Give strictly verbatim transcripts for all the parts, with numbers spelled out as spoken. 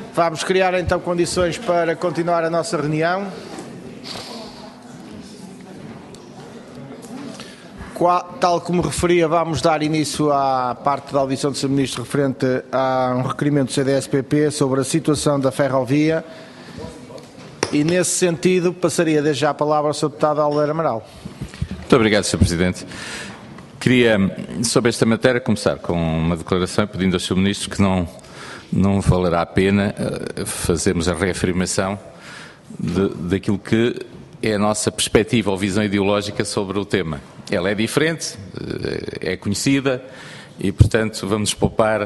Vamos criar então condições para continuar a nossa reunião. Tal como referia, vamos dar início à parte da audição do senhor Ministro referente a um requerimento do C D S P P sobre a situação da ferrovia e, nesse sentido, passaria desde já a palavra ao senhor Deputado Aldeira Amaral. Muito obrigado, senhor Presidente. Queria, sobre esta matéria, começar com uma declaração pedindo ao senhor Ministro que não, não valerá a pena fazermos a reafirmação de, daquilo que é a nossa perspectiva ou visão ideológica sobre o tema. Ela é diferente, é conhecida e, portanto, vamos poupar.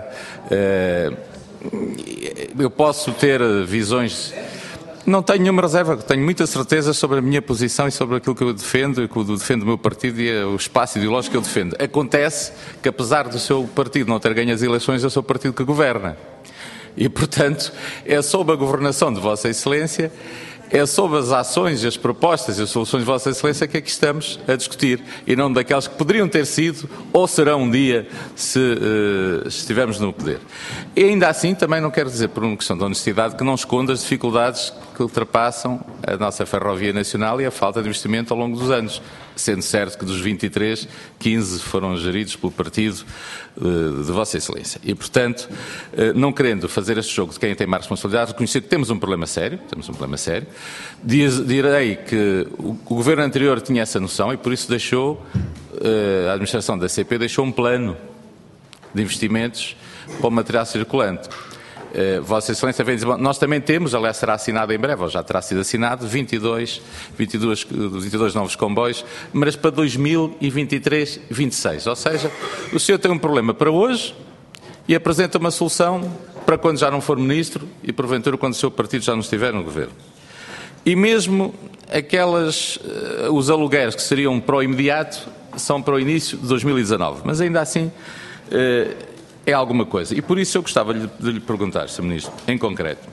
Eu posso ter visões. Não tenho nenhuma reserva, tenho muita certeza sobre a minha posição e sobre aquilo que eu defendo e que eu defendo o meu partido e o espaço ideológico que eu defendo. Acontece que, apesar do seu partido não ter ganho as eleições, é o seu partido que governa. E, portanto, é sob a governação de Vossa Excelência, é sobre as ações, as propostas e as soluções de Vossa Excelência que aqui estamos a discutir e não daquelas que poderiam ter sido ou serão um dia se uh, estivermos no poder. E ainda assim também não quero dizer, por uma questão de honestidade, que não esconda as dificuldades que ultrapassam a nossa ferrovia nacional e a falta de investimento ao longo dos anos, sendo certo que dos vinte e três, quinze foram geridos pelo partido uh, de Vossa Excelência. E, portanto, uh, não querendo fazer este jogo de quem tem mais responsabilidade, reconhecer que temos um problema sério, temos um problema sério. Diz, direi que o, o governo anterior tinha essa noção e por isso deixou, uh, a administração da C P deixou um plano de investimentos para o material circulante. Uh, Vossa Excelência vem dizer, bom, nós também temos, aliás será assinado em breve, ou já terá sido assinado, vinte e dois, vinte e dois, vinte e dois novos comboios, mas para dois mil e vinte e três, vinte e seis. Ou seja, o senhor tem um problema para hoje e apresenta uma solução para quando já não for Ministro e porventura quando o seu partido já não estiver no Governo. E mesmo aquelas, uh, os aluguéis que seriam para o imediato, são para o início de dois mil e dezanove. Mas ainda assim uh, é alguma coisa. E por isso eu gostava de lhe, de lhe perguntar, senhor Ministro, em concreto,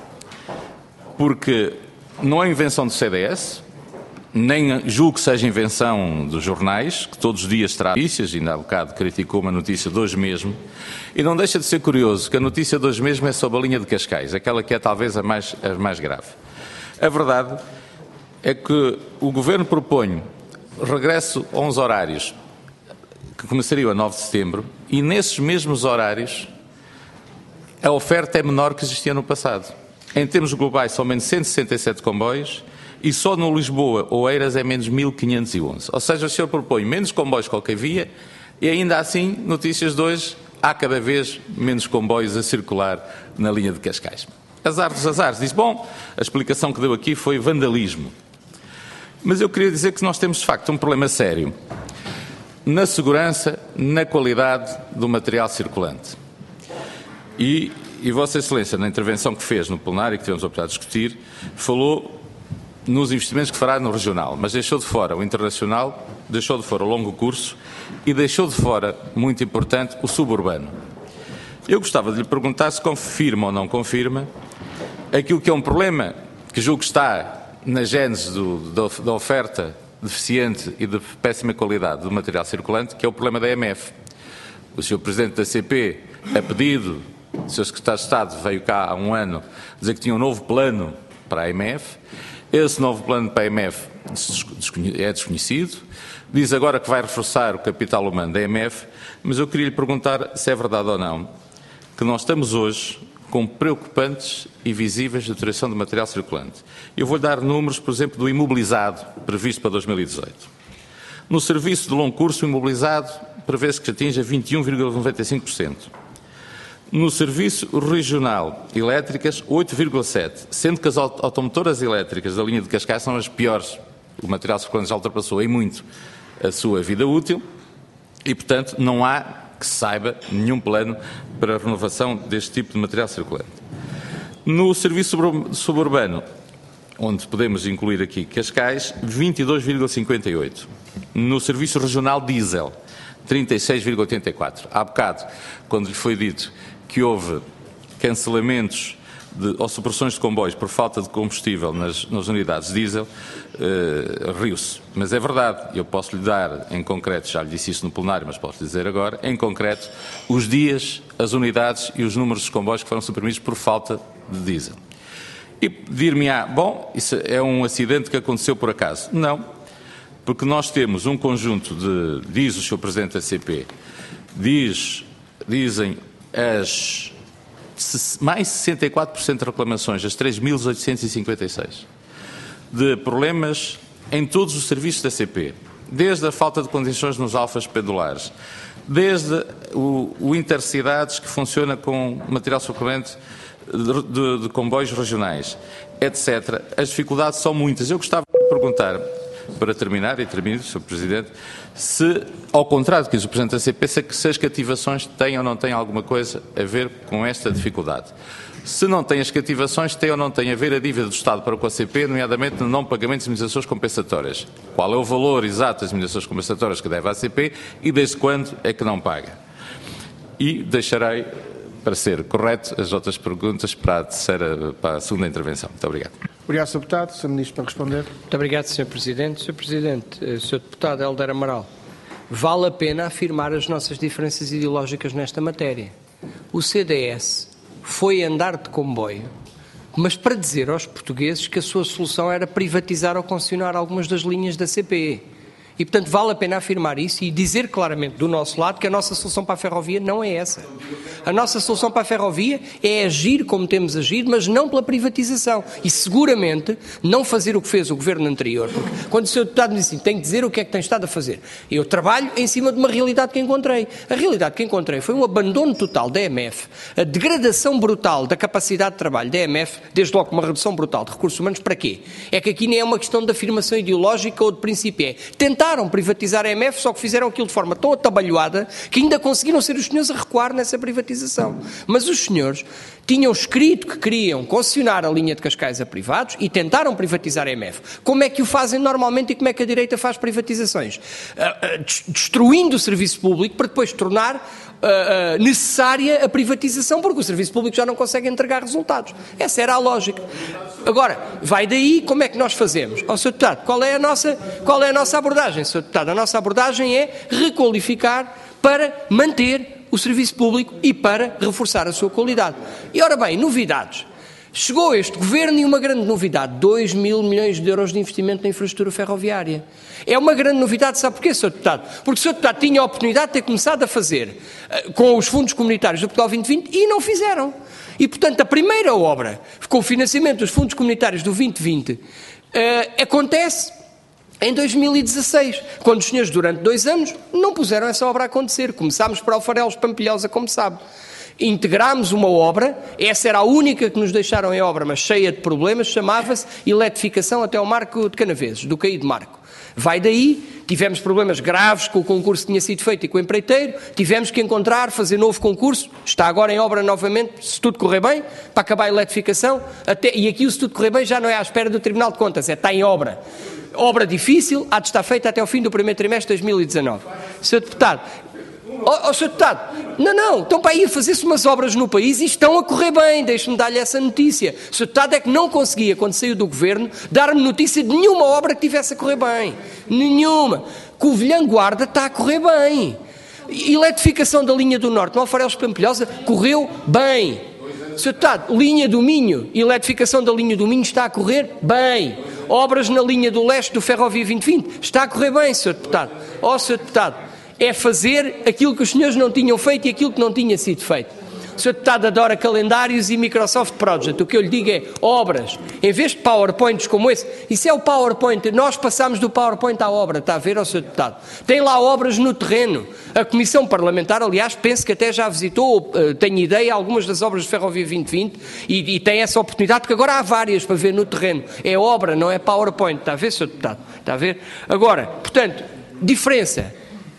porque não é invenção do C D S, nem julgo que seja invenção dos jornais, que todos os dias trazem notícias, ainda há bocado criticou uma notícia de hoje mesmo, e não deixa de ser curioso que a notícia de hoje mesmo é sobre a linha de Cascais, aquela que é talvez a mais, a mais grave. A verdade é que o Governo propõe regresso a uns horários que começariam a nove de setembro e nesses mesmos horários a oferta é menor que existia no passado. Em termos globais são menos cento e sessenta e sete comboios e só no Lisboa-Oeiras é menos mil quinhentos e onze. Ou seja, o senhor propõe menos comboios que o que havia e ainda assim, notícias de hoje, há cada vez menos comboios a circular na linha de Cascais. Azar dos azares. Diz, bom, a explicação que deu aqui foi vandalismo. Mas eu queria dizer que nós temos, de facto, um problema sério na segurança, na qualidade do material circulante. E, e Vossa Excelência, na intervenção que fez no plenário, que tivemos a oportunidade de discutir, falou nos investimentos que fará no regional, mas deixou de fora o internacional, deixou de fora o longo curso e deixou de fora, muito importante, o suburbano. Eu gostava de lhe perguntar se confirma ou não confirma aquilo que é um problema que julgo que está na gênese do, da, da oferta deficiente e de péssima qualidade do material circulante, que é o problema da A M F. O senhor Presidente da C P, a pedido do senhor Secretário de Estado, veio cá há um ano dizer que tinha um novo plano para a A M F. Esse novo plano para a A M F é desconhecido. Diz agora que vai reforçar o capital humano da A M F, mas eu queria lhe perguntar se é verdade ou não que nós estamos hoje com preocupantes e visíveis deterioração do material circulante. Eu vou-lhe dar números, por exemplo, do imobilizado previsto para dois mil e dezoito. No serviço de longo curso, o imobilizado prevê-se que atinja vinte e um vírgula noventa e cinco por cento. No serviço regional, elétricas, oito vírgula sete por cento, sendo que as automotoras elétricas da linha de Cascais são as piores. O material circulante já ultrapassou em muito a sua vida útil e, portanto, não há, que se saiba, nenhum plano para a renovação deste tipo de material circulante. No serviço suburbano, onde podemos incluir aqui Cascais, vinte e dois vírgula cinquenta e oito por cento. No serviço regional diesel, trinta e seis vírgula oitenta e quatro por cento. Há bocado, quando lhe foi dito que houve cancelamentos de, ou supressões de comboios por falta de combustível nas, nas unidades diesel, uh, riu-se. Mas é verdade, eu posso lhe dar em concreto, já lhe disse isso no plenário, mas posso lhe dizer agora, em concreto, os dias, as unidades e os números dos comboios que foram suprimidos por falta de diesel. E dir-me-á, bom, isso é um acidente que aconteceu por acaso. Não, porque nós temos um conjunto de, diz o senhor Presidente da C P, diz, dizem as mais sessenta e quatro por cento de reclamações, as três mil oitocentos e cinquenta e seis, de problemas em todos os serviços da C P, desde a falta de condições nos alfas pendulares, desde o, o Intercidades, que funciona com material suplente de, de, de comboios regionais, etcétera. As dificuldades são muitas. Eu gostava de perguntar, para terminar, e termino, senhor Presidente, se, ao contrário do que diz o Presidente da C P, se as cativações têm ou não têm alguma coisa a ver com esta dificuldade. Se não tem as cativações, tem ou não tem a ver a dívida do Estado para com a C P, nomeadamente no não pagamento de indemnizações compensatórias. Qual é o valor exato das indemnizações compensatórias que deve à C P e desde quando é que não paga? E deixarei, para ser correto, as outras perguntas para a, terceira, para a segunda intervenção. Muito obrigado. Obrigado, senhor Deputado. senhor Ministro, para responder. Muito obrigado, senhor Presidente. senhor Presidente, senhor Deputado Helder Amaral, vale a pena afirmar as nossas diferenças ideológicas nesta matéria. O C D S foi andar de comboio, mas para dizer aos portugueses que a sua solução era privatizar ou concessionar algumas das linhas da C P E. E, portanto, vale a pena afirmar isso e dizer claramente do nosso lado que a nossa solução para a ferrovia não é essa. A nossa solução para a ferrovia é agir como temos agido, mas não pela privatização. E, seguramente, não fazer o que fez o governo anterior. Porque quando o senhor Deputado me disse assim, tem que dizer o que é que tem estado a fazer. Eu trabalho em cima de uma realidade que encontrei. A realidade que encontrei foi um abandono total da E M F, a degradação brutal da capacidade de trabalho da E M F, desde logo uma redução brutal de recursos humanos. Para quê? É que aqui nem é uma questão de afirmação ideológica ou de princípio. É tentar privatizar a E M F, só que fizeram aquilo de forma tão atabalhoada que ainda conseguiram ser os senhores a recuar nessa privatização. Mas os senhores tinham escrito que queriam concessionar a linha de Cascais a privados e tentaram privatizar a E M F. Como é que o fazem normalmente e como é que a direita faz privatizações? Uh, uh, destruindo o serviço público para depois tornar uh, uh, necessária a privatização, porque o serviço público já não consegue entregar resultados. Essa era a lógica. Agora, vai daí, como é que nós fazemos? Ó, senhor Deputado, qual é a nossa, qual é a nossa abordagem, senhor Deputado? A nossa abordagem é requalificar para manter o serviço público e para reforçar a sua qualidade. E, ora bem, novidades. Chegou este governo e uma grande novidade, dois mil milhões de euros de investimento na infraestrutura ferroviária. É uma grande novidade, sabe porquê, senhor Deputado? Porque o senhor Deputado tinha a oportunidade de ter começado a fazer uh, com os fundos comunitários do Portugal vinte vinte e não fizeram. E, portanto, a primeira obra, com o financiamento dos fundos comunitários do vinte vinte, uh, acontece em dois mil e dezasseis, quando os senhores, durante dois anos, não puseram essa obra a acontecer. Começámos por Alfarelos Pampilhosa, como sabe. Integrámos uma obra, essa era a única que nos deixaram em obra, mas cheia de problemas, chamava-se Eletrificação até ao Marco de Canaveses, do Caí de Marco. Vai daí, tivemos problemas graves com o concurso que tinha sido feito e com o empreiteiro, tivemos que encontrar, fazer novo concurso, está agora em obra novamente, se tudo correr bem, para acabar a eletrificação, até, e aqui o se tudo correr bem já não é à espera do Tribunal de Contas, é está em obra. Obra difícil, há de estar feita até ao fim do primeiro trimestre de dois mil e dezanove. senhor Deputado, ó, ó, senhor Deputado, não, não, estão para aí a fazer-se umas obras no país e estão a correr bem, deixe-me dar-lhe essa notícia. O senhor Deputado é que não conseguia, quando saiu do governo, dar-me notícia de nenhuma obra que tivesse a correr bem. Nenhuma. Covilhã Guarda está a correr bem. Eletrificação da linha do Norte, no Alfarelos Pampilhosa, correu bem. senhor Deputado, linha do Minho, eletrificação da linha do Minho está a correr bem. Obras na linha do Leste do Ferrovia vinte vinte, está a correr bem, senhor Deputado. Ó, senhor Deputado, é fazer aquilo que os senhores não tinham feito e aquilo que não tinha sido feito. O senhor Deputado adora calendários e Microsoft Project. O que eu lhe digo é obras. Em vez de PowerPoints como esse, isso é o PowerPoint. Nós passamos do PowerPoint à obra, está a ver, ó senhor Deputado? Tem lá obras no terreno. A Comissão Parlamentar, aliás, penso que até já visitou, tenho ideia, algumas das obras de Ferrovia vinte vinte e, e tem essa oportunidade, porque agora há várias para ver no terreno. É obra, não é PowerPoint. Está a ver, senhor Deputado? Está a ver? Agora, portanto, diferença.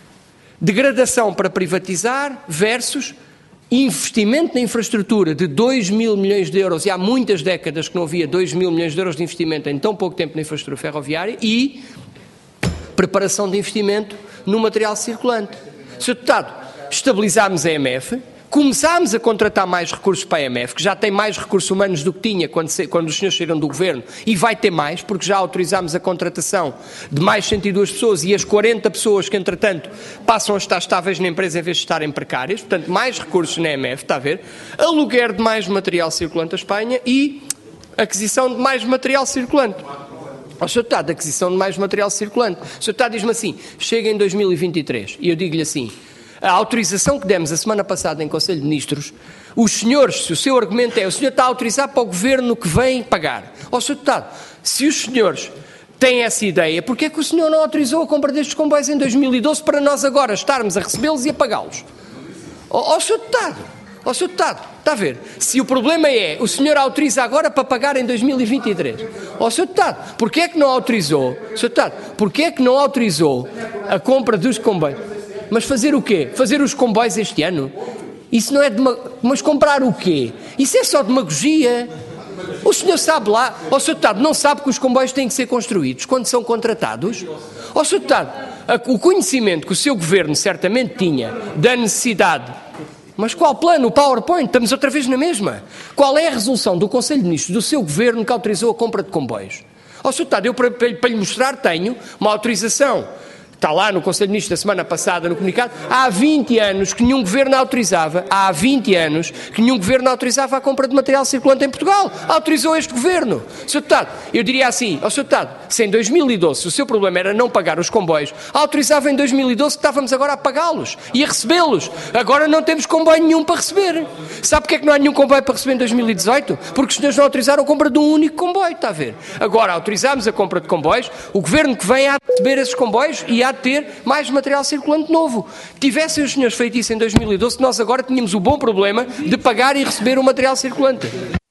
Degradação para privatizar versus investimento na infraestrutura de dois mil milhões de euros, e há muitas décadas que não havia dois mil milhões de euros de investimento em tão pouco tempo na infraestrutura ferroviária, e preparação de investimento no material circulante. senhor Deputado, estabilizámos a E M F, Começámos a contratar mais recursos para a I M F, que já tem mais recursos humanos do que tinha quando, se, quando os senhores saíram do governo, e vai ter mais, porque já autorizámos a contratação de mais cento e duas pessoas e as quarenta pessoas que, entretanto, passam a estar estáveis na empresa em vez de estarem precárias. Portanto, mais recursos na I M F, está a ver? Aluguer de mais material circulante à Espanha e aquisição de mais material circulante. O senhor Deputado, de aquisição de mais material circulante. O senhor Deputado diz-me assim, chega em dois mil e vinte e três, e eu digo-lhe assim, a autorização que demos a semana passada em Conselho de Ministros, os senhores, se o seu argumento é, o senhor está a autorizar para o Governo que vem pagar. Ó senhor Deputado, se os senhores têm essa ideia, porque é que o senhor não autorizou a compra destes comboios em dois mil e doze para nós agora estarmos a recebê-los e a pagá-los? Ó senhor Deputado, ó senhor Deputado, está a ver? Se o problema é, o senhor autoriza agora para pagar em dois mil e vinte e três. Ó senhor Deputado, porquê é que não autorizou, senhor Deputado, porquê é que não autorizou a compra dos comboios? Mas fazer o quê? Fazer os comboios este ano? Isso não é de... Mas comprar o quê? Isso é só demagogia. O senhor sabe lá, ó senhor Deputado, não sabe que os comboios têm que ser construídos quando são contratados? Ó senhor Deputado, o conhecimento que o seu governo certamente tinha da necessidade... Mas qual plano? O PowerPoint? Estamos outra vez na mesma. Qual é a resolução do Conselho de Ministros do seu governo que autorizou a compra de comboios? Ó senhor Deputado, eu para, para, para lhe mostrar tenho uma autorização... Está lá no Conselho de Ministros da semana passada, no comunicado, há vinte anos que nenhum governo autorizava, há vinte anos que nenhum governo autorizava a compra de material circulante em Portugal. Autorizou este governo. senhor Deputado, eu diria assim, ao senhor Deputado, se em dois mil e doze, se o seu problema era não pagar os comboios, autorizava em dois mil e doze que estávamos agora a pagá-los e a recebê-los. Agora não temos comboio nenhum para receber. Sabe porque é que não há nenhum comboio para receber em dois mil e dezoito? Porque os senhores não autorizaram a compra de um único comboio, está a ver? Agora autorizámos a compra de comboios, o governo que vem há de receber esses comboios e há de ter mais material circulante novo. Tivessem os senhores feito isso em dois mil e doze, nós agora tínhamos o bom problema de pagar e receber o material circulante.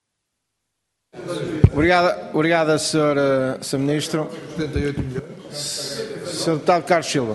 Obrigado, obrigado senhor, senhor Ministro. senhor Deputado Carlos Silva.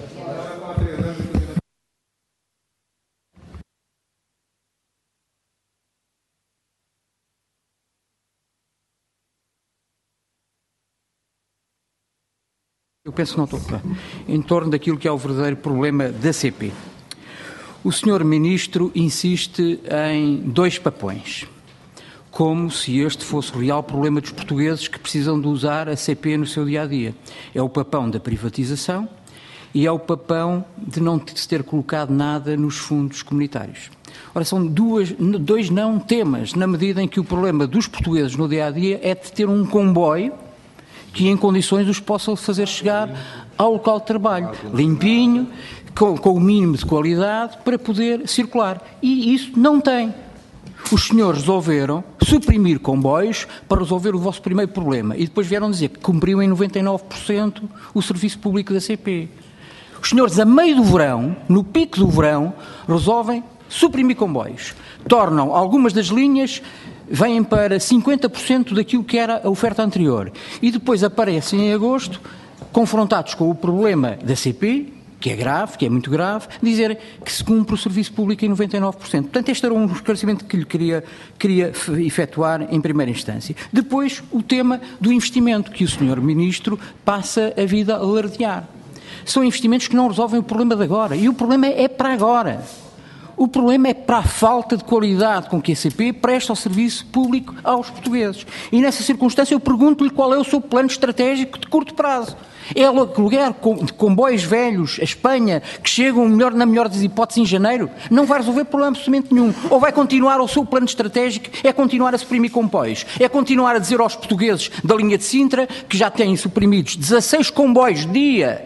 Eu penso que não estou em torno daquilo que é o verdadeiro problema da C P. O senhor Ministro insiste em dois papões, como se este fosse o real problema dos portugueses que precisam de usar a C P no seu dia-a-dia. É o papão da privatização e é o papão de não se ter colocado nada nos fundos comunitários. Ora, são duas, dois não temas, na medida em que o problema dos portugueses no dia-a-dia é de ter um comboio que em condições os possam fazer chegar ao local de trabalho, limpinho, com, com o mínimo de qualidade, para poder circular. E isso não tem. Os senhores resolveram suprimir comboios para resolver o vosso primeiro problema e depois vieram dizer que cumpriu em noventa e nove por cento o serviço público da C P. Os senhores, a meio do verão, no pico do verão, resolvem suprimir comboios. Tornam algumas das linhas... vêm para cinquenta por cento daquilo que era a oferta anterior e depois aparecem em agosto, confrontados com o problema da C P, que é grave, que é muito grave, dizerem que se cumpre o serviço público em noventa e nove por cento. Portanto, este era um esclarecimento que lhe queria, queria efetuar em primeira instância. Depois, o tema do investimento, que o senhor Ministro passa a vida a alardear. São investimentos que não resolvem o problema de agora, e o problema é para agora. O problema é para a falta de qualidade com que a C P presta o serviço público aos portugueses. E nessa circunstância eu pergunto-lhe qual é o seu plano estratégico de curto prazo. É alugar comboios velhos a Espanha que chegam melhor, na melhor das hipóteses em janeiro? Não vai resolver problema absolutamente nenhum. Ou vai continuar o seu plano estratégico, é continuar a suprimir comboios. É continuar a dizer aos portugueses da linha de Sintra, que já têm suprimidos dezasseis comboios dia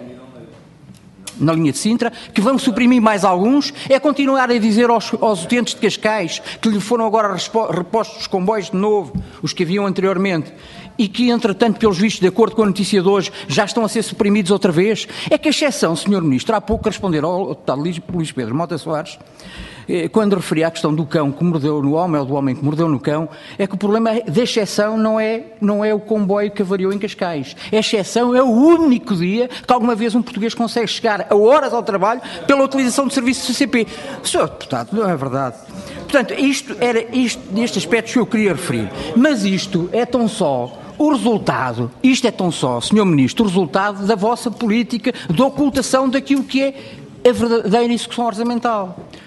na linha de Sintra, que vão suprimir mais alguns, é continuar a dizer aos, aos utentes de Cascais, que lhe foram agora repostos os comboios de novo, os que haviam anteriormente, e que, entretanto, pelos vistos, de acordo com a notícia de hoje, já estão a ser suprimidos outra vez. É que a exceção, senhor Ministro, há pouco a responder ao deputado Luís Pedro Mota Soares, quando referia à questão do cão que mordeu no homem, ou do homem que mordeu no cão, é que o problema da exceção não é, não é o comboio que avariou em Cascais. A exceção é o único dia que alguma vez um português consegue chegar a horas ao trabalho pela utilização de serviços do C P. senhor Deputado, não é verdade. Portanto, isto era isto, neste aspecto que eu queria referir. Mas isto é tão só o resultado, isto é tão só, senhor Ministro, o resultado da vossa política de ocultação daquilo que é a verdadeira execução orçamental.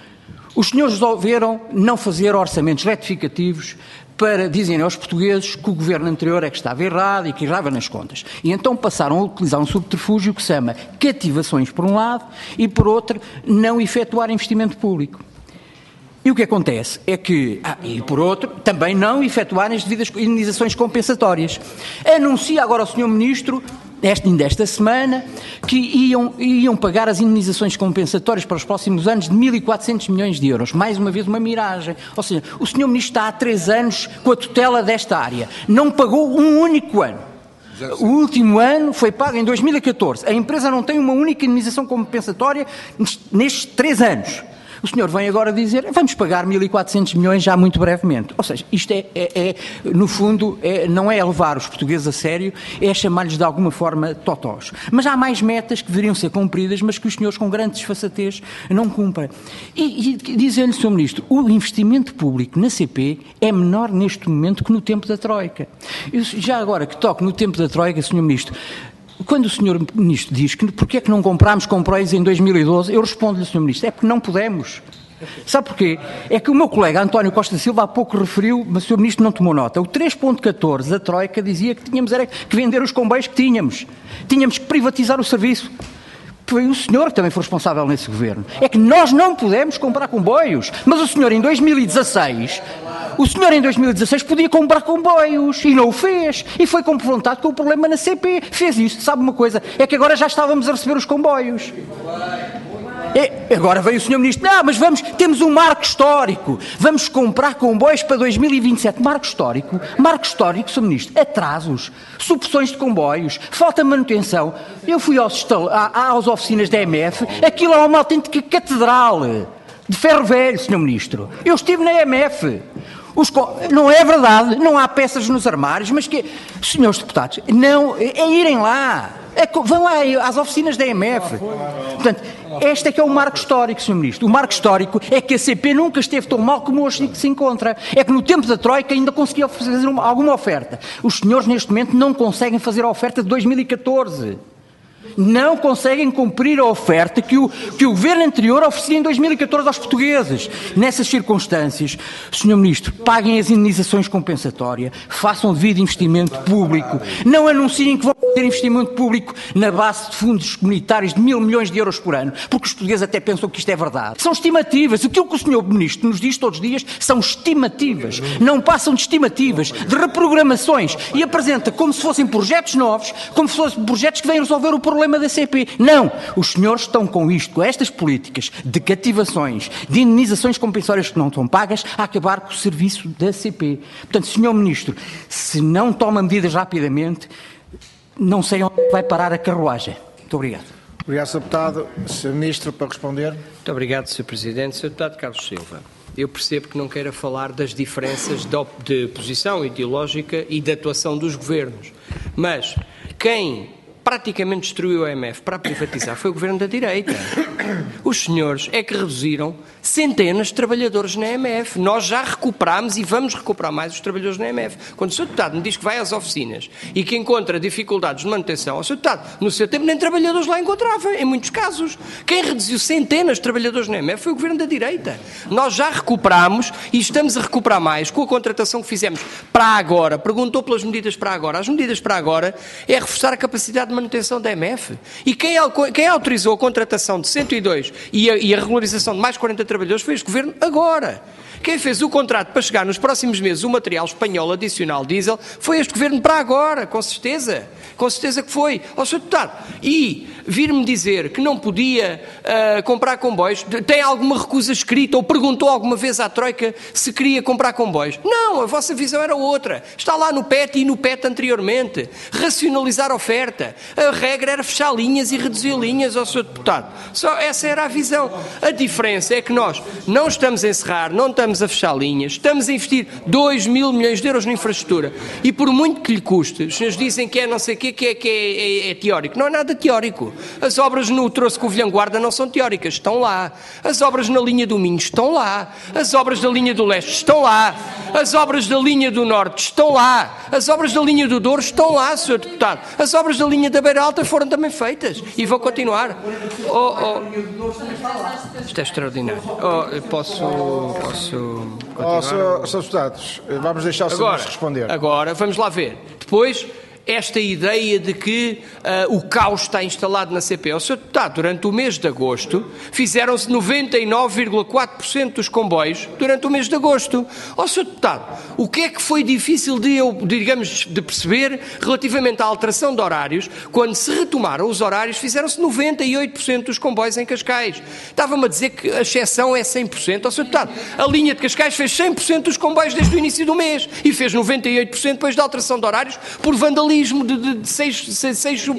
Os senhores resolveram não fazer orçamentos retificativos para dizerem aos portugueses que o governo anterior é que estava errado e que errava nas contas. E então passaram a utilizar um subterfúgio que se chama cativações por um lado e por outro não efetuar investimento público. E o que acontece é que, ah, e por outro, também não efetuar as devidas indenizações compensatórias. Anuncia agora o senhor Ministro, esta, ainda esta semana, que iam, iam pagar as indenizações compensatórias para os próximos anos de mil e quatrocentos milhões de euros. Mais uma vez uma miragem. Ou seja, o senhor Ministro está há três anos com a tutela desta área. Não pagou um único ano. O último ano foi pago em dois mil e catorze. A empresa não tem uma única indenização compensatória nestes três anos. O senhor vem agora dizer, vamos pagar mil e quatrocentos milhões já muito brevemente. Ou seja, isto é, é, é no fundo, é, não é levar os portugueses a sério, é chamar-lhes de alguma forma totós. Mas há mais metas que deveriam ser cumpridas, mas que os senhores com grande desfaçatez não cumprem. E, e dizer-lhe, senhor Ministro, o investimento público na C P é menor neste momento que no tempo da Troika. Eu, já agora que toco no tempo da Troika, senhor Ministro, quando o senhor Ministro diz que porquê é que não comprámos Comboios em dois mil e doze, eu respondo-lhe, senhor Ministro, é porque não pudemos. Sabe porquê? É que o meu colega António Costa Silva há pouco referiu, mas o senhor Ministro não tomou nota. O três ponto catorze da Troika dizia que tínhamos era que vender os comboios que tínhamos. Tínhamos que privatizar o serviço. Foi o senhor que também foi responsável nesse governo. É que nós não pudemos comprar comboios. Mas o senhor em dois mil e dezasseis... O senhor em dois mil e dezasseis podia comprar comboios e não o fez. E foi confrontado com o problema na C P. Fez isso. Sabe uma coisa? É que agora já estávamos a receber os comboios. É, agora veio o senhor Ministro. Não, mas vamos, temos um marco histórico. Vamos comprar comboios para dois mil e vinte e sete. Marco histórico? Marco histórico, senhor Ministro. Atrasos. Supressões de comboios. Falta manutenção. Eu fui aos, aos oficinas da E M F. Aquilo é uma autêntica catedral de ferro velho, senhor Ministro. Eu estive na E M F. Os, não é verdade, não há peças nos armários, mas que, senhores deputados, não, é irem lá, é, vão lá às oficinas da E M F. Portanto, este é que é o marco histórico, senhor Ministro. O marco histórico é que a C P nunca esteve tão mal como hoje se encontra. É que no tempo da Troika ainda conseguia fazer uma, alguma oferta. Os senhores, neste momento, não conseguem fazer a oferta de dois mil e catorze. Não conseguem cumprir a oferta que o, que o governo anterior oferecia em dois mil e catorze aos portugueses. Nessas circunstâncias, senhor Ministro, paguem as indenizações compensatórias, façam devido investimento público, não anunciem que vão ter investimento público na base de fundos comunitários de mil milhões de euros por ano, porque os portugueses até pensam que isto é verdade. São estimativas. Aquilo que o senhor Ministro nos diz todos os dias são estimativas. Não passam de estimativas, de reprogramações, e apresenta como se fossem projetos novos, como se fossem projetos que vêm resolver o problema da C P. Não! Os senhores estão com isto, com estas políticas de cativações, de indenizações compensatórias que não estão pagas, a acabar com o serviço da C P. Portanto, senhor Ministro, se não toma medidas rapidamente, não sei onde vai parar a carruagem. Muito obrigado. Obrigado, senhor Deputado. senhor Ministro, para responder. Muito obrigado, senhor Presidente. senhor Deputado Carlos Silva, eu percebo que não queira falar das diferenças de, de posição ideológica e de atuação dos governos, mas quem praticamente destruiu a E M F para privatizar foi o governo da direita. Os senhores é que reduziram centenas de trabalhadores na E M F. Nós já recuperámos e vamos recuperar mais os trabalhadores na E M F. Quando o senhor Deputado me diz que vai às oficinas e que encontra dificuldades de manutenção, o senhor Deputado, no seu tempo nem trabalhadores lá encontrava, em muitos casos. Quem reduziu centenas de trabalhadores na E M F foi o governo da direita. Nós já recuperámos e estamos a recuperar mais com a contratação que fizemos para agora. Perguntou pelas medidas para agora. As medidas para agora é reforçar a capacidade de manutenção da E M F. E quem, quem autorizou a contratação de cento e dois e a, e a regularização de mais quarenta trabalhadores foi este governo agora. Quem fez o contrato para chegar nos próximos meses o material espanhol adicional diesel foi este governo para agora, com certeza. Com certeza que foi. Ó, senhor Deputado, e vir-me dizer que não podia uh, comprar comboios, tem alguma recusa escrita ou perguntou alguma vez à Troika se queria comprar comboios? Não, a vossa visão era outra. Está lá no P E T e no P E T anteriormente. Racionalizar a oferta. A regra era fechar linhas e reduzir linhas, ó, senhor Deputado. Só essa era a visão. A diferença é que nós não estamos a encerrar, não estamos a fechar linhas, estamos a investir dois mil milhões de euros na infraestrutura e por muito que lhe custe, os senhores dizem que é não sei o quê, que, é, que é, é, é teórico. Não é nada teórico. As obras no Troço Covilhã Guarda não são teóricas, estão lá. As obras na linha do Minho estão lá. As obras da linha do Leste estão lá. As obras da linha do Norte estão lá. As obras da linha do Douro estão lá, senhor Deputado. As obras da linha da Beira Alta foram também feitas e vão continuar. Oh, oh. Isto é extraordinário. Oh, posso, posso continuar? Oh, senhor, senhor Deputados, vamos deixar o senhor Agora, responder. agora, vamos lá ver. Depois, esta ideia de que uh, o caos está instalado na C P. O senhor Deputado, durante o mês de agosto, fizeram-se noventa e nove vírgula quatro por cento dos comboios durante o mês de agosto. Ó senhor Deputado, o que é que foi difícil de eu, digamos, de perceber relativamente à alteração de horários? Quando se retomaram os horários, fizeram-se noventa e oito por cento dos comboios em Cascais. Estava-me a dizer que a exceção é cem por cento. Ó senhor Deputado, a linha de Cascais fez cem por cento dos comboios desde o início do mês e fez noventa e oito por cento depois da alteração de horários por vandalismo de, de, de, seis, seis, seis de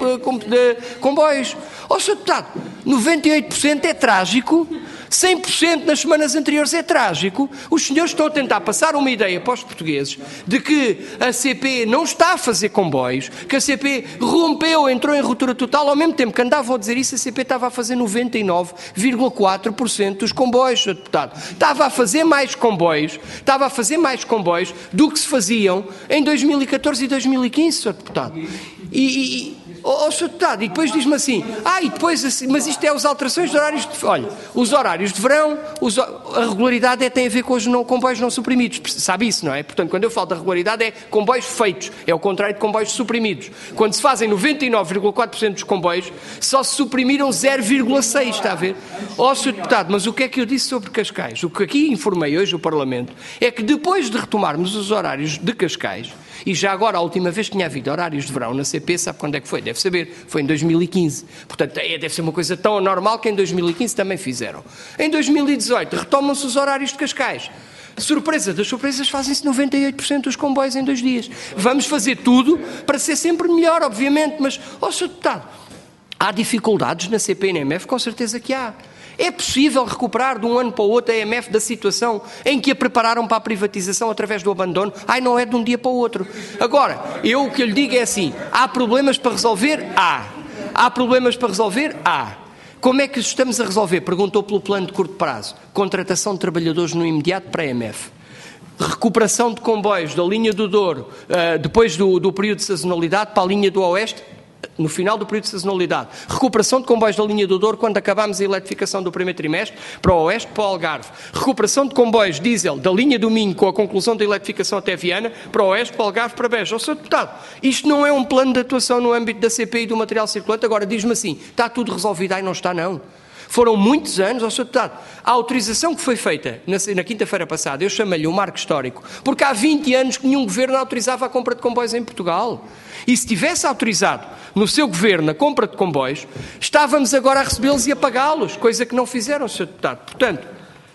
comboios. Ó senhor Deputado, noventa e oito por cento é trágico, cem por cento nas semanas anteriores é trágico. Os senhores estão a tentar passar uma ideia para os portugueses de que a C P não está a fazer comboios, que a C P rompeu, entrou em ruptura total, ao mesmo tempo que andavam a dizer isso, a C P estava a fazer noventa e nove vírgula quatro por cento dos comboios, senhor Deputado. Estava a fazer mais comboios, estava a fazer mais comboios do que se faziam em dois mil e catorze e dois mil e quinze, senhor Deputado. E... e Ó, oh, senhor Deputado, e depois diz-me assim, ah, e depois, assim, mas isto é as alterações de horários de... Olha, os horários de verão, os, a regularidade é, tem a ver com os não, comboios não suprimidos, sabe isso, não é? Portanto, quando eu falo da regularidade é comboios feitos, é o contrário de comboios suprimidos. Quando se fazem noventa e nove vírgula quatro por cento dos comboios, só se suprimiram zero vírgula seis por cento, está a ver? Ó, oh, senhor Deputado, mas o que é que eu disse sobre Cascais? O que aqui informei hoje o Parlamento é que depois de retomarmos os horários de Cascais, e já agora, a última vez que tinha havido horários de verão na C P, sabe quando é que foi? Deve saber, foi em dois mil e quinze. Portanto, deve ser uma coisa tão anormal que em dois mil e quinze também fizeram. Em dois mil e dezoito, retomam-se os horários de Cascais. Surpresa das surpresas, fazem-se noventa e oito por cento dos comboios em dois dias. Vamos fazer tudo para ser sempre melhor, obviamente, mas, ó, senhor Deputado, há dificuldades na C P e na M F? Com certeza que há. É possível recuperar de um ano para o outro a M F da situação em que a prepararam para a privatização através do abandono? Ai, não é de um dia para o outro. Agora, eu o que eu lhe digo é assim, há problemas para resolver? Há. Há problemas para resolver? Há. Como é que estamos a resolver? Perguntou pelo plano de curto prazo. Contratação de trabalhadores no imediato para a M F. Recuperação de comboios da linha do Douro, uh, depois do, do período de sazonalidade, para a linha do Oeste, no final do período de sazonalidade. Recuperação de comboios da linha do Douro quando acabamos a eletrificação do primeiro trimestre para o Oeste, para o Algarve. Recuperação de comboios diesel da linha do Minho com a conclusão da eletrificação até Viana para o Oeste, para o Algarve, para Beja. Ó, senhor Deputado, isto não é um plano de atuação no âmbito da C P e do material circulante. Agora diz-me assim, está tudo resolvido? Ai, não está não. Foram muitos anos, ó senhor Deputado. A autorização que foi feita na, na quinta-feira passada, eu chamei-lhe um marco histórico, porque há vinte anos que nenhum governo autorizava a compra de comboios em Portugal. E se tivesse autorizado no seu governo a compra de comboios, estávamos agora a recebê-los e a pagá-los, coisa que não fizeram, senhor Deputado. Portanto,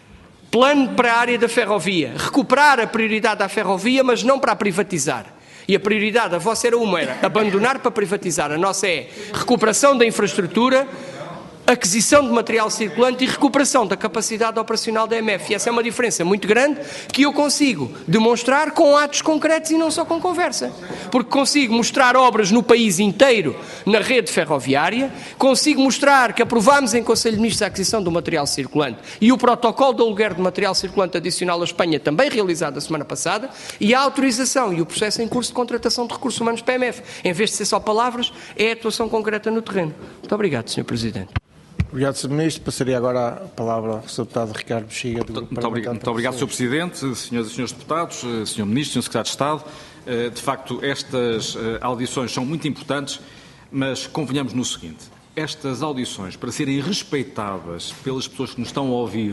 plano para a área da ferrovia, recuperar a prioridade à ferrovia, mas não para a privatizar. E a prioridade, a vossa era uma, era abandonar para privatizar. A nossa é recuperação da infraestrutura, aquisição de material circulante e recuperação da capacidade operacional da M F. E essa é uma diferença muito grande que eu consigo demonstrar com atos concretos e não só com conversa. Porque consigo mostrar obras no país inteiro na rede ferroviária, consigo mostrar que aprovámos em Conselho de Ministros a aquisição do material circulante e o protocolo de aluguer de material circulante adicional à Espanha, também realizado a semana passada, e a autorização e o processo em curso de contratação de recursos humanos para a M F. Em vez de ser só palavras, é atuação concreta no terreno. Muito obrigado, senhor Presidente. Obrigado, senhor Ministro. Passaria agora a palavra ao senhor Deputado Ricardo Bexiga. Do muito obrigado, muito obrigado senhor Presidente, senhoras e senhores Deputados, senhor Ministro, senhor Secretário de Estado. De facto, estas audições são muito importantes, mas convenhamos no seguinte. Estas audições, para serem respeitadas pelas pessoas que nos estão a ouvir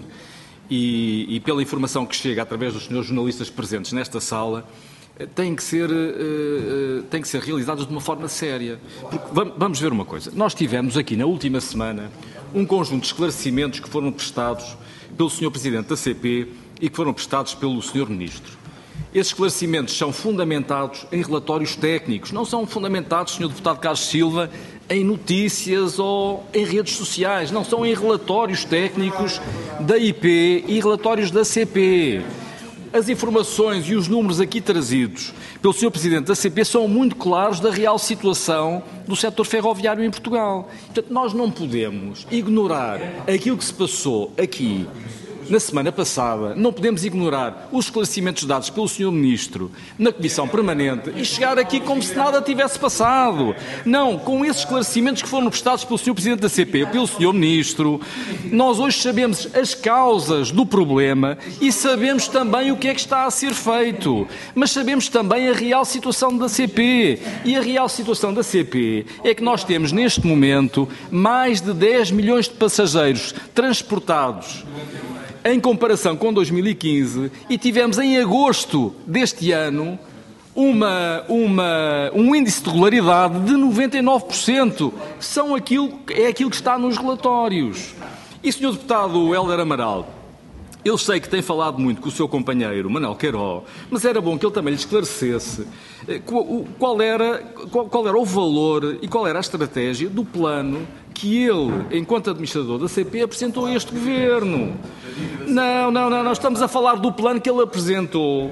e, e pela informação que chega através dos senhores jornalistas presentes nesta sala, têm que ser, têm que ser realizadas de uma forma séria. Porque, vamos ver uma coisa. Nós tivemos aqui, na última semana, um conjunto de esclarecimentos que foram prestados pelo senhor Presidente da C P e que foram prestados pelo senhor Ministro. Esses esclarecimentos são fundamentados em relatórios técnicos, não são fundamentados, senhor Deputado Carlos Silva, em notícias ou em redes sociais, não são em relatórios técnicos da I P e relatórios da C P. As informações e os números aqui trazidos pelo senhor Presidente da C P são muito claros da real situação do setor ferroviário em Portugal. Portanto, nós não podemos ignorar aquilo que se passou aqui na semana passada, não podemos ignorar os esclarecimentos dados pelo senhor Ministro na Comissão Permanente e chegar aqui como se nada tivesse passado. Não, com esses esclarecimentos que foram prestados pelo senhor Presidente da C P, pelo senhor Ministro, nós hoje sabemos as causas do problema e sabemos também o que é que está a ser feito. Mas sabemos também a real situação da C P. E a real situação da C P é que nós temos neste momento mais de dez milhões de passageiros transportados em comparação com dois mil e quinze e tivemos em agosto deste ano uma, uma, um índice de regularidade de noventa e nove por cento. São aquilo, é aquilo que está nos relatórios. E, senhor Deputado Hélder Amaral, eu sei que tem falado muito com o seu companheiro, Manuel Queiró, mas era bom que ele também lhe esclarecesse qual era, qual, qual era o valor e qual era a estratégia do plano que ele, enquanto administrador da C P, apresentou a este Governo. Não, não, não, nós estamos a falar do plano que ele apresentou.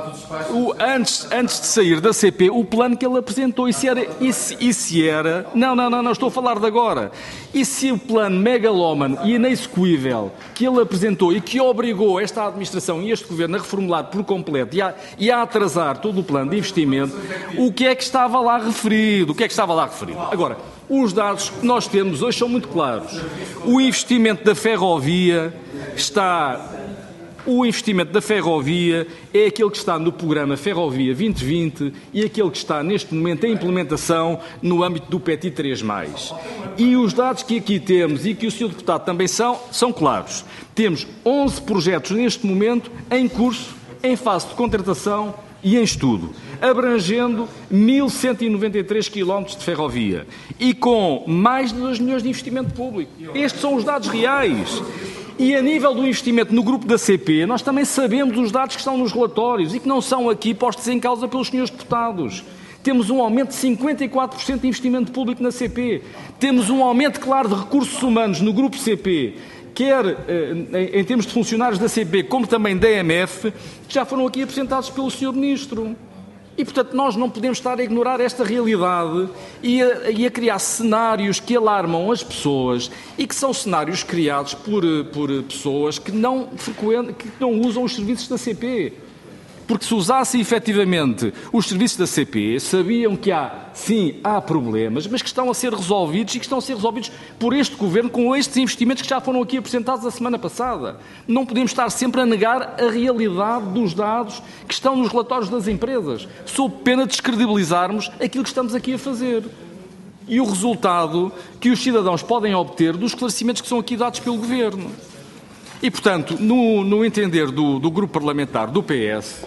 O, antes, antes de sair da C P, o plano que ele apresentou. E se era... E se, e se era não, não, não, não, estou a falar de agora. E se o plano megalómano e inexecuível que ele apresentou e que obrigou esta administração e este Governo a reformular por completo e a, e a atrasar todo o plano de investimento, o que é que estava lá referido? O que é que estava lá referido? Agora, os dados que nós temos hoje são muito claros. O investimento da ferrovia está... O investimento da ferrovia é aquele que está no programa Ferrovia vinte vinte e aquele que está neste momento em implementação no âmbito do P E T I três mais. E os dados que aqui temos e que o senhor Deputado também são, são claros. Temos onze projetos neste momento em curso, em fase de contratação e em estudo, abrangendo mil cento e noventa e três quilómetros de ferrovia e com mais de dois milhões de investimento público. Estes são os dados reais. E a nível do investimento no grupo da C P, nós também sabemos os dados que estão nos relatórios e que não são aqui postos em causa pelos senhores deputados. Temos um aumento de cinquenta e quatro por cento de investimento público na C P. Temos um aumento, claro, de recursos humanos no grupo C P, quer eh, em termos de funcionários da C P, como também da E M F, que já foram aqui apresentados pelo senhor Ministro. E, portanto, nós não podemos estar a ignorar esta realidade e a, e a criar cenários que alarmam as pessoas e que são cenários criados por, por pessoas que não, frequentam, que não usam os serviços da C P. Porque se usassem efetivamente os serviços da C P, sabiam que há, sim, há problemas, mas que estão a ser resolvidos e que estão a ser resolvidos por este Governo com estes investimentos que já foram aqui apresentados a semana passada. Não podemos estar sempre a negar a realidade dos dados que estão nos relatórios das empresas, sob pena de descredibilizarmos aquilo que estamos aqui a fazer. E o resultado que os cidadãos podem obter dos esclarecimentos que são aqui dados pelo Governo. E, portanto, no, no entender do, do grupo parlamentar do P S,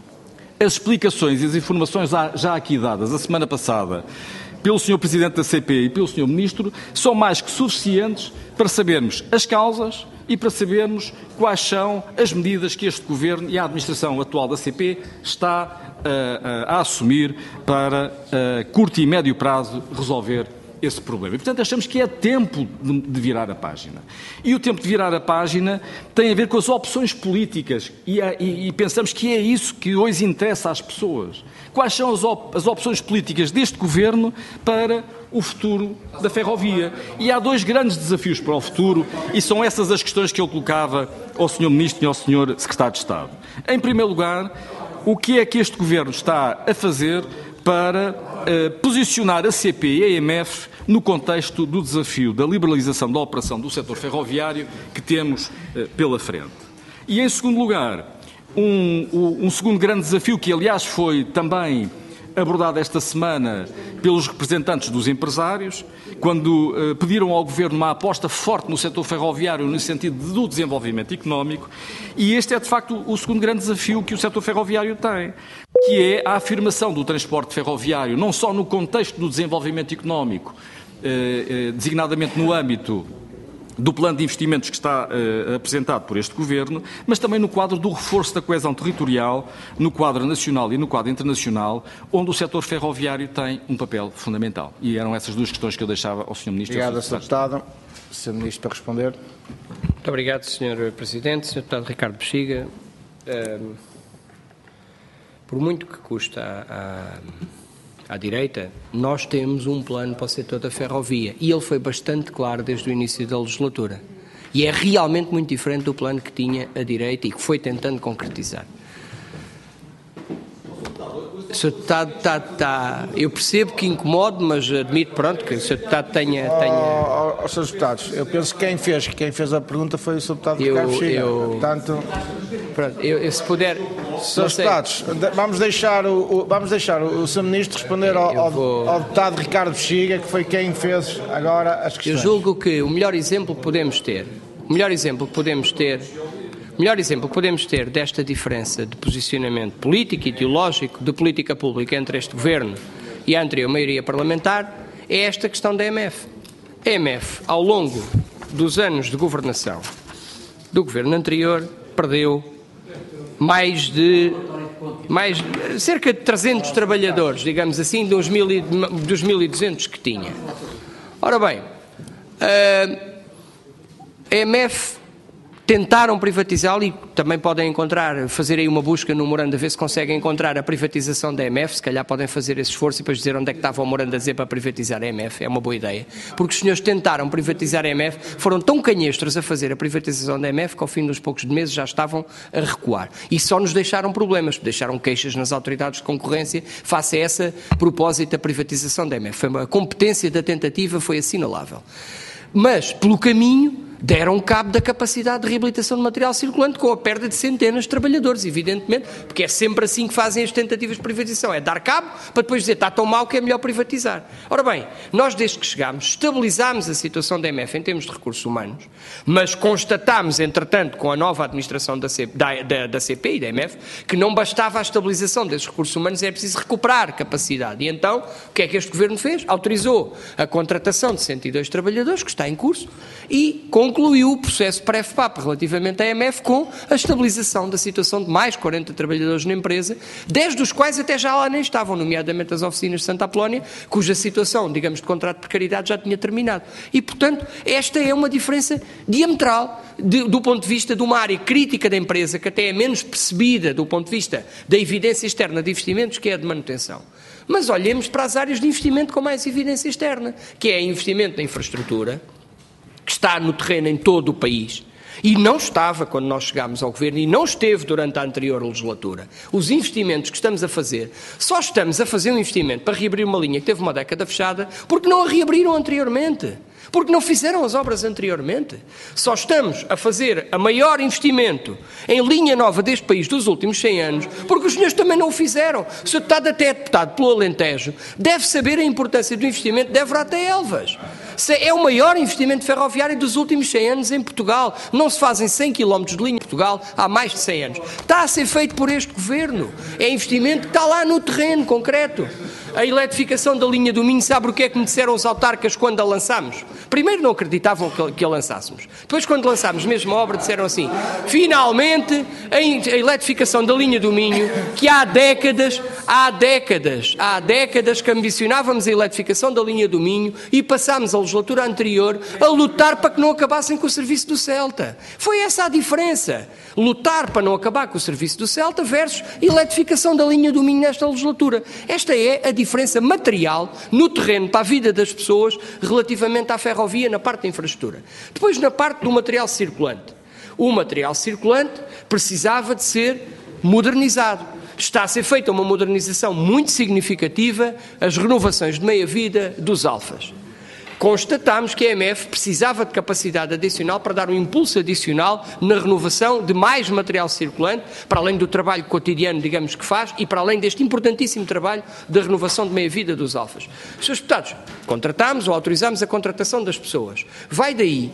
as explicações e as informações já aqui dadas a semana passada pelo senhor Presidente da C P e pelo senhor Ministro são mais que suficientes para sabermos as causas e para sabermos quais são as medidas que este Governo e a administração atual da C P está uh, uh, a assumir para uh, curto e médio prazo resolver esse problema. E, portanto, achamos que é tempo de, de virar a página. E o tempo de virar a página tem a ver com as opções políticas e, e, e pensamos que é isso que hoje interessa às pessoas. Quais são as, op, as opções políticas deste Governo para o futuro da ferrovia? E há dois grandes desafios para o futuro e são essas as questões que eu colocava ao senhor Ministro e ao senhor Secretário de Estado. Em primeiro lugar, o que é que este Governo está a fazer para uh, posicionar a C P e a E M F no contexto do desafio da liberalização da operação do setor ferroviário que temos uh, pela frente. E, em segundo lugar, um, um segundo grande desafio que, aliás, foi também abordado esta semana pelos representantes dos empresários, quando uh, pediram ao Governo uma aposta forte no setor ferroviário no sentido do desenvolvimento económico, e este é, de facto, o segundo grande desafio que o setor ferroviário tem, que é a afirmação do transporte ferroviário, não só no contexto do desenvolvimento económico, eh, eh, designadamente no âmbito do plano de investimentos que está eh, apresentado por este Governo, mas também no quadro do reforço da coesão territorial, no quadro nacional e no quadro internacional, onde o setor ferroviário tem um papel fundamental. E eram essas duas questões que eu deixava ao senhor Ministro. Obrigado, senhor Deputado. senhor Ministro, para responder. Muito obrigado, senhor Presidente. senhor Deputado Ricardo Bexiga. Um... Por muito que custa à, à, à direita, nós temos um plano para o setor da ferrovia e ele foi bastante claro desde o início da legislatura. E é realmente muito diferente do plano que tinha a direita e que foi tentando concretizar. senhor Deputado está, está... Eu percebo que incomode, mas admito, pronto, que o senhor Deputado tenha... tenha... Oh, oh, oh, senhores Deputados, eu penso que quem fez, quem fez a pergunta foi o senhor Deputado Eu- Ricardo Bexiga. eu- Portanto, Pronto, eu, eu, se puder... senhores Deputados, vamos deixar o, o- vamos deixar o, o senhor Ministro responder ao, ao, vou- ao Deputado Ricardo Bexiga, que foi quem fez agora as Eu questões. julgo que o melhor exemplo que podemos ter, o melhor exemplo que podemos ter, o melhor exemplo que podemos ter desta diferença de posicionamento político e ideológico de política pública entre este Governo e a anterior maioria parlamentar é esta questão da E M F. A E M F, ao longo dos anos de governação do Governo anterior, perdeu mais de mais, cerca de trezentos trabalhadores, digamos assim, dos mil e, dos mil e duzentos que tinha. Ora bem, a E M F tentaram privatizá-lo e também podem encontrar, fazer aí uma busca no Morando a ver se conseguem encontrar a privatização da E M F, se calhar podem fazer esse esforço e depois dizer onde é que estava o Morando a dizer para privatizar a E M F, é uma boa ideia, porque os senhores tentaram privatizar a E M F, foram tão canhestros a fazer a privatização da E M F que ao fim dos poucos meses já estavam a recuar e só nos deixaram problemas, deixaram queixas nas autoridades de concorrência face a essa propósito da privatização da E M F. A competência da tentativa foi assinalável. Mas, pelo caminho, deram cabo da capacidade de reabilitação de material circulante com a perda de centenas de trabalhadores, evidentemente, porque é sempre assim que fazem as tentativas de privatização, é dar cabo para depois dizer está tão mal que é melhor privatizar. Ora bem, nós desde que chegámos estabilizámos a situação da E M F em termos de recursos humanos, mas constatámos, entretanto, com a nova administração da, C, da, da, da C P e da E M F, que não bastava a estabilização desses recursos humanos, é preciso recuperar capacidade. E então, o que é que este Governo fez? Autorizou a contratação de cento e dois trabalhadores, que está em curso, e com concluiu o processo pré-F P A P relativamente à E M F com a estabilização da situação de mais quarenta trabalhadores na empresa, dez dos quais até já lá nem estavam, nomeadamente as oficinas de Santa Apolónia, cuja situação, digamos, de contrato de precariedade já tinha terminado. E, portanto, esta é uma diferença diametral de, do ponto de vista de uma área crítica da empresa, que até é menos percebida do ponto de vista da evidência externa de investimentos, que é a de manutenção. Mas olhemos para as áreas de investimento com mais evidência externa, que é investimento na infraestrutura, que está no terreno em todo o país, e não estava quando nós chegámos ao Governo, e não esteve durante a anterior legislatura. Os investimentos que estamos a fazer, só estamos a fazer um investimento para reabrir uma linha que teve uma década fechada, porque não a reabriram anteriormente, porque não fizeram as obras anteriormente. Só estamos a fazer a maior investimento em linha nova deste país dos últimos cem anos, porque os senhores também não o fizeram. O senhor deputado até é deputado pelo Alentejo, deve saber a importância do investimento de Évora até Elvas. É o maior investimento ferroviário dos últimos cem anos em Portugal. Não se fazem cem quilómetros de linha em Portugal há mais de cem anos. Está a ser feito por este Governo. É investimento que está lá no terreno concreto. A eletrificação da linha do Minho, sabe o que é que me disseram os autarcas quando a lançámos? Primeiro não acreditavam que a lançássemos. Depois, quando lançámos mesmo a obra, disseram assim: finalmente a eletrificação da linha do Minho, que há décadas, há décadas, há décadas que ambicionávamos a eletrificação da linha do Minho e passámos a legislatura anterior a lutar para que não acabassem com o serviço do Celta. Foi essa a diferença. Lutar para não acabar com o serviço do Celta versus eletrificação da linha do Minho nesta legislatura. Esta é a diferença material no terreno para a vida das pessoas relativamente à ferrovia na parte da infraestrutura. Depois, na parte do material circulante. O material circulante precisava de ser modernizado. Está a ser feita uma modernização muito significativa, as renovações de meia-vida dos alfas. Constatámos que a E M F precisava de capacidade adicional para dar um impulso adicional na renovação de mais material circulante, para além do trabalho cotidiano, digamos, que faz, e para além deste importantíssimo trabalho da renovação de meia-vida dos alfas. senhores Deputados, contratámos ou autorizámos a contratação das pessoas. Vai daí.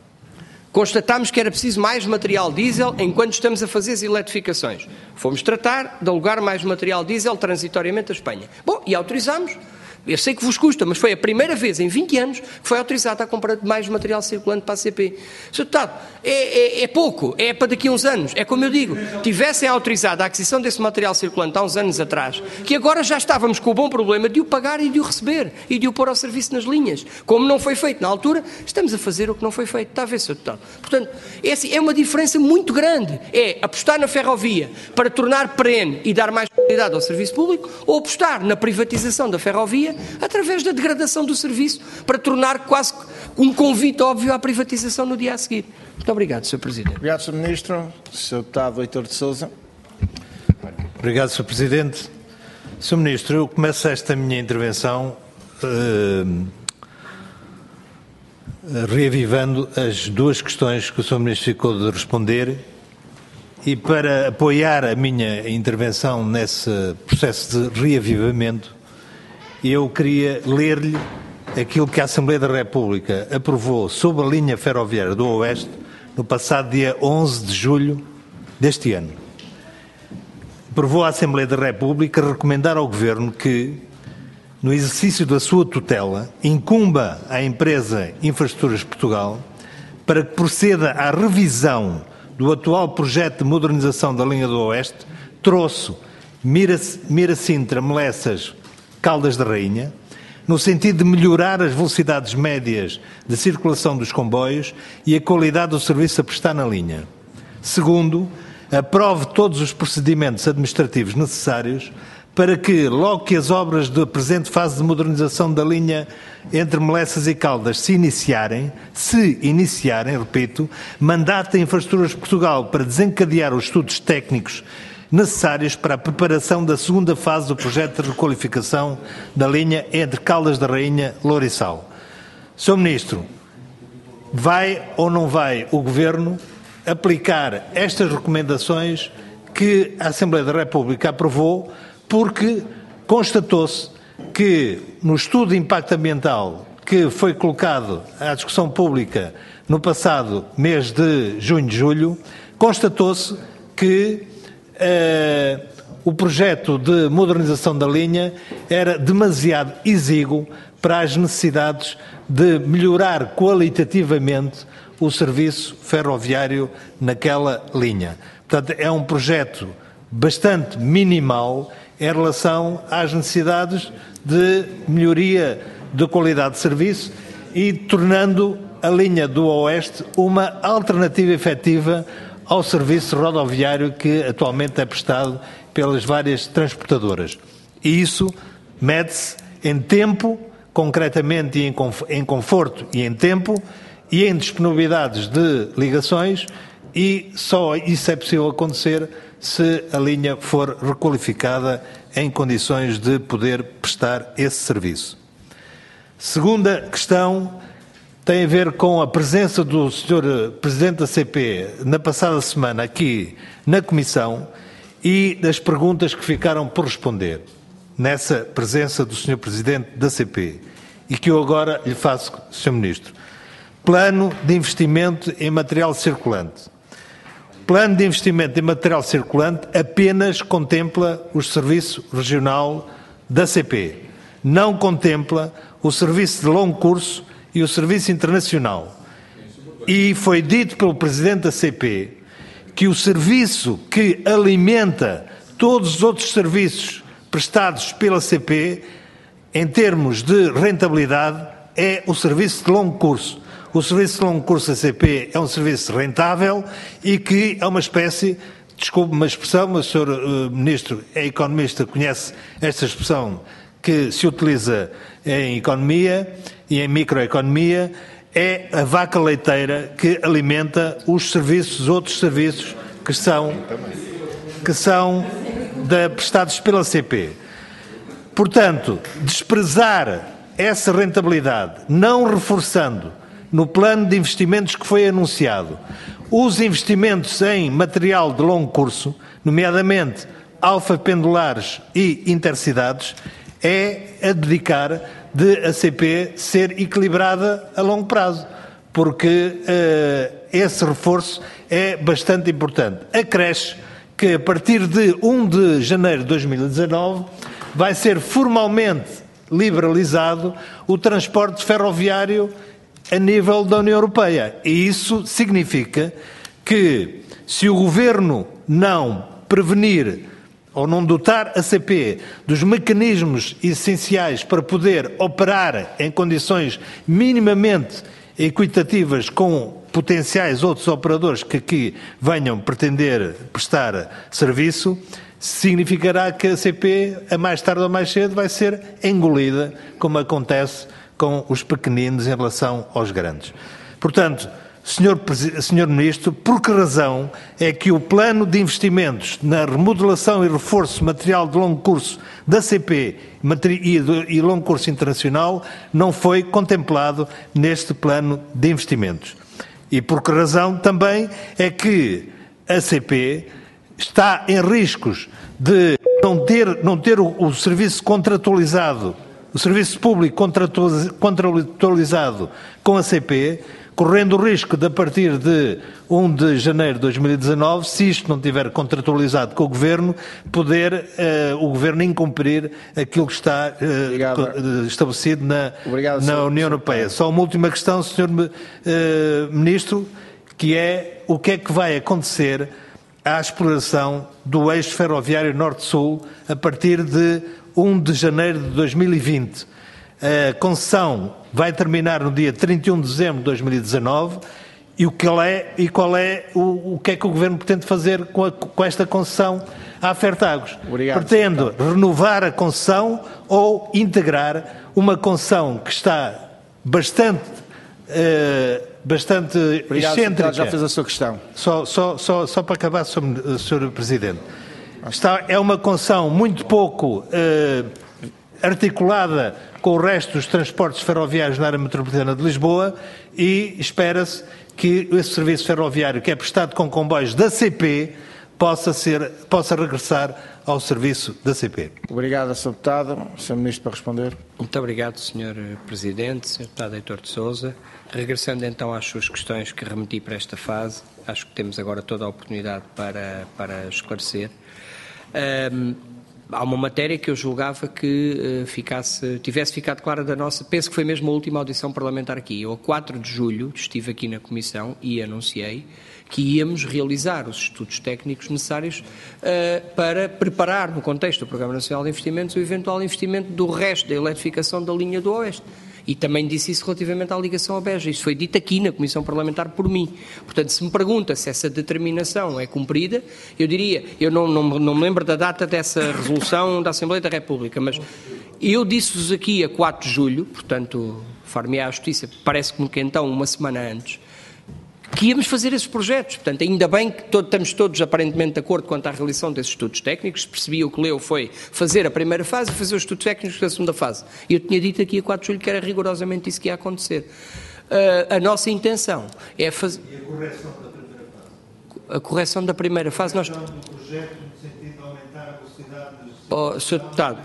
Constatámos que era preciso mais material diesel enquanto estamos a fazer as eletrificações. Fomos tratar de alugar mais material diesel transitoriamente à Espanha. Bom, e autorizámos. Eu sei que vos custa, mas foi a primeira vez em vinte anos que foi autorizada a compra de mais material circulante para a C P. senhor Deputado, é, é, é pouco, é para daqui a uns anos. É como eu digo, tivessem autorizado a aquisição desse material circulante há uns anos atrás, que agora já estávamos com o bom problema de o pagar e de o receber e de o pôr ao serviço nas linhas. Como não foi feito na altura, estamos a fazer o que não foi feito. Está a ver, senhor Deputado? Portanto, é, assim, é uma diferença muito grande. É apostar na ferrovia para tornar perene e dar mais qualidade ao serviço público, ou apostar na privatização da ferrovia através da degradação do serviço para tornar quase um convite óbvio à privatização no dia a seguir. Muito obrigado, senhor Presidente. Obrigado, senhor Ministro. senhor Deputado Heitor de Sousa. Obrigado, senhor Presidente. senhor Ministro, eu começo esta minha intervenção uh, reavivando as duas questões que o senhor Ministro ficou de responder, e para apoiar a minha intervenção nesse processo de reavivamento, eu queria ler-lhe aquilo que a Assembleia da República aprovou sobre a linha ferroviária do Oeste no passado dia onze de julho deste ano. Aprovou a Assembleia da República recomendar ao Governo que, no exercício da sua tutela, incumba à empresa Infraestruturas Portugal para que proceda à revisão do atual projeto de modernização da linha do Oeste, troço Mira-Sintra, Melessas, Caldas da Rainha, no sentido de melhorar as velocidades médias de circulação dos comboios e a qualidade do serviço a prestar na linha. Segundo, aprove todos os procedimentos administrativos necessários para que, logo que as obras da presente fase de modernização da linha entre Melessas e Caldas se iniciarem, se iniciarem, repito, mandate a Infraestruturas Portugal para desencadear os estudos técnicos necessários para a preparação da segunda fase do projeto de requalificação da linha entre Caldas da Rainha e Louriçal. senhor Ministro, vai ou não vai o Governo aplicar estas recomendações que a Assembleia da República aprovou, porque constatou-se que no estudo de impacto ambiental que foi colocado à discussão pública no passado mês de junho e julho, constatou-se que Uh, o projeto de modernização da linha era demasiado exíguo para as necessidades de melhorar qualitativamente o serviço ferroviário naquela linha. Portanto, é um projeto bastante minimal em relação às necessidades de melhoria de qualidade de serviço e tornando a linha do Oeste uma alternativa efetiva ao serviço rodoviário que atualmente é prestado pelas várias transportadoras. E isso mede-se em tempo, concretamente em conforto e em tempo, e em disponibilidades de ligações, e só isso é possível acontecer se a linha for requalificada em condições de poder prestar esse serviço. Segunda questão tem a ver com a presença do senhor Presidente da C P na passada semana aqui na Comissão e das perguntas que ficaram por responder nessa presença do senhor Presidente da C P e que eu agora lhe faço, senhor Ministro. Plano de investimento em material circulante. Plano de investimento em material circulante apenas contempla o Serviço Regional da C P. Não contempla o Serviço de Longo Curso e o Serviço Internacional. E foi dito pelo Presidente da C P que o serviço que alimenta todos os outros serviços prestados pela C P, em termos de rentabilidade, é o Serviço de Longo Curso. O Serviço de Longo Curso da C P é um serviço rentável e que é uma espécie, desculpe uma expressão, mas o senhor uh, Ministro é economista, conhece esta expressão que se utiliza em economia e em microeconomia, é a vaca leiteira que alimenta os serviços, os outros serviços que são, que são da, prestados pela C P. Portanto, desprezar essa rentabilidade, não reforçando no plano de investimentos que foi anunciado os investimentos em material de longo curso, nomeadamente alfa-pendulares e intercidades, é a dedicar de a C P ser equilibrada a longo prazo, porque uh, esse reforço é bastante importante. Acresce que a partir de um de janeiro de dois mil e dezanove vai ser formalmente liberalizado o transporte ferroviário a nível da União Europeia. E isso significa que, se o Governo não prevenir ou não dotar a C P dos mecanismos essenciais para poder operar em condições minimamente equitativas com potenciais outros operadores que aqui venham pretender prestar serviço, significará que a C P, a mais tarde ou mais cedo, vai ser engolida, como acontece com os pequeninos em relação aos grandes. Portanto, senhor, senhor Ministro, por que razão é que o plano de investimentos na remodelação e reforço material de longo curso da C P e longo curso internacional não foi contemplado neste plano de investimentos? E por que razão também é que a C P está em riscos de não ter, não ter o, o serviço contratualizado, o serviço público contratualizado com a C P, correndo o risco de, a partir de primeiro de janeiro de dois mil e dezanove, se isto não estiver contratualizado com o Governo, poder uh, o Governo incumprir aquilo que está uh, estabelecido na, Obrigado, na União Europeia. Só uma última questão, senhor uh, Ministro, que é o que é que vai acontecer à exploração do eixo ferroviário Norte-Sul a partir de primeiro de janeiro de dois mil e vinte. A concessão vai terminar no dia trinta e um de dezembro de dois mil e dezanove e, o que é, e qual é o, o que é que o Governo pretende fazer com, a, com esta concessão à Fertagos? Obrigado. Pretende renovar a concessão ou integrar uma concessão que está bastante, uh, bastante Obrigado, excêntrica? já fez a sua questão. Só, só, só, só para acabar, senhor Presidente. Está, é uma concessão muito pouco uh, articulada com o resto dos transportes ferroviários na área metropolitana de Lisboa e espera-se que esse serviço ferroviário, que é prestado com comboios da C P, possa, ser, possa regressar ao serviço da C P. Obrigado, senhor Deputado. senhor Ministro, para responder. Muito obrigado, senhor Presidente, senhor Deputado Heitor de Sousa. Regressando então às suas questões que remeti para esta fase, acho que temos agora toda a oportunidade para, para esclarecer. Um, há uma matéria que eu julgava que uh, ficasse, tivesse ficado clara da nossa, penso que foi mesmo a última audição parlamentar aqui. Eu, a quatro de julho, estive aqui na Comissão e anunciei que íamos realizar os estudos técnicos necessários uh, para preparar, no contexto do Programa Nacional de Investimentos, o eventual investimento do resto da eletrificação da linha do Oeste. E também disse isso relativamente à ligação à Beja. Isso foi dito aqui na Comissão Parlamentar por mim. Portanto, se me pergunta se essa determinação é cumprida, eu diria, eu não, não, não me lembro da data dessa resolução da Assembleia da República, mas eu disse-vos aqui a quatro de julho, portanto, far-me-á a Justiça, parece-me que então uma semana antes, que íamos fazer esses projetos. Portanto, ainda bem que todo, estamos todos aparentemente de acordo quanto à realização desses estudos técnicos. Percebi o que leu foi fazer a primeira fase e fazer os estudos técnicos da segunda fase. E eu tinha dito aqui a quatro de julho que era rigorosamente isso que ia acontecer. Uh, a nossa intenção é fazer... E a correção da primeira fase? A correção da primeira fase... Nós... Um projeto no sentido de aumentar a velocidade... Oh, senhor Deputado,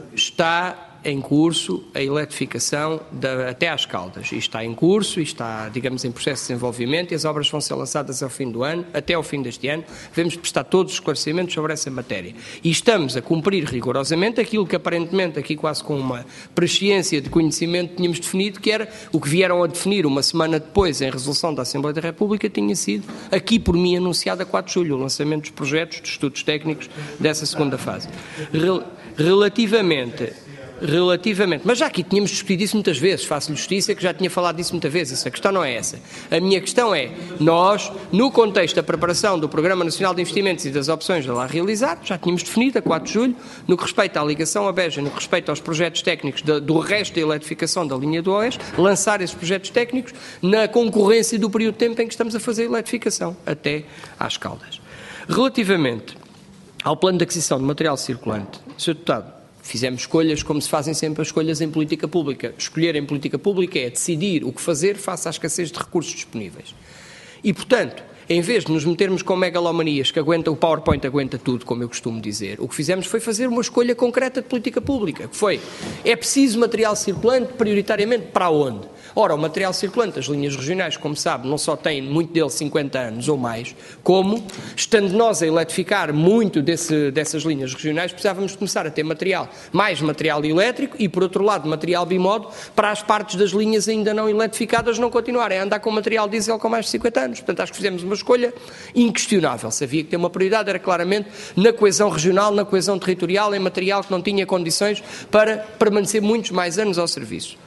está em curso a eletrificação da, até às Caldas. Isto está em curso, isto está, digamos, em processo de desenvolvimento e as obras vão ser lançadas ao fim do ano, até ao fim deste ano. Devemos prestar todos os esclarecimentos sobre essa matéria. E estamos a cumprir rigorosamente aquilo que aparentemente, aqui quase com uma presciência de conhecimento, tínhamos definido, que era o que vieram a definir uma semana depois em resolução da Assembleia da República, tinha sido aqui por mim anunciado a quatro de julho, o lançamento dos projetos, de estudos técnicos dessa segunda fase. Rel- relativamente... Relativamente, mas já aqui tínhamos discutido isso muitas vezes, faço-lhe justiça que já tinha falado disso muitas vezes, a questão não é essa. A minha questão é, nós, no contexto da preparação do Programa Nacional de Investimentos e das opções a lá realizar, já tínhamos definido a quatro de julho, no que respeita à ligação à Beja, no que respeita aos projetos técnicos de, do resto da eletrificação da linha do Oeste, lançar esses projetos técnicos na concorrência do período de tempo em que estamos a fazer a eletrificação, até às Caldas. Relativamente ao plano de aquisição de material circulante, senhor Deputado, fizemos escolhas como se fazem sempre as escolhas em política pública. Escolher em política pública é decidir o que fazer face à escassez de recursos disponíveis. E, portanto, em vez de nos metermos com megalomanias que aguenta, o PowerPoint aguenta tudo, como eu costumo dizer, o que fizemos foi fazer uma escolha concreta de política pública, que foi, é preciso material circulante prioritariamente para onde? Ora, o material circulante, as linhas regionais, como sabe, não só têm muito dele cinquenta anos ou mais, como, estando nós a eletrificar muito desse, dessas linhas regionais, precisávamos começar a ter material, mais material elétrico e, por outro lado, material bimodo, para as partes das linhas ainda não eletrificadas não continuarem a andar com material diesel com mais de cinquenta anos. Portanto, acho que fizemos uma escolha inquestionável. Se havia que ter uma prioridade, era claramente na coesão regional, na coesão territorial, em material que não tinha condições para permanecer muitos mais anos ao serviço.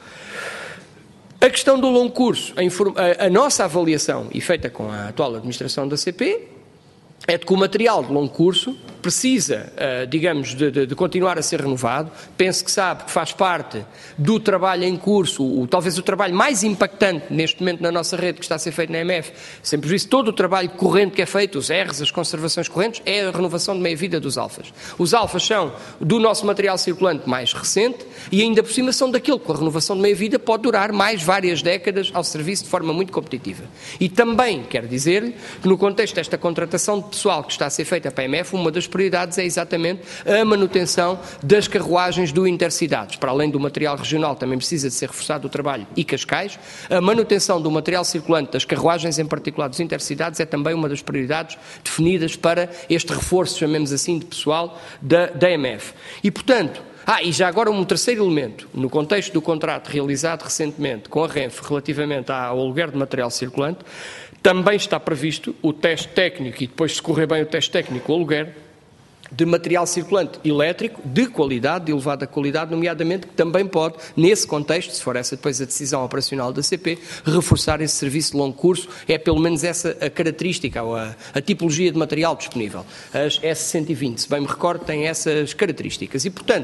A questão do longo curso, a, inform... a, a nossa avaliação, e feita com a atual administração da C P, é de que o material de longo curso precisa, digamos, de, de, de continuar a ser renovado. Penso que sabe que faz parte do trabalho em curso, o, talvez o trabalho mais impactante neste momento na nossa rede que está a ser feito na E M F, sempre visto todo o trabalho corrente que é feito, os R's, as conservações correntes, é a renovação de meia-vida dos alfas. Os alfas são do nosso material circulante mais recente e ainda por cima são daquilo que com a renovação de meia-vida pode durar mais várias décadas ao serviço de forma muito competitiva. E também quero dizer que no contexto desta contratação de pessoal que está a ser feita para a E M F, uma das prioridades é exatamente a manutenção das carruagens do Intercidades. Para além do material regional, também precisa de ser reforçado o trabalho e Cascais. A manutenção do material circulante das carruagens, em particular dos Intercidades, é também uma das prioridades definidas para este reforço, chamemos assim, de pessoal da, da E M F. E, portanto, Ah, e já agora um terceiro elemento, no contexto do contrato realizado recentemente com a Renfe relativamente ao aluguer de material circulante, também está previsto o teste técnico e depois, se correr bem o teste técnico, o aluguer de material circulante elétrico de qualidade, de elevada qualidade, nomeadamente que também pode, nesse contexto, se for essa depois a decisão operacional da C P, reforçar esse serviço de longo curso. É pelo menos essa a característica, ou a, a tipologia de material disponível. As S cento e vinte, se bem me recordo, têm essas características e, portanto,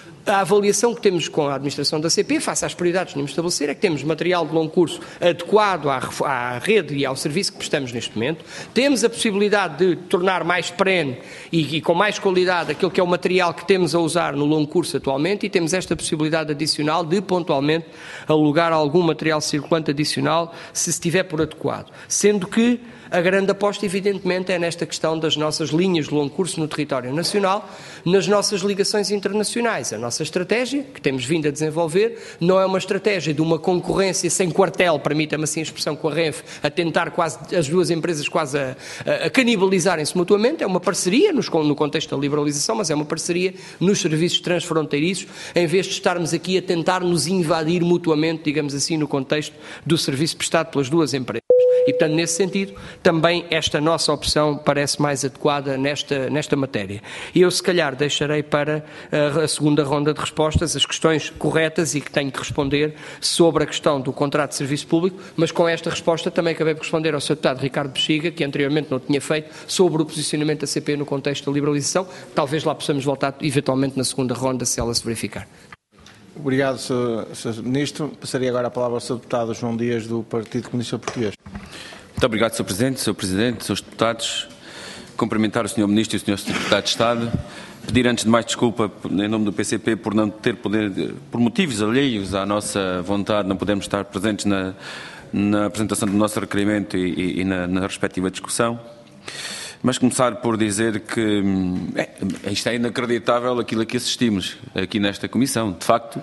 a avaliação que temos com a administração da C P, face às prioridades que temos de estabelecer, é que temos material de longo curso adequado à, à rede e ao serviço que prestamos neste momento. Temos a possibilidade de tornar mais perene e, e com mais qualidade aquilo que é o material que temos a usar no longo curso atualmente e temos esta possibilidade adicional de, pontualmente, alugar algum material circulante adicional se estiver por adequado. Sendo que a grande aposta, evidentemente, é nesta questão das nossas linhas de longo curso no território nacional, nas nossas ligações internacionais. A nossa estratégia, que temos vindo a desenvolver, não é uma estratégia de uma concorrência sem quartel, permita-me assim a expressão, com a Renfe, a tentar quase as duas empresas quase a, a, a canibalizarem-se mutuamente. É uma parceria nos, no contexto da liberalização, mas é uma parceria nos serviços transfronteiriços, em vez de estarmos aqui a tentar nos invadir mutuamente, digamos assim, no contexto do serviço prestado pelas duas empresas. E, portanto, nesse sentido, também esta nossa opção parece mais adequada nesta, nesta matéria. E eu, se calhar, deixarei para a, a segunda ronda de respostas as questões corretas e que tenho que responder sobre a questão do contrato de serviço público, mas com esta resposta também acabei de responder ao senhor deputado Ricardo Bexiga, que anteriormente não tinha feito, sobre o posicionamento da C P no contexto da liberalização. Talvez lá possamos voltar, eventualmente, na segunda ronda, se ela se verificar. Obrigado, senhor senhor Ministro. Passaria agora a palavra ao senhor Deputado João Dias, do Partido Comunista Português. Muito obrigado, senhor Presidente, senhor Presidente, senhores Deputados. Cumprimentar o senhor Ministro e o senhor Secretário de Estado. Pedir, antes de mais, desculpa em nome do P C P por não ter poder, por motivos alheios à nossa vontade, não podermos estar presentes na, na apresentação do nosso requerimento e, e, e na, na respectiva discussão. Mas começar por dizer que é, isto é inacreditável aquilo a que assistimos aqui nesta Comissão. De facto,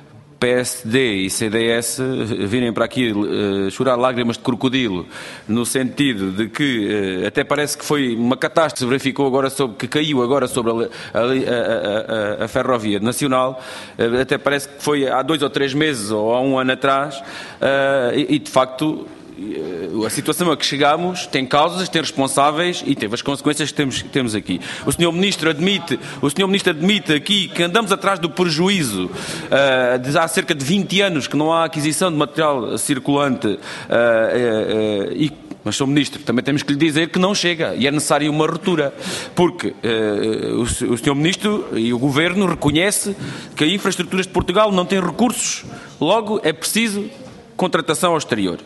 P S D e C D S virem para aqui uh, chorar lágrimas de crocodilo, no sentido de que uh, até parece que foi uma catástrofe que se verificou agora, sobre, que caiu agora sobre a, a, a, a Ferrovia Nacional, uh, até parece que foi há dois ou três meses ou há um ano atrás, uh, e, e de facto a situação a que chegámos tem causas, tem responsáveis e teve as consequências que temos, que temos aqui. O senhor Ministro admite, o senhor Ministro admite aqui que andamos atrás do prejuízo uh, de há cerca de vinte anos que não há aquisição de material circulante uh, uh, uh, e mas, senhor Ministro, também temos que lhe dizer que não chega e é necessária uma ruptura, porque uh, o, o senhor Ministro e o Governo reconhece que a infraestruturas de Portugal não tem recursos, logo é preciso contratação ao exterior.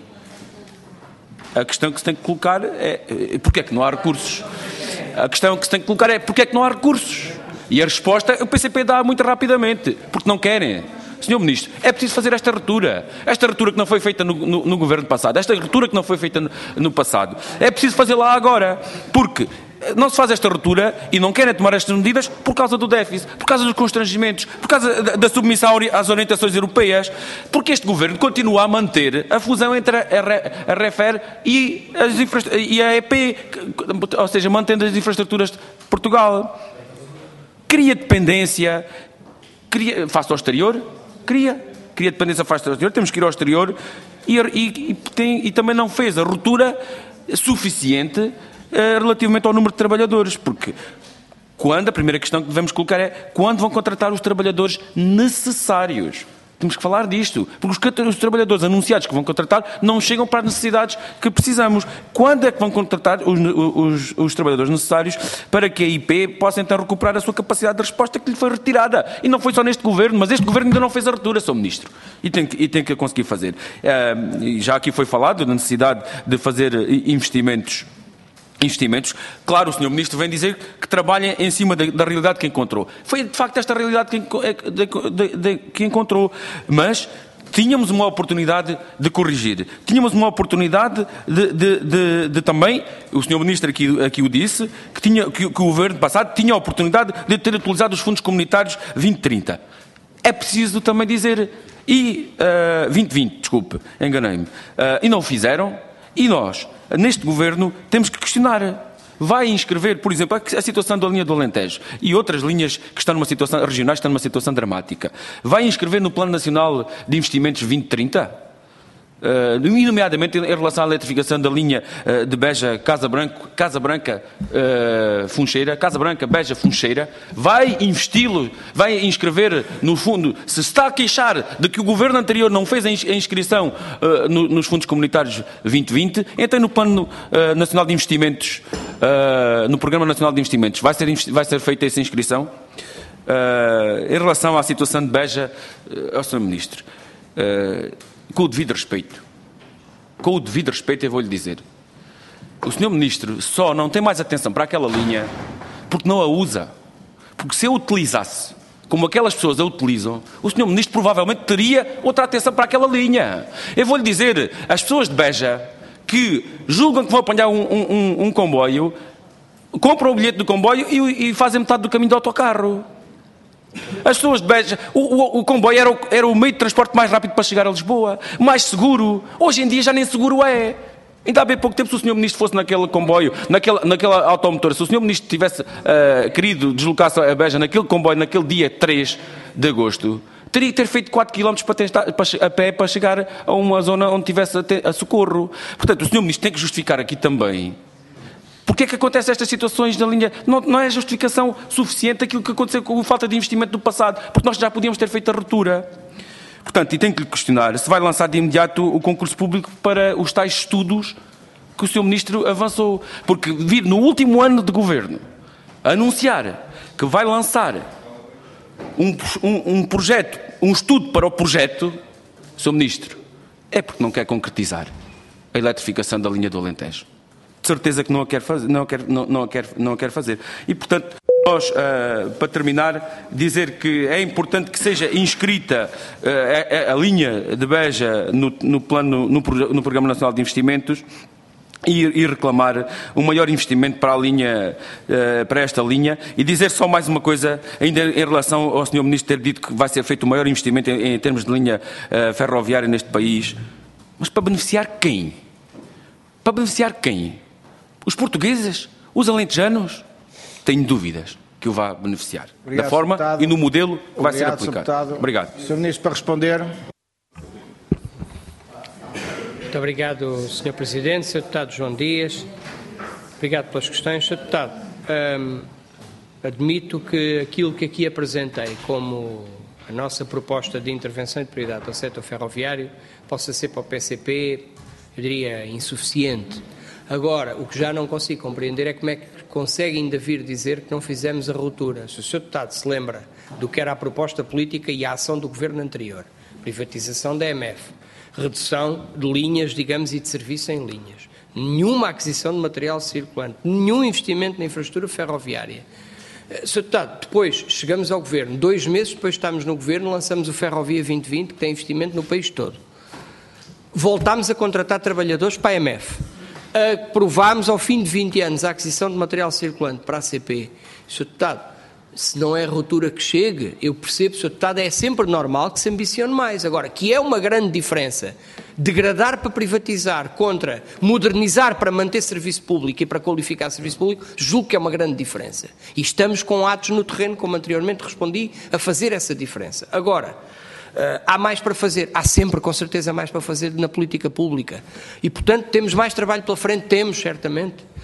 A questão que se tem que colocar é porque é que não há recursos? A questão que se tem que colocar é porque é que não há recursos? E a resposta o P C P dá muito rapidamente, porque não querem. senhor Ministro, é preciso fazer esta ruptura. Esta ruptura que não foi feita no, no, no governo passado, esta ruptura que não foi feita no, no passado, é preciso fazê-la agora, porque não se faz esta ruptura e não querem tomar estas medidas por causa do déficit, por causa dos constrangimentos, por causa da, da submissão às orientações europeias, porque este governo continua a manter a fusão entre a, a REFER e, as infra, e a E P, ou seja, mantendo as infraestruturas de Portugal. Cria dependência, cria, face ao exterior, cria, cria dependência face ao exterior, temos que ir ao exterior e, e, e, tem, e também não fez a ruptura suficiente relativamente ao número de trabalhadores, porque quando, a primeira questão que devemos colocar é quando vão contratar os trabalhadores necessários Temos que falar disto, porque os trabalhadores anunciados que vão contratar não chegam para as necessidades que precisamos. Quando é que vão contratar os, os, os trabalhadores necessários para que a I P possa então recuperar a sua capacidade de resposta que lhe foi retirada? E não foi só neste governo, mas este governo ainda não fez a ruptura, senhor Ministro. E tem que, e tem que conseguir fazer. Uh, já aqui foi falado da necessidade de fazer investimentos investimentos. Claro, o senhor Ministro vem dizer que trabalha em cima da, da realidade que encontrou. Foi, de facto, esta realidade que, de, de, de, que encontrou. Mas tínhamos uma oportunidade de corrigir. Tínhamos uma oportunidade de, de, de, de também, o senhor Ministro aqui, aqui o disse, que, tinha, que, que o governo passado tinha a oportunidade de ter utilizado os fundos comunitários vinte trinta. É preciso também dizer, e uh, vinte vinte, desculpe, enganei-me, uh, e não o fizeram, e nós, neste governo, temos que questionar. Vai inscrever, por exemplo, a situação da linha do Alentejo e outras linhas que estão numa situação, regionais que estão numa situação dramática. Vai inscrever no Plano Nacional de Investimentos vinte trinta? Uh, nomeadamente em relação à eletrificação da linha uh, de Beja, Casa Branca, Casa Branca, uh, Funcheira, Casa Branca, Beja, Funcheira, vai investi-lo, vai inscrever no fundo, se está a queixar de que o governo anterior não fez a inscrição uh, no, nos fundos comunitários vinte vinte, então no Plano uh, Nacional de Investimentos, uh, no Programa Nacional de Investimentos, vai ser, vai ser feita essa inscrição? Uh, em relação à situação de Beja, uh, ao senhor Ministro, uh, com o devido respeito, com o devido respeito eu vou-lhe dizer, o senhor Ministro só não tem mais atenção para aquela linha porque não a usa. Porque se a utilizasse como aquelas pessoas a utilizam, o senhor Ministro provavelmente teria outra atenção para aquela linha. Eu vou-lhe dizer, as pessoas de Beja que julgam que vão apanhar um, um, um comboio, compram o bilhete do comboio e, e fazem metade do caminho do autocarro. As pessoas de Beja, o, o, o comboio era o, era o meio de transporte mais rápido para chegar a Lisboa, mais seguro. Hoje em dia já nem seguro é. Ainda há bem pouco tempo, se o senhor Ministro fosse naquele comboio, naquela, naquela automotora, se o senhor Ministro tivesse uh, querido deslocar-se a Beja naquele comboio, naquele dia três de agosto, teria que ter feito quatro quilómetros para tentar, para, a pé para chegar a uma zona onde tivesse a, ter, a socorro. Portanto, o senhor Ministro tem que justificar aqui também porque é que acontecem estas situações na linha. Não, não é justificação suficiente aquilo que aconteceu com a falta de investimento do passado, porque nós já podíamos ter feito a ruptura. Portanto, e tenho que lhe questionar se vai lançar de imediato o concurso público para os tais estudos que o senhor Ministro avançou. Porque vir no último ano de governo anunciar que vai lançar um, um, um projeto, um estudo para o projeto, senhor Ministro, é porque não quer concretizar a eletrificação da linha do Alentejo. De certeza que não a quer fazer. Não a quer, não, não a quer, não a quer fazer. E, portanto, nós, uh, para terminar, dizer que é importante que seja inscrita uh, a, a linha de Beja no, no, plano, no, no Programa Nacional de Investimentos e, e reclamar um maior investimento para a linha, uh, para esta linha. E dizer só mais uma coisa, ainda em relação ao senhor Ministro ter dito que vai ser feito o maior investimento em, em termos de linha uh, ferroviária neste país. Mas para beneficiar quem? Para beneficiar quem? Os portugueses? Os alentejanos? Tenho dúvidas que o vá beneficiar. Obrigado, da forma deputado. E no modelo que Obrigado, vai ser aplicado. Obrigado. senhor Ministro, para responder. Muito obrigado, senhor Presidente. senhor Deputado João Dias. Obrigado pelas questões. senhor Deputado, hum, admito que aquilo que aqui apresentei como a nossa proposta de intervenção e de prioridade ao setor ferroviário possa ser para o P C P, eu diria, insuficiente. Agora, o que já não consigo compreender é como é que consegue ainda vir dizer que não fizemos a ruptura. Se o senhor Deputado se lembra do que era a proposta política e a ação do Governo anterior, privatização da E M F, redução de linhas, digamos, e de serviço em linhas, nenhuma aquisição de material circulante, nenhum investimento na infraestrutura ferroviária. senhor Deputado, depois chegamos ao Governo, dois meses depois estamos no Governo, lançamos o Ferrovia vinte vinte, que tem investimento no país todo. Voltámos a contratar trabalhadores para a E M F. Aprovámos ao fim de vinte anos a aquisição de material circulante para a A C P. senhor Deputado, se não é a ruptura que chegue, eu percebo, senhor Deputado, é sempre normal que se ambicione mais. Agora, que é uma grande diferença degradar para privatizar contra modernizar para manter serviço público e para qualificar serviço público, julgo que é uma grande diferença. E estamos com atos no terreno, como anteriormente respondi, a fazer essa diferença. Agora, Uh, há mais para fazer, há sempre com certeza mais para fazer na política pública e portanto temos mais trabalho pela frente, temos certamente,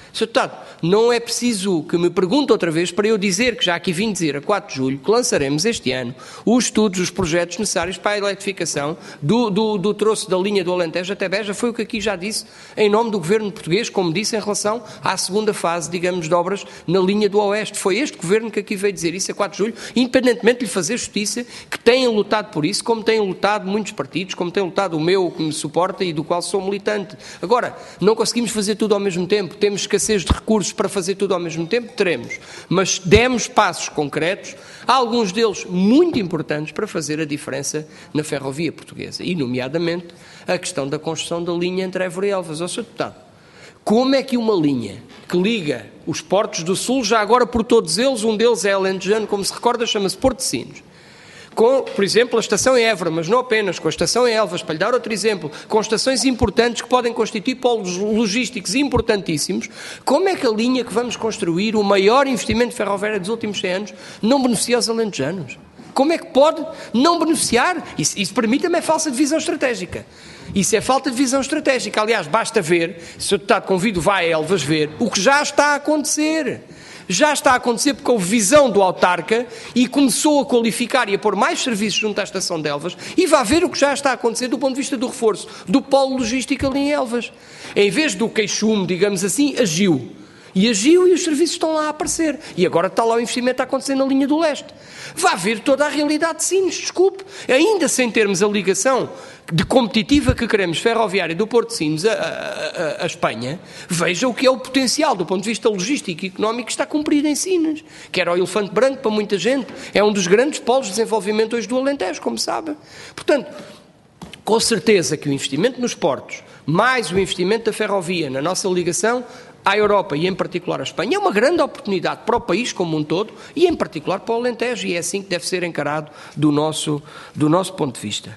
senhor Deputado, não é preciso que me pergunte outra vez para eu dizer que já aqui vim dizer a quatro de julho que lançaremos este ano os estudos, os projetos necessários para a eletrificação do, do, do troço da linha do Alentejo até Beja. Foi o que aqui já disse em nome do Governo português, como disse em relação à segunda fase, digamos, de obras na linha do Oeste. Foi este Governo que aqui veio dizer isso a quatro de julho, independentemente de lhe fazer justiça, que têm lutado por isso, como têm lutado muitos partidos, como tem lutado o meu, que me suporta e do qual sou militante. Agora, não conseguimos fazer tudo ao mesmo tempo, temos escassez de recursos para fazer tudo ao mesmo tempo, teremos, mas demos passos concretos, alguns deles muito importantes para fazer a diferença na ferrovia portuguesa, e nomeadamente a questão da construção da linha entre Évora e Elvas. Ó, senhor Deputado, como é que uma linha que liga os portos do Sul, já agora por todos eles, um deles é alentejano, como se recorda, chama-se Porto de Sinos, com, por exemplo, a estação em Évora, mas não apenas, com a estação em Elvas, para lhe dar outro exemplo, com estações importantes que podem constituir polos logísticos importantíssimos, como é que a linha que vamos construir, o maior investimento ferroviário dos últimos cem anos, não beneficia os alentejanos? Como é que pode não beneficiar? Isso, isso permita-me, é falsa de visão estratégica. Isso é falta de visão estratégica. Aliás, basta ver, se o senhor Deputado convido, vá a Elvas ver, o que já está a acontecer. Já está a acontecer porque houve visão do autarca e começou a qualificar e a pôr mais serviços junto à estação de Elvas, e vá ver o que já está a acontecer do ponto de vista do reforço do polo logístico ali em Elvas. Em vez do queixume, digamos assim, agiu. E agiu e os serviços estão lá a aparecer. E agora está lá o investimento a acontecer na linha do leste. Vá ver toda a realidade de Sines, desculpe. Ainda sem termos a ligação de competitiva que queremos ferroviária do Porto de Sines a, a, a, a Espanha, veja o que é o potencial do ponto de vista logístico e económico que está cumprido em Sines, que era o elefante branco para muita gente. É um dos grandes polos de desenvolvimento hoje do Alentejo, como sabe. Portanto, com certeza que o investimento nos portos, mais o investimento da ferrovia na nossa ligação à Europa e em particular à Espanha, é uma grande oportunidade para o país como um todo e em particular para o Alentejo, e é assim que deve ser encarado do nosso, do nosso ponto de vista.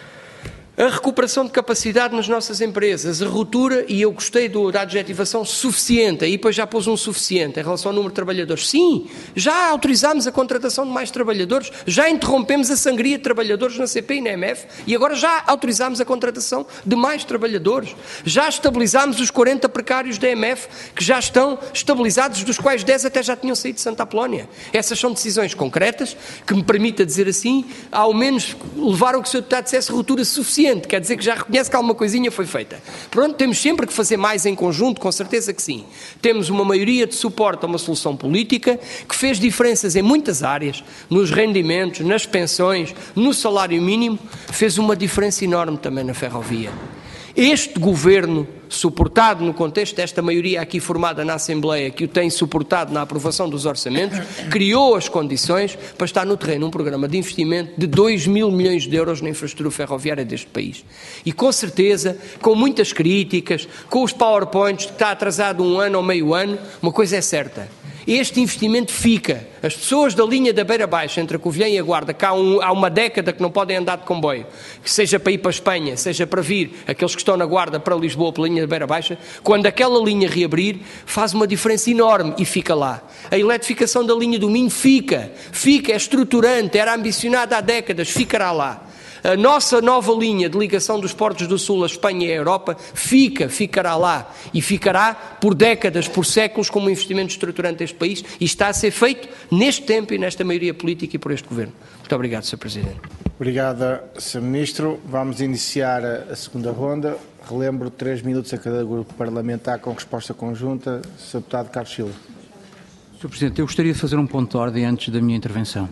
A recuperação de capacidade nas nossas empresas, a ruptura, e eu gostei do, da adjetivação suficiente, aí depois já pôs um suficiente em relação ao número de trabalhadores. Sim, já autorizámos a contratação de mais trabalhadores, já interrompemos a sangria de trabalhadores na C P e na M F e agora já autorizámos a contratação de mais trabalhadores. Já estabilizámos os quarenta precários da M F, que já estão estabilizados, dos quais dez até já tinham saído de Santa Apolónia. Essas são decisões concretas que me permita dizer assim, ao menos levar o que o senhor Deputado dissesse ruptura suficiente. Quer dizer que já reconhece que alguma coisinha foi feita. Pronto, temos sempre que fazer mais em conjunto, com certeza que sim. Temos uma maioria de suporte a uma solução política que fez diferenças em muitas áreas, nos rendimentos, nas pensões, no salário mínimo, fez uma diferença enorme também na ferrovia. Este governo, suportado no contexto desta maioria aqui formada na Assembleia, que o tem suportado na aprovação dos orçamentos, criou as condições para estar no terreno um programa de investimento de dois mil milhões de euros na infraestrutura ferroviária deste país. E com certeza, com muitas críticas, com os PowerPoints, que está atrasado um ano ou meio ano, uma coisa é certa. Este investimento fica. As pessoas da linha da Beira Baixa, entre a Covilhã e a Guarda, que há, um, há uma década que não podem andar de comboio, que seja para ir para a Espanha, seja para vir, aqueles que estão na Guarda para Lisboa pela linha da Beira Baixa, quando aquela linha reabrir, faz uma diferença enorme e fica lá. A eletrificação da linha do Minho fica, fica, é estruturante, era ambicionada há décadas, ficará lá. A nossa nova linha de ligação dos portos do Sul à Espanha e à Europa fica, ficará lá e ficará por décadas, por séculos, como um investimento estruturante deste país, e está a ser feito neste tempo e nesta maioria política e por este Governo. Muito obrigado, senhor Presidente. Obrigado, senhor Ministro. Vamos iniciar a segunda ronda. Relembro, três minutos a cada grupo parlamentar com resposta conjunta. senhor Deputado Carlos Silva. senhor Presidente, eu gostaria de fazer um ponto de ordem antes da minha intervenção.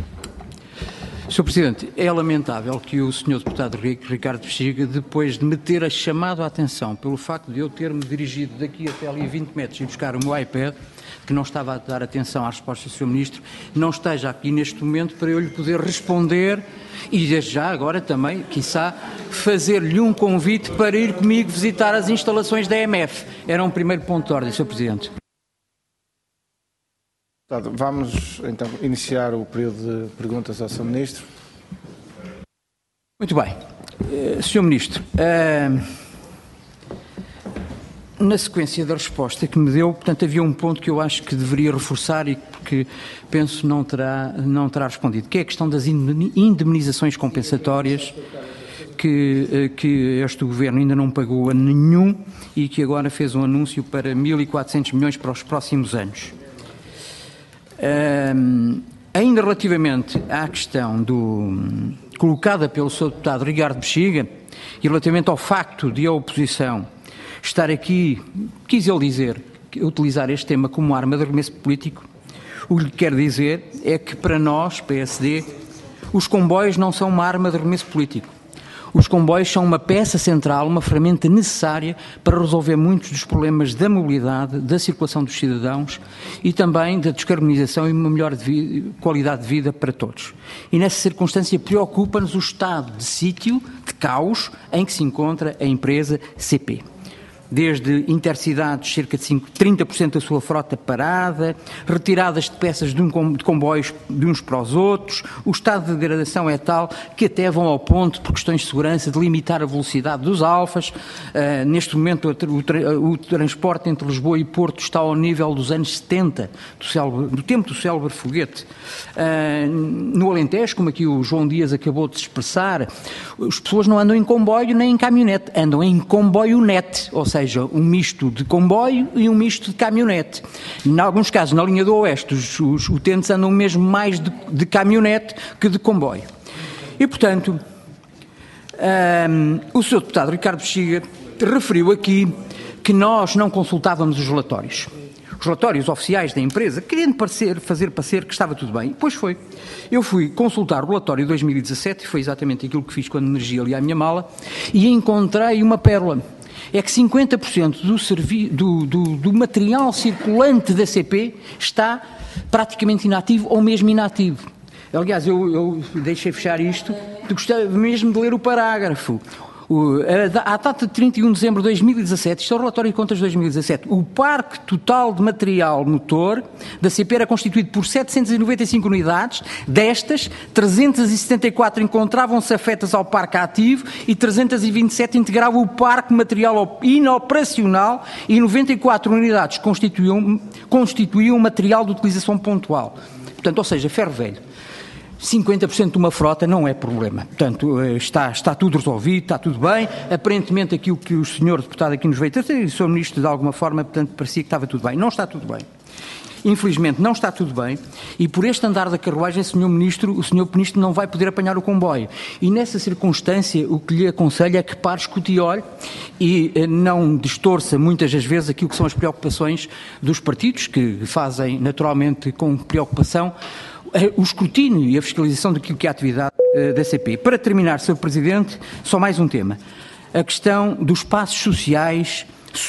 senhor Presidente, é lamentável que o senhor Deputado Ricardo Bexiga, depois de me ter chamado a atenção pelo facto de eu ter-me dirigido daqui até ali vinte metros e buscar o meu iPad, que não estava a dar atenção à resposta do senhor Ministro, não esteja aqui neste momento para eu lhe poder responder e desde já agora também, quiçá, fazer-lhe um convite para ir comigo visitar as instalações da M F. Era um primeiro ponto de ordem, senhor Presidente. Vamos então iniciar o período de perguntas ao senhor Ministro. Muito bem. Uh, senhor Ministro, uh, na sequência da resposta que me deu, portanto, havia um ponto que eu acho que deveria reforçar e que penso não terá, não terá respondido, que é a questão das indemnizações compensatórias que, que este Governo ainda não pagou a nenhum e que agora fez um anúncio para mil e quatrocentos milhões para os próximos anos. Um, ainda relativamente à questão do, colocada pelo senhor Deputado Ricardo Bexiga, e relativamente ao facto de a oposição estar aqui, quis ele dizer, utilizar este tema como arma de arremesso político, o que lhe quero dizer é que para nós, P S D, os comboios não são uma arma de arremesso político. Os comboios são uma peça central, uma ferramenta necessária para resolver muitos dos problemas da mobilidade, da circulação dos cidadãos e também da descarbonização e uma melhor de vida, qualidade de vida para todos. E nessa circunstância preocupa-nos o estado de sítio, de caos, em que se encontra a empresa C P. Desde intercidades, cerca de trinta por cento da sua frota parada, retiradas de peças de, um, de comboios de uns para os outros, o estado de degradação é tal que até vão ao ponto, por questões de segurança, de limitar a velocidade dos alfas. Uh, neste momento, o, tra o transporte entre Lisboa e Porto está ao nível dos anos setenta, do, célebre, do tempo do célebre foguete. Uh, no Alentejo, como aqui o João Dias acabou de se expressar, as pessoas não andam em comboio nem em caminhonete, andam em comboio-net, ou seja, seja, um misto de comboio e um misto de caminhonete. Em alguns casos, na linha do Oeste, os, os utentes andam mesmo mais de, de caminhonete que de comboio. E, portanto, um, o senhor Deputado Ricardo Bexiga referiu aqui que nós não consultávamos os relatórios. Os relatórios oficiais da empresa, querendo parecer, fazer parecer que estava tudo bem. Pois foi. Eu fui consultar o relatório de dois mil e dezassete, e foi exatamente aquilo que fiz quando a energia ali à minha mala, e encontrei uma pérola. É que cinquenta por cento do, do, do, do material circulante da C P está praticamente inativo ou mesmo inativo. Aliás, eu, eu deixei fechar isto, gostava mesmo de ler o parágrafo. O, a, a data de trinta e um de dezembro de dois mil e dezassete, isto é o relatório de contas de dois mil e dezassete, o parque total de material motor da C P era constituído por setecentas e noventa e cinco unidades, destas, trezentas e setenta e quatro encontravam-se afetas ao parque ativo e trezentas e vinte e sete integravam o parque material inoperacional e noventa e quatro unidades constituíam, constituíam material de utilização pontual. Portanto, ou seja, ferro velho. cinquenta por cento de uma frota não é problema. Portanto, está, está tudo resolvido, está tudo bem. Aparentemente, aquilo que o senhor deputado aqui nos veio trazer, e o senhor ministro, de alguma forma, portanto, parecia que estava tudo bem. Não está tudo bem. Infelizmente, não está tudo bem. E por este andar da carruagem, senhor ministro, o senhor ministro não vai poder apanhar o comboio. E nessa circunstância, o que lhe aconselho é que pare, escute e olhe e não distorça muitas das vezes aquilo que são as preocupações dos partidos, que fazem naturalmente com preocupação o escrutínio e a fiscalização daquilo que é a atividade uh, da C P. Para terminar, senhor Presidente, só mais um tema. A questão dos passos sociais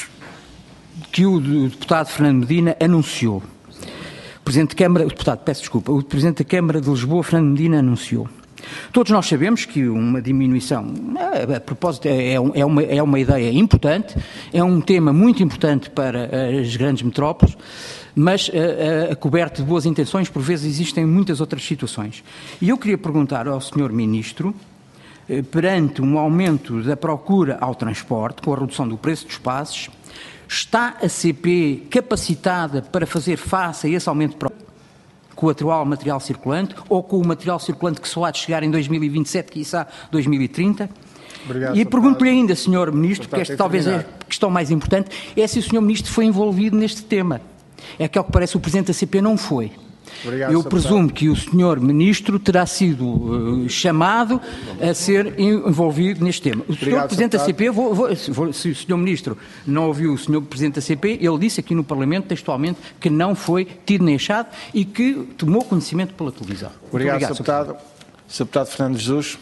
que o deputado Fernando Medina anunciou. O Presidente de Câmara, o deputado, peço desculpa, o Presidente da Câmara de Lisboa, Fernando Medina, anunciou. Todos nós sabemos que uma diminuição, a, a propósito, é, é, uma, é uma ideia importante, é um tema muito importante para as grandes metrópoles, mas a, a, a coberta de boas intenções, por vezes existem muitas outras situações. E eu queria perguntar ao senhor Ministro, eh, perante um aumento da procura ao transporte, com a redução do preço dos passes, está a C P capacitada para fazer face a esse aumento de procura com o atual material circulante ou com o material circulante que só há de chegar em dois mil e vinte e sete, quiçá dois mil e trinta? Obrigado, e pergunto-lhe ainda, senhor Ministro, porque esta talvez é a questão mais importante, é se o senhor Ministro foi envolvido neste tema. É que, ao que parece, o Presidente da C P não foi. Obrigado, eu presumo que o senhor Ministro terá sido uh, chamado a ser envolvido neste tema. O senhor Obrigado, Presidente da C P, vou, vou, vou, se o senhor Ministro não ouviu o senhor Presidente da C P, ele disse aqui no Parlamento, textualmente, que não foi tido nem achado e que tomou conhecimento pela televisão. Obrigado, Obrigado senhor Deputado. senhor Deputado Fernando Jesus.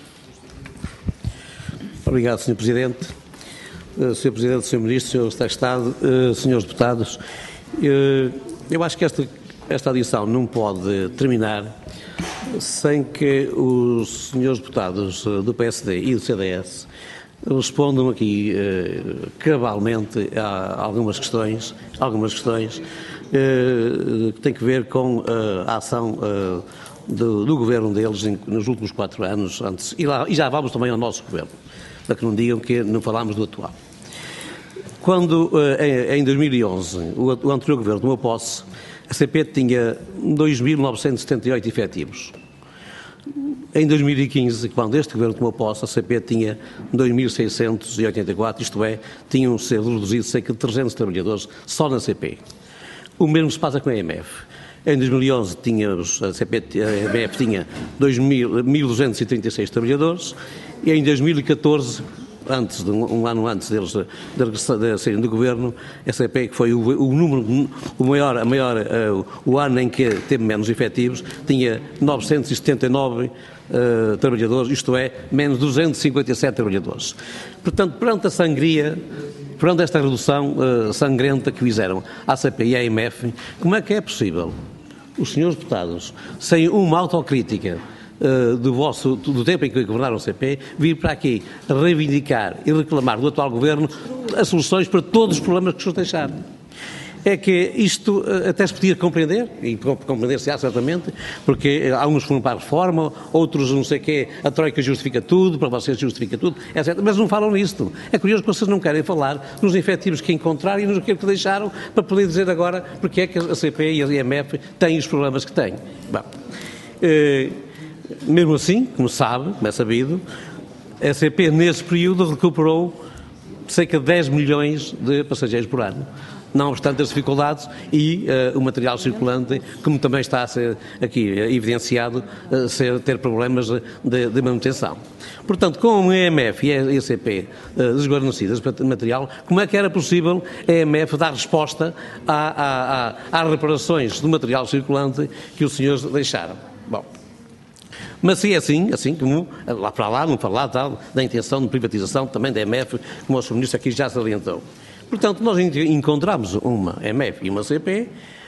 Obrigado, senhor Presidente. Uh, senhor Presidente, senhor Ministro, senhor Secretário de Estado, uh, senhores Deputados, uh, eu acho que esta Esta audição não pode terminar sem que os senhores deputados do P S D e do C D S respondam aqui eh, cabalmente a algumas questões, algumas questões eh, que têm que ver com eh, a ação eh, do, do governo deles em, nos últimos quatro anos, antes, e, lá, e já vamos também ao nosso governo, para que não digam que não falámos do atual. Quando, eh, em, em dois mil e onze, o, o anterior governo tomou posse, a C P tinha dois mil novecentos e setenta e oito efetivos. Em dois mil e quinze, quando este Governo tomou posse, a C P tinha dois mil seiscentos e oitenta e quatro, isto é, tinham sido reduzidos cerca de trezentos trabalhadores só na C P. O mesmo se passa com a E M F. Em dois mil e onze, tínhamos, a, C P, a E M F tinha mil duzentos e trinta e seis trabalhadores e em dois mil e catorze, antes de, um, um ano antes deles de, de, de saírem do Governo, a C P, que foi o, o número, o maior, a maior, uh, o ano em que teve menos efetivos, tinha novecentos e setenta e nove uh, trabalhadores, isto é, menos duzentos e cinquenta e sete trabalhadores. Portanto, perante a sangria, perante esta redução uh, sangrenta que fizeram à C P e à E M F, como é que é possível os senhores deputados, sem uma autocrítica uh, do, vosso, do tempo em que governaram o C P, vir para aqui reivindicar e reclamar do atual Governo as soluções para todos os problemas que os deixaram? É que isto uh, até se podia compreender, e compreender-se-á certamente, porque uh, alguns foram para a reforma, outros não sei o quê, a Troika justifica tudo, para vocês justifica tudo, etcétera. Mas não falam nisto. É curioso que vocês não querem falar nos efetivos que encontraram e nos que deixaram, para poder dizer agora porque é que a C P e a E M F têm os problemas que têm. Bom, uh, mesmo assim, como sabe, como é sabido, a C P nesse período recuperou cerca de dez milhões de passageiros por ano, não obstante as dificuldades e uh, o material circulante, como também está a ser aqui evidenciado, uh, ser, ter problemas de, de manutenção. Portanto, com a E M F e a E C P uh, desguarnecidas de material, como é que era possível a E M F dar resposta a, a, a, às reparações do material circulante que os senhores deixaram? Bom, mas se é assim, assim como lá para lá, não para lá, tal, da intenção de privatização também da E M F, como o senhor Ministro aqui já salientou. Portanto, nós encontramos uma E M F e uma C P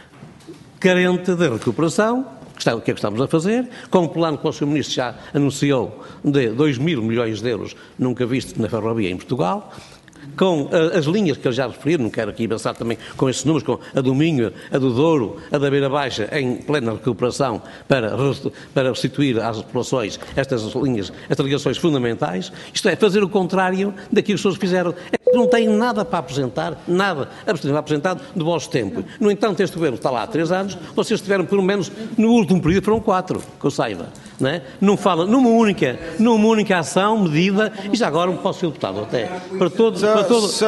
carente de recuperação, que é o que estamos a fazer, com um plano que o senhor Ministro já anunciou de dois mil milhões de euros nunca visto na ferrovia em Portugal, com uh, as linhas que eu já referi, não quero aqui avançar também com esses números, com a do Minho, a do Douro, a da Beira Baixa, em plena recuperação para, para restituir às populações estas linhas, estas ligações fundamentais. Isto é, fazer o contrário daquilo que as pessoas fizeram. É que não têm nada para apresentar, nada absolutamente apresentado do vosso tempo. No entanto, este governo está lá há três anos, vocês tiveram pelo menos, no último período, foram quatro, que eu saiba. Não, é? Não fala numa única, numa única ação, medida, e já agora posso ser deputado até, para todos... Se, para todo... se,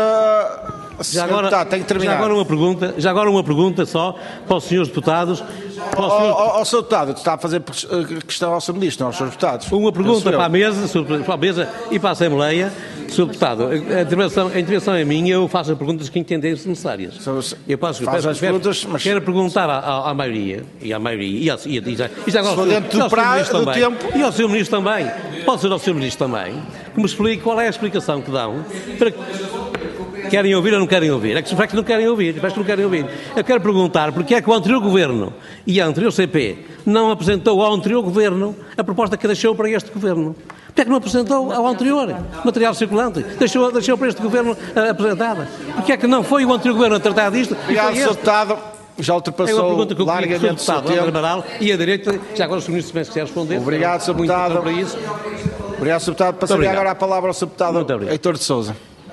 já agora, tá, tem que terminar. Já agora uma pergunta, já agora uma pergunta só para os senhores deputados. Para os senhores... Ó, senhor deputado, está a fazer questão ao senhor Ministro, não aos senhores deputados. Uma pergunta para a mesa, para a mesa e para a Assembleia. senhor Deputado, a intervenção, a intervenção é minha, eu faço as perguntas que entenderem necessárias. Eu passo, faz peço, as perguntas, quero, mas... quero perguntar à, à, à maioria, e à maioria, e, ao, e, e, já, e já agora ao dentro do prazo, do também, tempo... e ao senhor Ministro também, pode ser ao senhor Ministro também, que me explique qual é a explicação que dão para que... Querem ouvir ou não querem ouvir? É que parece que não querem ouvir, parece que não querem ouvir. Eu quero perguntar porque é que o anterior Governo e a anterior C P não apresentou ao anterior Governo a proposta que deixou para este Governo. Porque é que não apresentou ao anterior material circulante? Deixou, deixou para este Governo uh, apresentada. Porque é que não foi o anterior Governo a tratar disto? Obrigado, senhor Deputado. Já ultrapassou é largamente o seu tempo. Amaral, e a direita, já agora o senhor Ministro se quiser responder. Obrigado, senhor Deputado. Para isso. Obrigado, senhor Deputado. Passaria agora a palavra ao senhor Deputado Heitor de Sousa.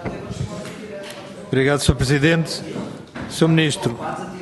Obrigado, senhor Presidente. senhor Ministro.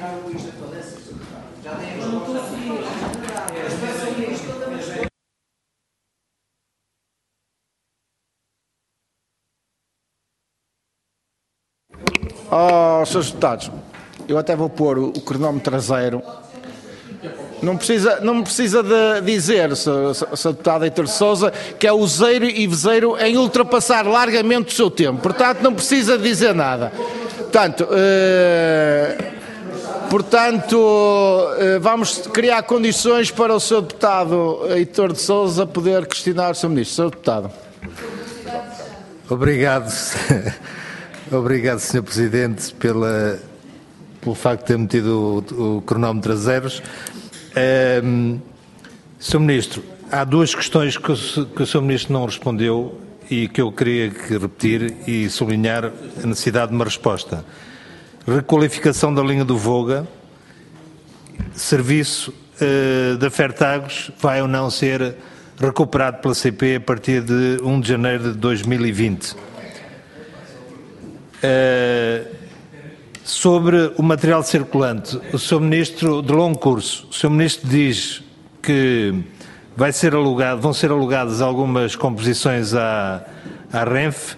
Oh, senhores deputados, eu até vou pôr o, o cronómetro traseiro. Não precisa, não precisa de dizer, senhor Deputado Heitor de Sousa, que é useiro e vezeiro em ultrapassar largamente o seu tempo. Portanto, não precisa de dizer nada. Portanto, eh, portanto eh, vamos criar condições para o senhor Deputado Heitor de Sousa poder questionar o senhor Ministro. senhor Deputado. Obrigado. Obrigado, senhor Presidente, pela, pelo facto de ter metido o, o cronómetro a zeros. Um, senhor Ministro, há duas questões que o, que o senhor Ministro não respondeu e que eu queria que repetir e sublinhar a necessidade de uma resposta. Requalificação da linha do Voga, serviço uh, da Fertagos vai ou não ser recuperado pela C P a partir de primeiro de janeiro de dois mil e vinte. Uh, sobre o material circulante, o senhor Ministro, de longo curso, o senhor Ministro diz que vai ser alugado, vão ser alugadas algumas composições à, à Renfe,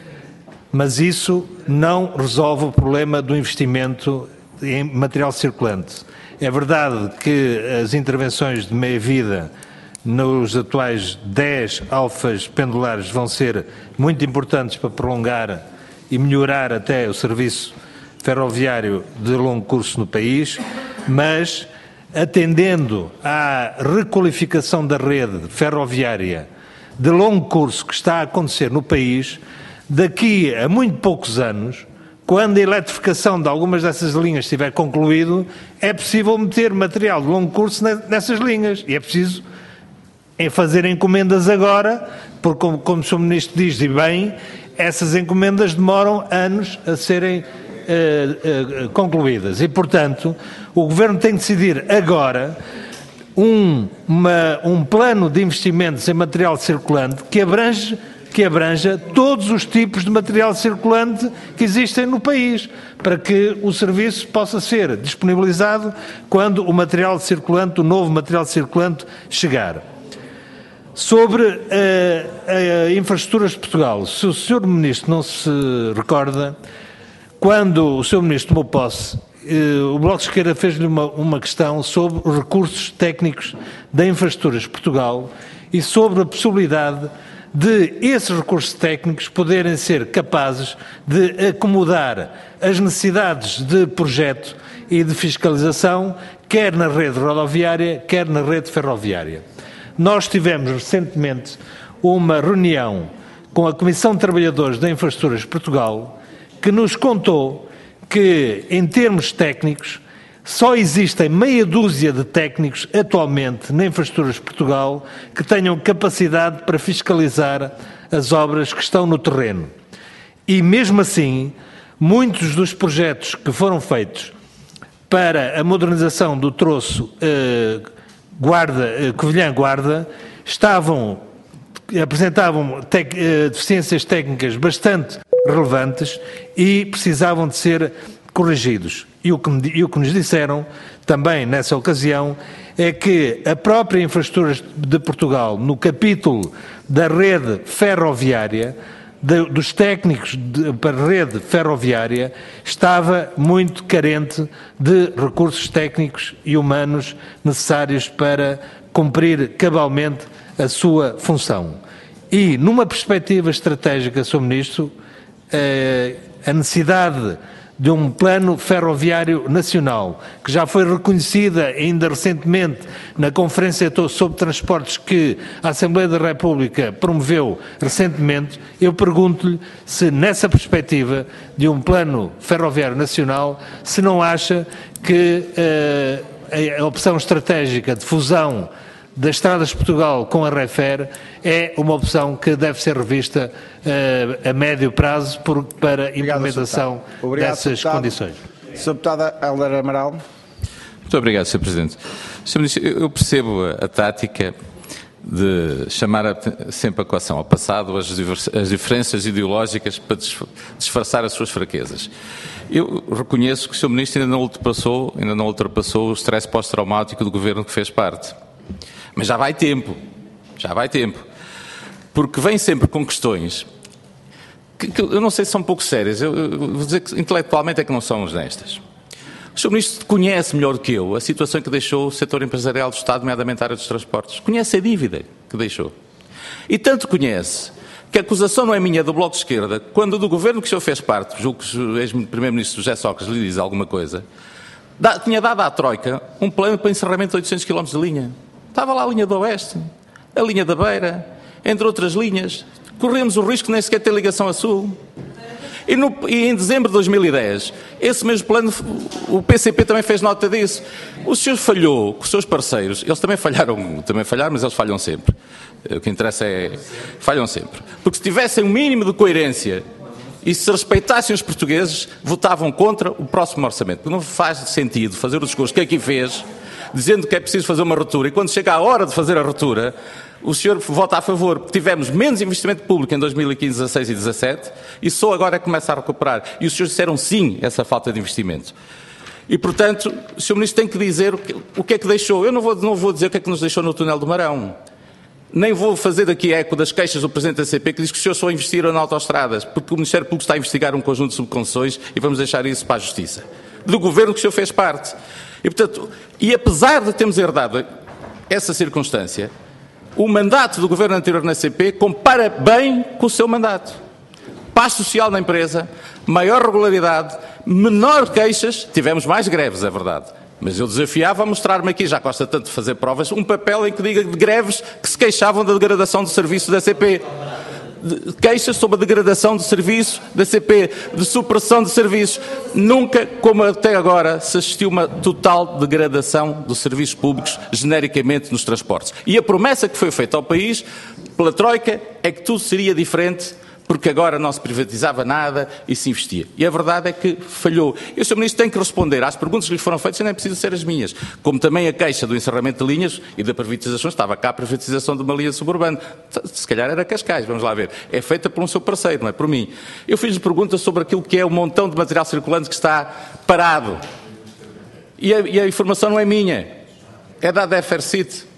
mas isso não resolve o problema do investimento em material circulante. É verdade que as intervenções de meia-vida nos atuais dez alfas pendulares vão ser muito importantes para prolongar e melhorar até o serviço ferroviário de longo curso no país, mas atendendo à requalificação da rede ferroviária de longo curso que está a acontecer no país, daqui a muito poucos anos, quando a eletrificação de algumas dessas linhas estiver concluído, é possível meter material de longo curso nessas linhas. E é preciso em fazer encomendas agora, porque, como, como o senhor Ministro diz, e bem, essas encomendas demoram anos a serem uh, uh, concluídas. E, portanto, o Governo tem de decidir agora um, uma, um plano de investimentos em material circulante que abrange que abranja todos os tipos de material circulante que existem no país, para que o serviço possa ser disponibilizado quando o material circulante, o novo material circulante, chegar. Sobre uh, a infraestruturas de Portugal, se o senhor Ministro não se recorda, quando o senhor Ministro tomou posse, uh, o Bloco de Esquerda fez-lhe uma, uma questão sobre os recursos técnicos da Infraestruturas de Portugal e sobre a possibilidade de esses recursos técnicos poderem ser capazes de acomodar as necessidades de projeto e de fiscalização, quer na rede rodoviária, quer na rede ferroviária. Nós tivemos recentemente uma reunião com a Comissão de Trabalhadores da Infraestruturas de Portugal, que nos contou que, em termos técnicos, só existem meia dúzia de técnicos atualmente na Infraestruturas de Portugal que tenham capacidade para fiscalizar as obras que estão no terreno. E, mesmo assim, muitos dos projetos que foram feitos para a modernização do troço eh, Guarda, eh, Covilhã-Guarda estavam, apresentavam tec, eh, deficiências técnicas bastante relevantes e precisavam de ser corrigidos. E o, que, e o que nos disseram também nessa ocasião é que a própria Infraestruturas de Portugal, no capítulo da rede ferroviária, de, dos técnicos de, para a rede ferroviária, estava muito carente de recursos técnicos e humanos necessários para cumprir cabalmente a sua função. E, numa perspectiva estratégica, senhor Ministro, eh, a necessidade de um plano ferroviário nacional, que já foi reconhecida ainda recentemente na Conferência sobre Transportes que a Assembleia da República promoveu recentemente, eu pergunto-lhe se nessa perspectiva de um plano ferroviário nacional, se não acha que uh, a opção estratégica de fusão das Estradas de Portugal com a Renfe é uma opção que deve ser revista uh, a médio prazo por, para a implementação obrigado, dessas deputado. Condições. senhor Deputado Hélder Amaral. Muito obrigado, senhor Presidente. senhor Ministro, eu percebo a, a tática de chamar a, sempre a coação ao passado, as, as diferenças ideológicas para disfarçar as suas fraquezas. Eu reconheço que o senhor Ministro ainda não ultrapassou, ainda não ultrapassou o stress pós-traumático do governo que fez parte. Mas já vai tempo, já vai tempo, porque vem sempre com questões que, que eu não sei se são um pouco sérias, eu, eu vou dizer que intelectualmente é que não são honestas. O senhor Ministro conhece melhor do que eu a situação que deixou o setor empresarial do Estado, nomeadamente a área dos transportes. Conhece a dívida que deixou. E tanto conhece que a acusação não é minha, é do Bloco de Esquerda, quando do governo que o senhor fez parte, julgo que o ex-primeiro-ministro José Sócrates lhe diz alguma coisa, dá, tinha dado à Troika um plano para encerramento de oitocentos quilómetros de linha. Estava lá a linha do Oeste, a linha da Beira, entre outras linhas. Corremos o risco de nem sequer ter ligação a Sul. E, no, e em dezembro de dois mil e dez, esse mesmo plano, o P C P também fez nota disso. O senhor falhou com os seus parceiros, eles também falharam, também falharam, mas eles falham sempre. O que interessa é, falham sempre. Porque se tivessem um mínimo de coerência e se respeitassem os portugueses, votavam contra o próximo orçamento. Porque não faz sentido fazer o discurso que aqui fez, dizendo que é preciso fazer uma ruptura, e quando chega a hora de fazer a ruptura, o senhor vota a favor, porque tivemos menos investimento público em dois mil e quinze, dezasseis e dezassete, e só agora é que começa a recuperar. E os senhores disseram sim a essa falta de investimento. E, portanto, o senhor Ministro tem que dizer o que, o que é que deixou. Eu não vou, não vou dizer o que é que nos deixou no túnel do Marão. Nem vou fazer daqui eco das queixas do Presidente da C P, que diz que os senhores só investiram em autoestradas, porque o Ministério Público está a investigar um conjunto de subconcessões e vamos deixar isso para a Justiça. Do Governo que o senhor fez parte. E, portanto, e apesar de termos herdado essa circunstância, o mandato do Governo anterior na C P compara bem com o seu mandato. Paz social na empresa, maior regularidade, menor queixas, tivemos mais greves, é verdade. Mas eu desafiava a mostrar-me aqui, já gosta tanto de fazer provas, um papel em que diga de greves que se queixavam da degradação do serviço da C P. De queixas sobre a degradação do serviço da C P, de supressão de serviços. Nunca, como até agora, se assistiu a uma total degradação dos serviços públicos, genericamente nos transportes. E a promessa que foi feita ao país, pela Troika, é que tudo seria diferente, porque agora não se privatizava nada e se investia. E a verdade é que falhou. E o senhor Ministro tem que responder às perguntas que lhe foram feitas, e não é preciso ser as minhas. Como também a queixa do encerramento de linhas e da privatização, estava cá a privatização de uma linha suburbana. Se calhar era Cascais, vamos lá ver. É feita por um seu parceiro, não é por mim. Eu fiz-lhe perguntas sobre aquilo que é o montão de material circulante que está parado. E a, e a informação não é minha. É da D F R C I T.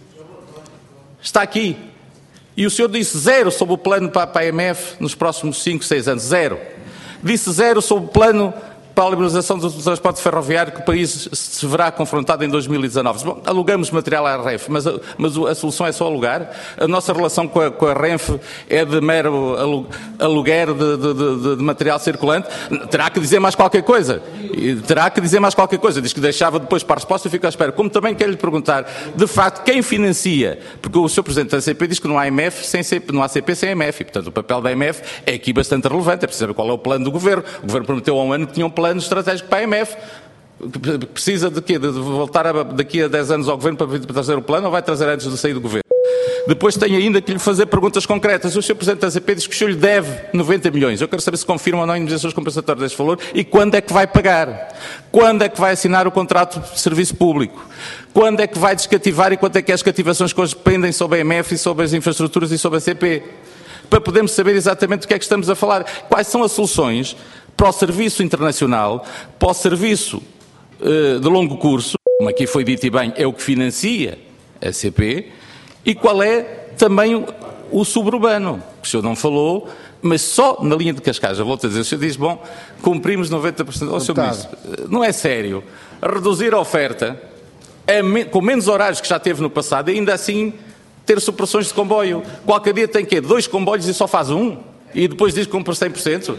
Está aqui. E o senhor disse zero sobre o plano para a M F nos próximos cinco, seis anos. Zero. Disse zero sobre o plano para a liberalização do transporte ferroviário que o país se verá confrontado em dois mil e dezanove. Bom, alugamos material à Renfe, mas, a, mas a solução é só alugar. A nossa relação com a, com a Renfe é de mero aluguer de, de, de, de material circulante. Terá que dizer mais qualquer coisa. Terá que dizer mais qualquer coisa. Diz que deixava depois para a resposta e fico à espera. Como também quero lhe perguntar, de facto, quem financia? Porque o senhor Presidente da C P diz que não há M F sem C P, não há C P sem M F. E, portanto, o papel da M F é aqui bastante relevante. É preciso saber qual é o plano do Governo. O Governo prometeu há um ano que tinha um plano estratégico para a M F. Precisa de quê? De voltar a, daqui a dez anos ao Governo para trazer o plano ou vai trazer antes de sair do Governo? Depois tenho ainda que lhe fazer perguntas concretas. O senhor Presidente da C P diz que o senhor lhe deve noventa milhões. Eu quero saber se confirma ou não indemnizações compensatórias deste valor e quando é que vai pagar? Quando é que vai assinar o contrato de serviço público? Quando é que vai descativar e quanto é que é as cativações que hoje pendem sobre a M F e sobre as infraestruturas e sobre a C P? Para podermos saber exatamente do que é que estamos a falar. Quais são as soluções para o serviço internacional, para o serviço uh, de longo curso, como aqui foi dito e bem, é o que financia a C P, e qual é também o, o suburbano, que o senhor não falou, mas só na linha de Cascais. Eu volto a dizer, o senhor diz, bom, cumprimos noventa por cento. Oh, senhor Ministro, não é sério. Reduzir a oferta, a me, com menos horários que já teve no passado, e ainda assim ter supressões de comboio. Qualquer dia tem quê? Dois comboios e só faz um? E depois diz que cumpre cem por cento?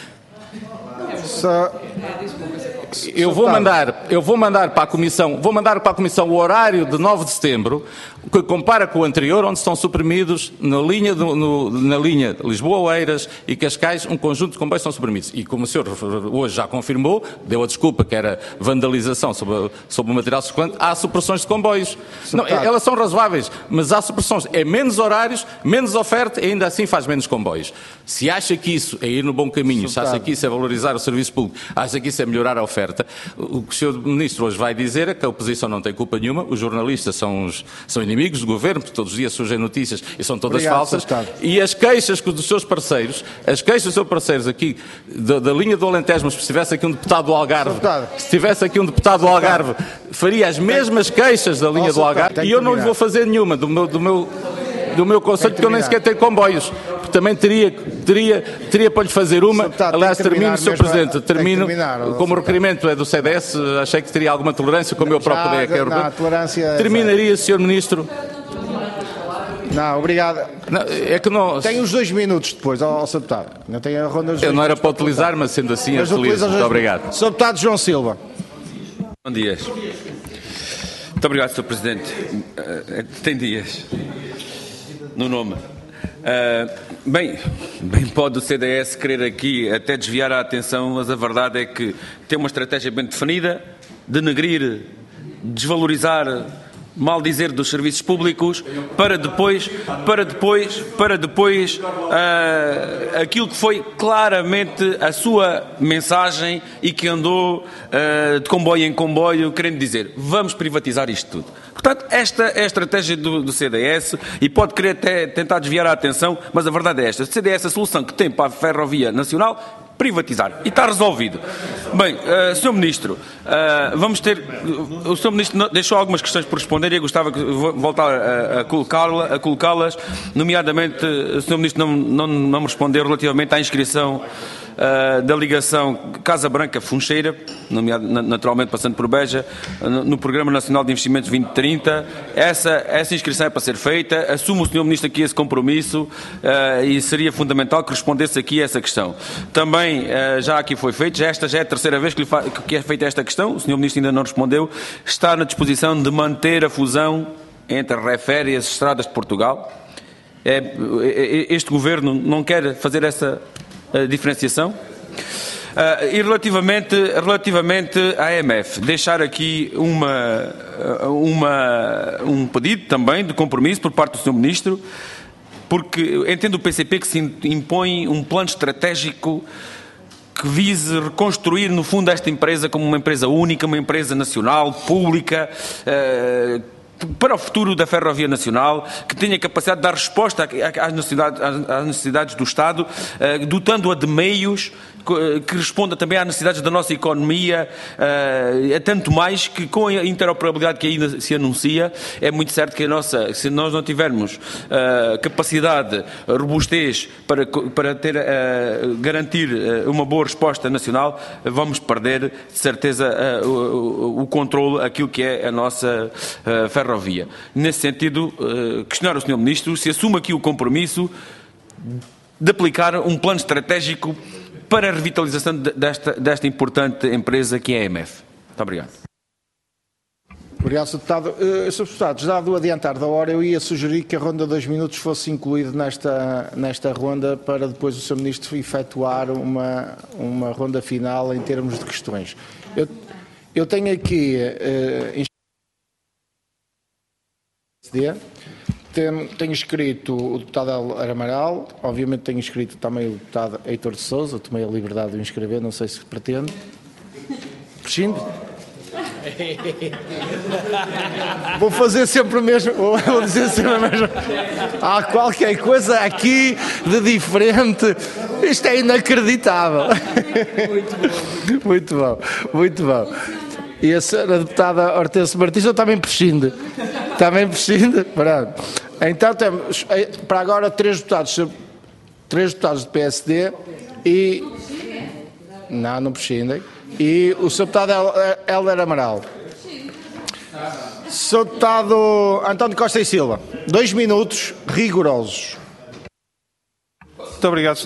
Só... Eu vou mandar, eu vou mandar para a Comissão, vou mandar para a Comissão o horário de nove de setembro, que compara com o anterior, onde estão suprimidos na linha, do, no, na linha Lisboa-Oeiras e Cascais, um conjunto de comboios estão suprimidos. E como o senhor hoje já confirmou, deu a desculpa que era vandalização sobre, sobre o material circulante, há supressões de comboios. Não, elas são razoáveis, mas há supressões. É menos horários, menos oferta e ainda assim faz menos comboios. Se acha que isso é ir no bom caminho, se acha que isso é valorizar o serviço público, acha que isso é melhorar a oferta, o que o senhor Ministro hoje vai dizer é que a oposição não tem culpa nenhuma, os jornalistas são, os, são inimigos do Governo, porque todos os dias surgem notícias e são todas Obrigado, falsas, e as queixas dos seus parceiros, as queixas dos seus parceiros aqui, da, da linha do Alentejo, mas se tivesse aqui um deputado do Algarve, se tivesse aqui um deputado do Algarve, faria as mesmas queixas da linha do Algarve, e eu não lhe vou fazer nenhuma do meu, do meu, do meu conselho, porque eu nem sequer tenho comboios. Também teria, teria, teria para lhe fazer uma. Deputado, aliás, termino, senhor mesmo, Presidente, termino, terminar, como o requerimento é do C D S, achei que teria alguma tolerância, como eu próprio Já, é que é não, tolerância Terminaria, senhor Ministro. Não, obrigado. Não, é que não... Tem os dois minutos depois, ao senhor Deputado. Não tem a ronda dos Eu dois não era minutos para utilizar, mas sendo assim, Mas utilizo. utiliza os Muito dois obrigado. minutos. senhor Deputado João Silva. Bom dia. Muito obrigado, senhor Presidente. Uh, tem dias. No nome. Uh, bem, bem pode o C D S querer aqui até desviar a atenção, mas a verdade é que tem uma estratégia bem definida, denegrir, desvalorizar, mal dizer dos serviços públicos, para depois, para depois, para depois uh, aquilo que foi claramente a sua mensagem e que andou uh, de comboio em comboio, querendo dizer, vamos privatizar isto tudo. Portanto, esta é a estratégia do, do C D S e pode querer até tentar desviar a atenção, mas a verdade é esta. O C D S, a solução que tem para a ferrovia nacional privatizar. E está resolvido. Bem, uh, senhor Ministro, uh, vamos ter... O senhor Ministro deixou algumas questões por responder e eu gostava de voltar a, a colocá-las, a colocá-las, nomeadamente, o senhor Ministro não, não, não me respondeu relativamente à inscrição Uh, da ligação Casa Branca-Funcheira, naturalmente passando por Beja, no, no Programa Nacional de Investimentos vinte trinta. Essa, essa inscrição é para ser feita. Assume o senhor Ministro aqui esse compromisso uh, e seria fundamental que respondesse aqui a essa questão. Também uh, já aqui foi feito, já esta já é a terceira vez que, lhe fa que é feita esta questão, o senhor Ministro ainda não respondeu. Está na disposição de manter a fusão entre a Refer e as Estradas de Portugal? É, este Governo não quer fazer essa a diferenciação? Uh, e relativamente, relativamente à A M F, deixar aqui uma, uma, um pedido também de compromisso por parte do senhor Ministro, porque entendo o P C P que se impõe um plano estratégico que vise reconstruir, no fundo, esta empresa como uma empresa única, uma empresa nacional, pública, uh, para o futuro da Ferrovia Nacional, que tenha capacidade de dar resposta às necessidades, às necessidades do Estado, dotando-a de meios que responda também às necessidades da nossa economia, é tanto mais que com a interoperabilidade que ainda se anuncia, é muito certo que a nossa, se nós não tivermos capacidade, robustez para, para ter, garantir uma boa resposta nacional, vamos perder, de certeza, o, o controle, aquilo que é a nossa ferrovia. Nesse sentido, questionar o senhor Ministro se assume aqui o compromisso de aplicar um plano estratégico para a revitalização desta, desta importante empresa que é a A M F. Muito obrigado. Obrigado, senhor Deputado. Uh, senhor Deputado, dado o adiantar da hora, eu ia sugerir que a ronda de dois minutos fosse incluída nesta, nesta ronda para depois o senhor Ministro efetuar uma, uma ronda final em termos de questões. Eu, eu tenho aqui... Uh, Tenho, tenho escrito o deputado Helder Amaral, obviamente tenho escrito também o deputado Heitor de Sousa, tomei a liberdade de o inscrever, não sei se pretende. Prescinde? Vou fazer sempre o mesmo, vou dizer sempre o mesmo. Há qualquer coisa aqui de diferente, isto é inacreditável. Muito bom, muito bom. E a senhora deputada Hortência Martins também prescinde. Também prescinde? Pronto. Então temos para agora três deputados, três deputados do P S D e... Não, não prescindem. E o senhor deputado Helder Amaral. senhor deputado António Costa e Silva. Dois minutos rigorosos. Muito obrigado.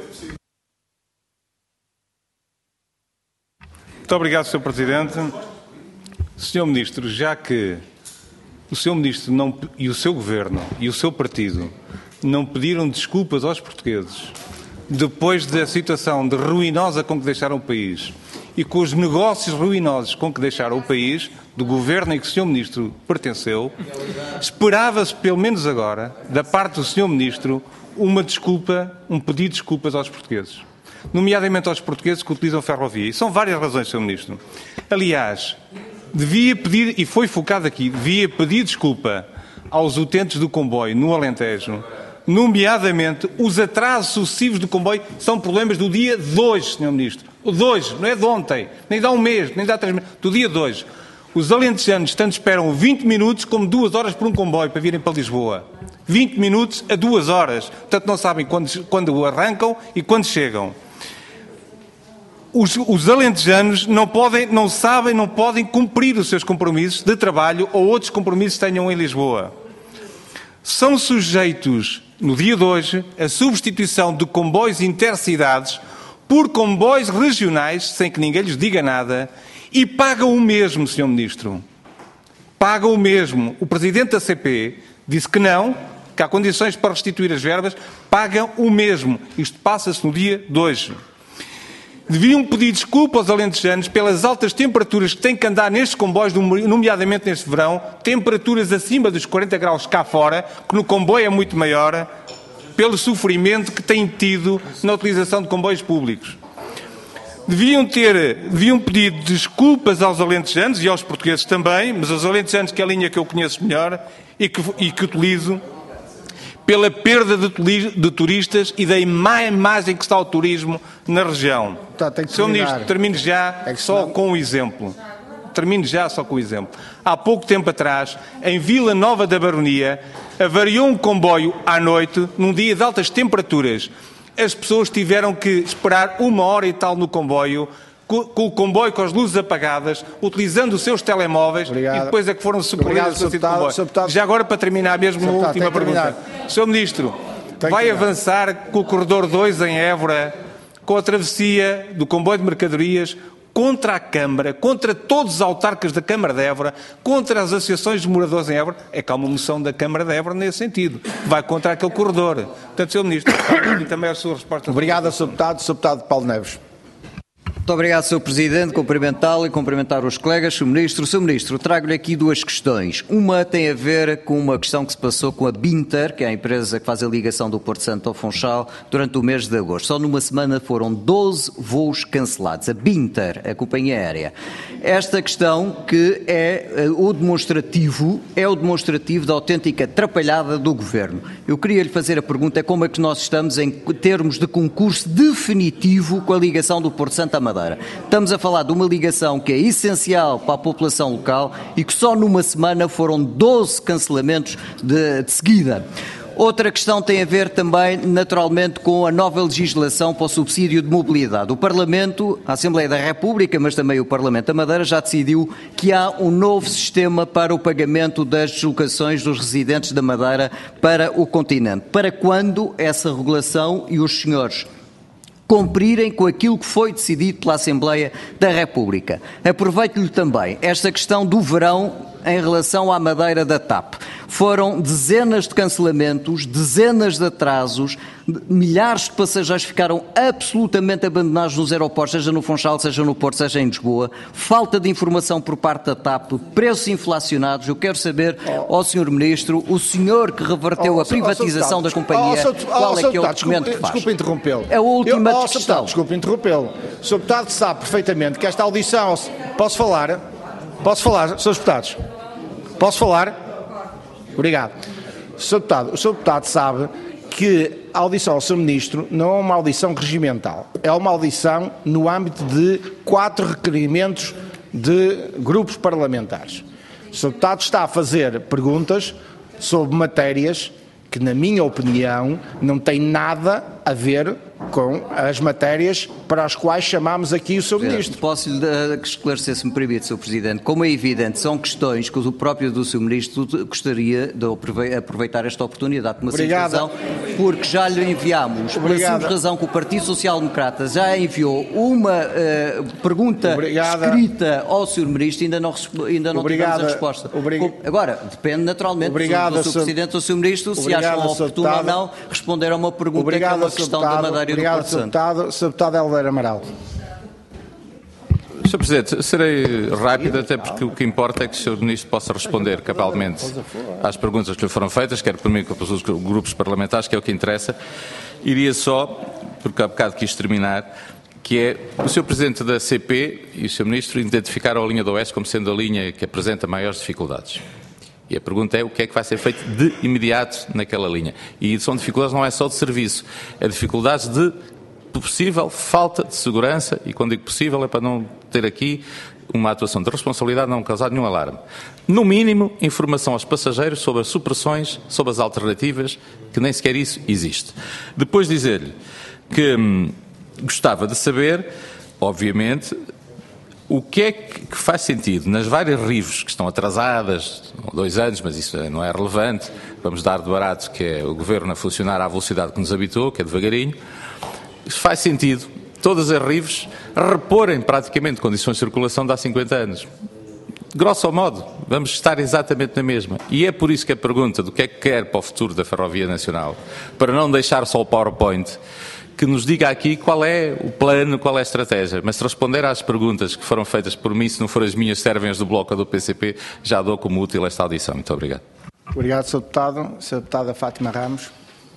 Muito obrigado, senhor Presidente. senhor Ministro, já que o senhor Ministro não, e o seu Governo e o seu partido não pediram desculpas aos portugueses depois da situação de ruinosa com que deixaram o país e com os negócios ruinosos com que deixaram o país, do Governo em que o senhor Ministro pertenceu, esperava-se, pelo menos agora, da parte do senhor Ministro, uma desculpa, um pedido de desculpas aos portugueses, nomeadamente aos portugueses que utilizam ferrovia. E são várias razões, senhor Ministro. Aliás, devia pedir, e foi focado aqui, devia pedir desculpa aos utentes do comboio no Alentejo, nomeadamente os atrasos sucessivos do comboio são problemas do dia de hoje, senhor Ministro. O de hoje, não é de ontem, nem dá um mês, nem dá três meses, do dia de hoje. Os alentejanos tanto esperam vinte minutos como duas horas por um comboio para virem para Lisboa. vinte minutos a duas horas. Portanto, não sabem quando, quando arrancam e quando chegam. Os, os alentejanos não podem, não sabem, não podem cumprir os seus compromissos de trabalho ou outros compromissos que tenham em Lisboa. São sujeitos, no dia de hoje, a substituição de comboios intercidades por comboios regionais, sem que ninguém lhes diga nada, e pagam o mesmo, senhor Ministro. Pagam o mesmo. O Presidente da C P disse que não, que há condições para restituir as verbas, pagam o mesmo. Isto passa-se no dia de hoje. Deviam pedir desculpa aos alentejanos pelas altas temperaturas que têm que andar nestes comboios, nomeadamente neste verão, temperaturas acima dos quarenta graus cá fora, que no comboio é muito maior, pelo sofrimento que têm tido na utilização de comboios públicos. Deviam ter, deviam pedir desculpas aos alentejanos e aos portugueses também, mas aos alentejanos, que é a linha que eu conheço melhor e que, e que utilizo, pela perda de turistas e da má imagem que está o turismo na região. Tá, tem que senhor terminar. Ministro, termino já é só senão... com um exemplo. Termino já só com o exemplo. Há pouco tempo atrás, em Vila Nova da Baronia, avariou um comboio à noite, num dia de altas temperaturas. As pessoas tiveram que esperar uma hora e tal no comboio, com, com o comboio com as luzes apagadas, utilizando os seus telemóveis. Obrigado. E depois é que foram socorridos para o comboio. Deputado. Já agora, para terminar mesmo, uma última pergunta. senhor Ministro, tem vai avançar com o corredor dois em Évora, com a travessia do comboio de mercadorias, contra a Câmara, contra todos os autarcas da Câmara de Évora, contra as associações de moradores em Évora? É que há uma moção da Câmara de Évora nesse sentido. Vai contra aquele corredor. Portanto, senhor Ministro, e também a sua resposta. Obrigado, senhor Deputado. senhor Deputado Paulo Neves. Muito obrigado, senhor Presidente. Cumprimentá-lo e cumprimentar os colegas. senhor Ministro, senhor Ministro, trago-lhe aqui duas questões. Uma tem a ver com uma questão que se passou com a Binter, que é a empresa que faz a ligação do Porto Santo ao Funchal, durante o mês de agosto. Só numa semana foram doze voos cancelados. A Binter, a companhia aérea. Esta questão que é o demonstrativo, é o demonstrativo da autêntica atrapalhada do Governo. Eu queria lhe fazer a pergunta, como é que nós estamos em termos de concurso definitivo com a ligação do Porto Santo à Madeira? Estamos a falar de uma ligação que é essencial para a população local e que só numa semana foram doze cancelamentos de, de seguida. Outra questão tem a ver também, naturalmente, com a nova legislação para o subsídio de mobilidade. O Parlamento, a Assembleia da República, mas também o Parlamento da Madeira, já decidiu que há um novo sistema para o pagamento das deslocações dos residentes da Madeira para o continente. Para quando essa regulação e os senhores cumprirem com aquilo que foi decidido pela Assembleia da República? Aproveito-lhe também esta questão do verão em relação à Madeira da T A P. Foram dezenas de cancelamentos, dezenas de atrasos, milhares de passageiros ficaram absolutamente abandonados nos aeroportos, seja no Funchal, seja no Porto, seja em Lisboa, falta de informação por parte da T A P, preços inflacionados. Eu quero saber, ó senhor Ministro, o senhor que reverteu oh, a privatização oh, da companhia, oh, oh, qual oh, é que é o deputado, documento que faz? Desculpe interrompê-lo. É a última Eu, oh, questão. Deputado, desculpe interrompê-lo. O senhor Deputado sabe perfeitamente que esta audição... Posso falar? Posso falar, senhores Deputados? Posso falar? Obrigado. senhor Deputado, o senhor Deputado sabe que a audição ao senhor Ministro não é uma audição regimental. É uma audição no âmbito de quatro requerimentos de grupos parlamentares. O senhor Deputado está a fazer perguntas sobre matérias que, na minha opinião, não têm nada a ver com as matérias para as quais chamámos aqui o senhor Ministro. Posso-lhe esclarecer, se me permite, senhor Presidente. Como é evidente, são questões que o próprio do senhor Ministro gostaria de aproveitar esta oportunidade de uma situação, porque já lhe enviámos, pela simples razão que o Partido Social Democrata já enviou uma uh, pergunta Obrigada. escrita ao senhor Ministro e ainda não, ainda não tivemos a resposta. Obrig... Agora, depende naturalmente Obrigada, do senhor Presidente ou do senhor Ministro, Obrigada, se acham oportuno ou não responder a uma pergunta Obrigada, que é uma questão deputado, da Madeira e Obrigado, do Porto Santo. Deputado, senhor Deputado Helder Amaral. senhor Presidente, serei rápido, até porque o que importa é que o senhor Ministro possa responder cabalmente às perguntas que lhe foram feitas, quer por mim, quer pelos grupos parlamentares, que é o que interessa. Iria só, porque há bocado quis terminar, que é o senhor Presidente da C P e o senhor Ministro identificaram a linha do Oeste como sendo a linha que apresenta maiores dificuldades. E a pergunta é o que é que vai ser feito de imediato naquela linha. E são dificuldades não é só de serviço, é dificuldades de possível falta de segurança, e quando digo possível é para não ter aqui uma atuação de responsabilidade, não causar nenhum alarme. No mínimo, informação aos passageiros sobre as supressões, sobre as alternativas, que nem sequer isso existe. Depois dizer-lhe que hum, gostava de saber, obviamente, o que é que faz sentido nas várias R I Vs que estão atrasadas, dois anos, mas isso não é relevante, vamos dar de barato que é o Governo a funcionar à velocidade que nos habitou, que é devagarinho. Faz sentido todas as R I Vs reporem praticamente condições de circulação de há cinquenta anos. Grosso modo, vamos estar exatamente na mesma. E é por isso que a pergunta do que é que quer para o futuro da Ferrovia Nacional, para não deixar só o PowerPoint, que nos diga aqui qual é o plano, qual é a estratégia. Mas se responder às perguntas que foram feitas por mim, se não forem as minhas, servem as do Bloco ou do P C P, já dou como útil esta audição. Muito obrigado. Obrigado, senhor Deputado. senhora Deputada Fátima Ramos.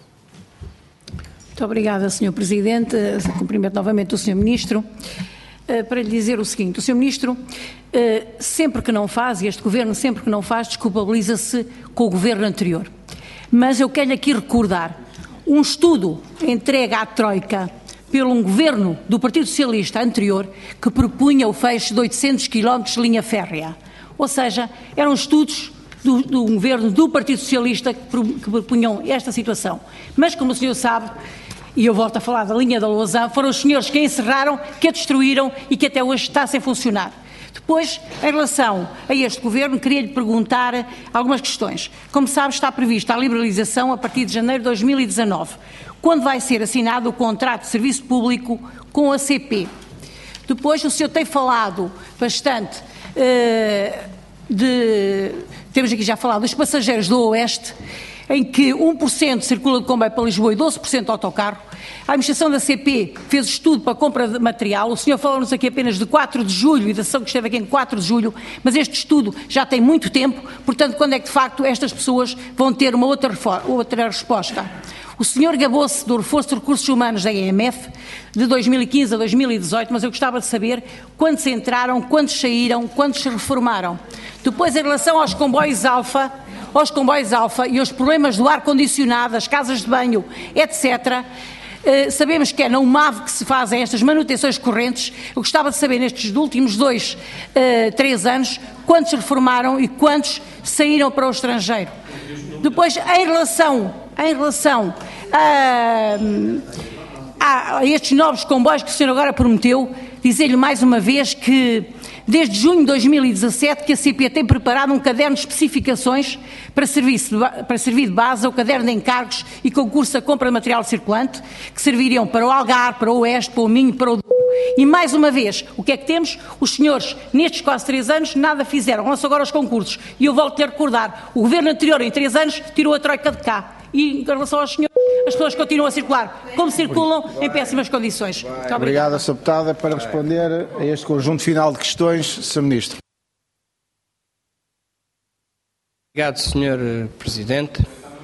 Muito obrigada, senhor Presidente. Cumprimento novamente o senhor Ministro. Para lhe dizer o seguinte, o senhor Ministro, sempre que não faz, e este Governo sempre que não faz, desculpabiliza-se com o Governo anterior. mas eu quero aqui recordar um estudo entregue à Troika pelo um governo do Partido Socialista anterior que propunha o fecho de oitocentos quilómetros de linha férrea. Ou seja, eram estudos do, do governo do Partido Socialista que, que propunham esta situação. Mas, como o senhor sabe, e eu volto a falar da linha da Lousã, foram os senhores que a encerraram, que a destruíram e que até hoje está sem funcionar. Depois, em relação a este governo, queria-lhe perguntar algumas questões. Como sabe, está prevista a liberalização a partir de janeiro de dois mil e dezanove. Quando vai ser assinado o contrato de serviço público com a C P? Depois, o senhor tem falado bastante uh, de... Temos aqui já falado dos passageiros do Oeste, em que um por cento circula de comboio para Lisboa e doze por cento de autocarro. A administração da C P fez estudo para a compra de material. O senhor falou-nos aqui apenas de quatro de julho e da sessão que esteve aqui em quatro de julho, mas este estudo já tem muito tempo, portanto, quando é que de facto estas pessoas vão ter uma outra, outra resposta? O senhor gabou-se do reforço de recursos humanos da E M F de dois mil e quinze a dois mil e dezoito, mas eu gostava de saber quantos entraram, quantos saíram, quantos se reformaram. Depois, em relação aos comboios Alfa, aos comboios Alfa e aos problemas do ar-condicionado, as casas de banho, etcétera, Uh, sabemos que é na U M A V que se fazem estas manutenções correntes. Eu gostava de saber, nestes últimos dois, uh, três anos, quantos se reformaram e quantos saíram para o estrangeiro. Depois, em relação, em relação a, a, a estes novos comboios que o senhor agora prometeu, dizer-lhe mais uma vez que desde junho de dois mil e dezassete que a C P tem preparado um caderno de especificações para, serviço de, para servir de base ao caderno de encargos e concurso a compra de material circulante, que serviriam para o Algarve, para o Oeste, para o Minho, para o Douro. E mais uma vez, o que é que temos? Os senhores, nestes quase três anos, nada fizeram, lançam agora os concursos. E eu volto-lhe a recordar, o governo anterior, em três anos, tirou a troika de cá. E em relação aos senhores, as pessoas continuam a circular como circulam, em péssimas condições. Muito obrigado. Obrigado, senhor Deputada. Para responder a este conjunto final de questões, senhor Ministro. Obrigado, senhor Presidente.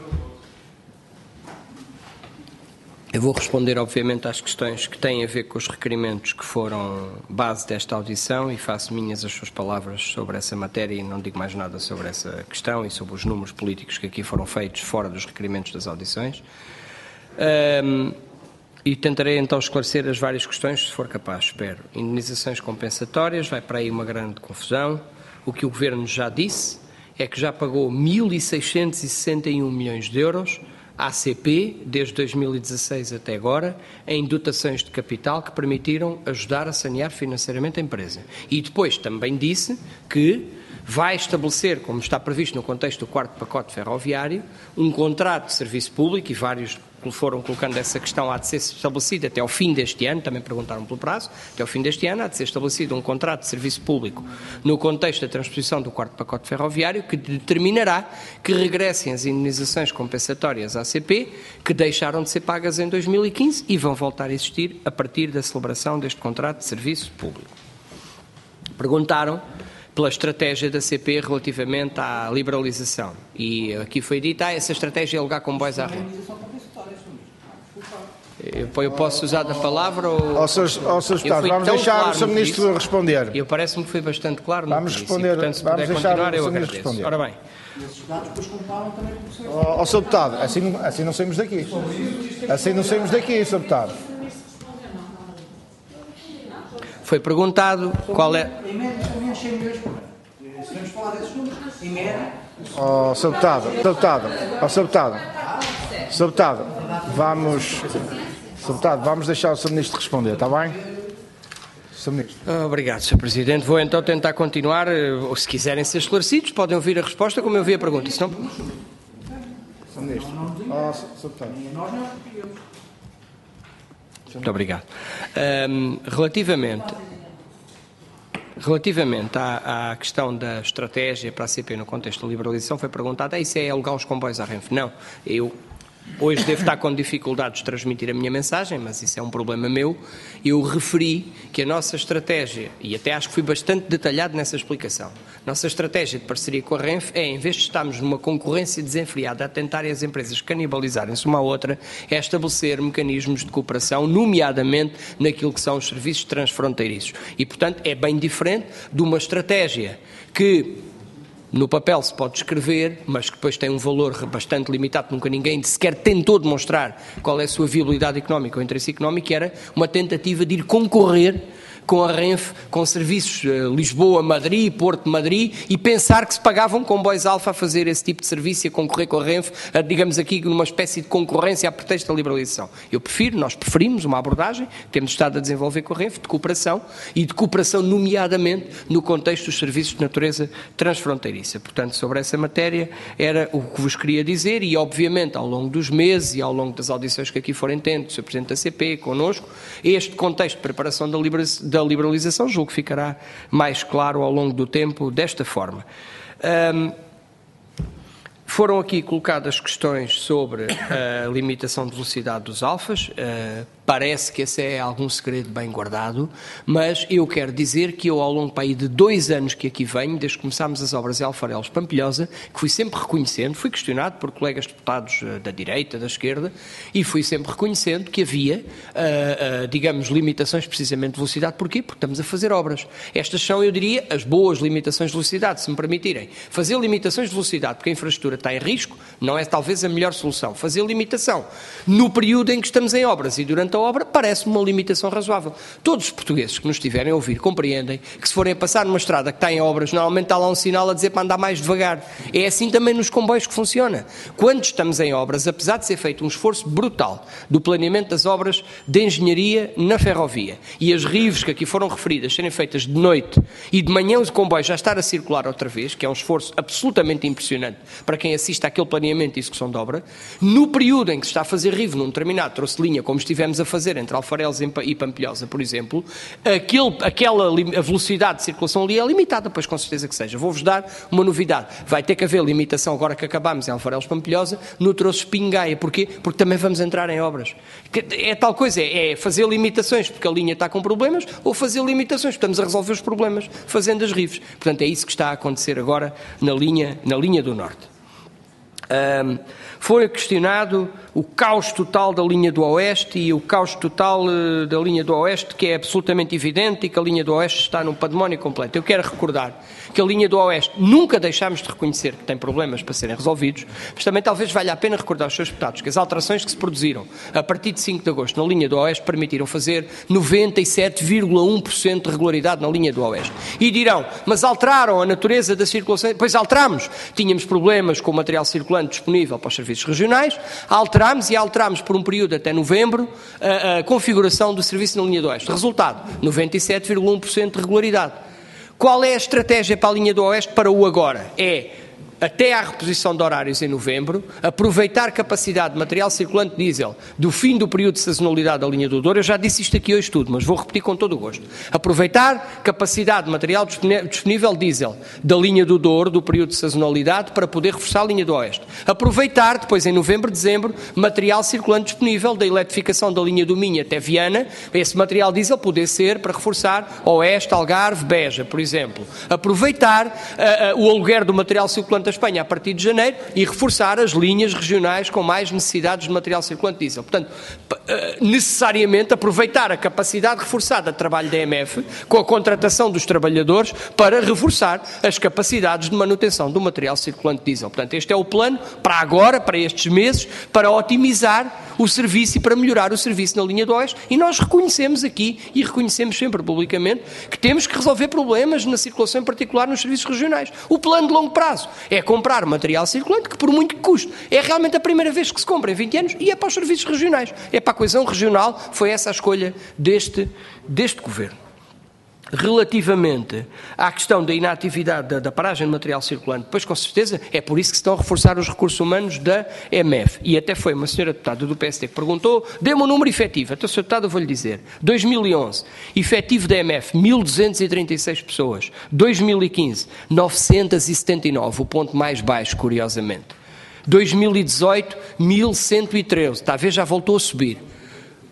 Eu vou responder, obviamente, às questões que têm a ver com os requerimentos que foram base desta audição e faço minhas as suas palavras sobre essa matéria e não digo mais nada sobre essa questão e sobre os números políticos que aqui foram feitos fora dos requerimentos das audições. Um, e tentarei então esclarecer as várias questões, se for capaz, espero. Indenizações compensatórias, vai para aí uma grande confusão. O que o Governo já disse é que já pagou mil seiscentos e sessenta e um milhões de euros à C P, desde dois mil e dezasseis até agora, em dotações de capital que permitiram ajudar a sanear financeiramente a empresa. E depois também disse que vai estabelecer, como está previsto no contexto do quarto pacote ferroviário, um contrato de serviço público, e vários foram colocando essa questão, há de ser estabelecido até ao fim deste ano, também perguntaram pelo prazo, até ao fim deste ano há de ser estabelecido um contrato de serviço público no contexto da transposição do quarto pacote ferroviário que determinará que regressem as indenizações compensatórias à C P que deixaram de ser pagas em dois mil e quinze e vão voltar a existir a partir da celebração deste contrato de serviço público. Perguntaram pela estratégia da C P relativamente à liberalização e aqui foi dito, ah, essa estratégia é alugar comboios à rede. Eu, eu posso usar da palavra ou... Ó, senhor Deputado, vamos deixar claro o senhor Ministro responder. Eu parece-me que foi bastante claro. Vamos responder, e, portanto, se vamos puder deixar continuar, o eu senhor Ministro agradeço. responder. Ora bem. Ó, senhor Deputado, assim, assim não saímos daqui. Assim não saímos daqui, senhor Deputado. Foi perguntado qual é... Ó, senhor Deputado, senhor Deputado, ó, senhor Deputado, senhor Deputado, vamos... senhor Deputado, vamos deixar o senhor Ministro responder, está bem? senhor Ministro. Obrigado, senhor Presidente. Vou então tentar continuar. Se quiserem ser esclarecidos, podem ouvir a resposta como eu vi a pergunta. Senão... senhor Ministro. Ó, senhor Deputado. Muito obrigado. Um, relativamente, relativamente à, à questão da estratégia para a C P no contexto da liberalização, foi perguntado, ah, isso é alugar os comboios à Renfe? Não, eu hoje devo estar com dificuldades de transmitir a minha mensagem, mas isso é um problema meu. Eu referi que a nossa estratégia, e até acho que fui bastante detalhado nessa explicação, nossa estratégia de parceria com a Renfe é, em vez de estarmos numa concorrência desenfreada a tentarem as empresas canibalizarem-se uma à outra, é estabelecer mecanismos de cooperação, nomeadamente naquilo que são os serviços transfronteiriços. E, portanto, é bem diferente de uma estratégia que no papel se pode escrever, mas que depois tem um valor bastante limitado, nunca ninguém sequer tentou demonstrar qual é a sua viabilidade económica ou interesse económico, era uma tentativa de ir concorrer com a Renfe, com serviços uh, Lisboa-Madrid, Porto-Madrid, e pensar que se pagavam comboios Alfa a fazer esse tipo de serviço e a concorrer com a Renfe, uh, digamos aqui, numa espécie de concorrência a pretexto da liberalização. Eu prefiro, nós preferimos uma abordagem que temos estado a desenvolver com a Renfe, de cooperação, e de cooperação nomeadamente no contexto dos serviços de natureza transfronteiriça. Portanto, sobre essa matéria era o que vos queria dizer e, obviamente, ao longo dos meses e ao longo das audições que aqui forem tendo, o senhor Presidente da C P, connosco, este contexto de preparação da liberalização da liberalização, julgo que ficará mais claro ao longo do tempo desta forma. Um, foram aqui colocadas questões sobre a limitação de velocidade dos alfas. Uh, Parece que esse é algum segredo bem guardado, mas eu quero dizer que eu, ao longo para aí, de dois anos que aqui venho, desde que começámos as obras em Alfarelos Pampilhosa, que fui sempre reconhecendo, fui questionado por colegas deputados da direita, da esquerda, e fui sempre reconhecendo que havia, uh, uh, digamos, limitações precisamente de velocidade. Porquê? Porque estamos a fazer obras. Estas são, eu diria, as boas limitações de velocidade, se me permitirem. Fazer limitações de velocidade porque a infraestrutura está em risco não é talvez a melhor solução. Fazer limitação no período em que estamos em obras e durante a obra parece-me uma limitação razoável. Todos os portugueses que nos estiverem a ouvir compreendem que se forem a passar numa estrada que está em obras, normalmente está lá um sinal a dizer para andar mais devagar. É assim também nos comboios que funciona. Quando estamos em obras, apesar de ser feito um esforço brutal do planeamento das obras de engenharia na ferrovia e as rives que aqui foram referidas serem feitas de noite e de manhã o comboio já estar a circular outra vez, que é um esforço absolutamente impressionante para quem assiste àquele planeamento e execução de obra, no período em que se está a fazer rive num determinado troço de linha, como estivemos a fazer entre Alfarelos e Pampilhosa, por exemplo, aquele, aquela a velocidade de circulação ali é limitada, pois com certeza que seja. Vou-vos dar uma novidade. Vai ter que haver limitação, agora que acabámos em Alfarelos Pampilhosa, no troço Espingaia. Porquê? Porque também vamos entrar em obras. É tal coisa, é fazer limitações porque a linha está com problemas, ou fazer limitações porque estamos a resolver os problemas fazendo as rives. Portanto, é isso que está a acontecer agora na linha, na linha do Norte. Um, foi questionado o caos total da linha do Oeste e o caos total uh, da linha do Oeste, que é absolutamente evidente e que a linha do Oeste está num pandemónio completo. Eu quero recordar que a linha do Oeste nunca deixámos de reconhecer que tem problemas para serem resolvidos, mas também talvez valha a pena recordar aos seus deputados que as alterações que se produziram a partir de cinco de agosto na linha do Oeste permitiram fazer noventa e sete vírgula um por cento de regularidade na linha do Oeste. E dirão, mas alteraram a natureza da circulação? Pois alterámos. Tínhamos problemas com o material circulante disponível para os serviços regionais, alterámos e alterámos por um período até novembro a, a configuração do serviço na linha do Oeste. Resultado, noventa e sete vírgula um por cento de regularidade. Qual é a estratégia para a linha do Oeste para o agora? É, até à reposição de horários em novembro, aproveitar capacidade de material circulante diesel do fim do período de sazonalidade da linha do Douro. Eu já disse isto aqui hoje tudo, mas vou repetir com todo o gosto. Aproveitar capacidade de material disponível diesel da linha do Douro, do período de sazonalidade, para poder reforçar a linha do Oeste. Aproveitar, depois em novembro, dezembro, material circulante disponível da eletrificação da linha do Minho até Viana, esse material diesel poder ser para reforçar Oeste, Algarve, Beja, por exemplo. Aproveitar uh, uh, o aluguer do material circulante da Espanha a partir de janeiro e reforçar as linhas regionais com mais necessidades de material circulante diesel. Portanto, necessariamente aproveitar a capacidade reforçada de trabalho da E M F com a contratação dos trabalhadores para reforçar as capacidades de manutenção do material circulante diesel. Portanto, este é o plano para agora, para estes meses, para otimizar o serviço e para melhorar o serviço na linha do Oeste. E nós reconhecemos aqui, e reconhecemos sempre publicamente, que temos que resolver problemas na circulação, em particular nos serviços regionais. O plano de longo prazo é comprar material circulante que, por muito que custe, é realmente a primeira vez que se compra em vinte anos e é para os serviços regionais. É para a coesão regional, foi essa a escolha deste, deste governo. Relativamente à questão da inatividade da, da paragem de material circulante, pois com certeza é por isso que se estão a reforçar os recursos humanos da E M F. E até foi uma senhora deputada do P S D que perguntou, dê-me um número efetivo. Então, senhor deputado, eu vou-lhe dizer. dois mil e onze, efetivo da E M F, mil duzentas e trinta e seis pessoas. dois mil e quinze, novecentas e setenta e nove, o ponto mais baixo, curiosamente. dois mil e dezoito, mil cento e treze, está a ver, já voltou a subir.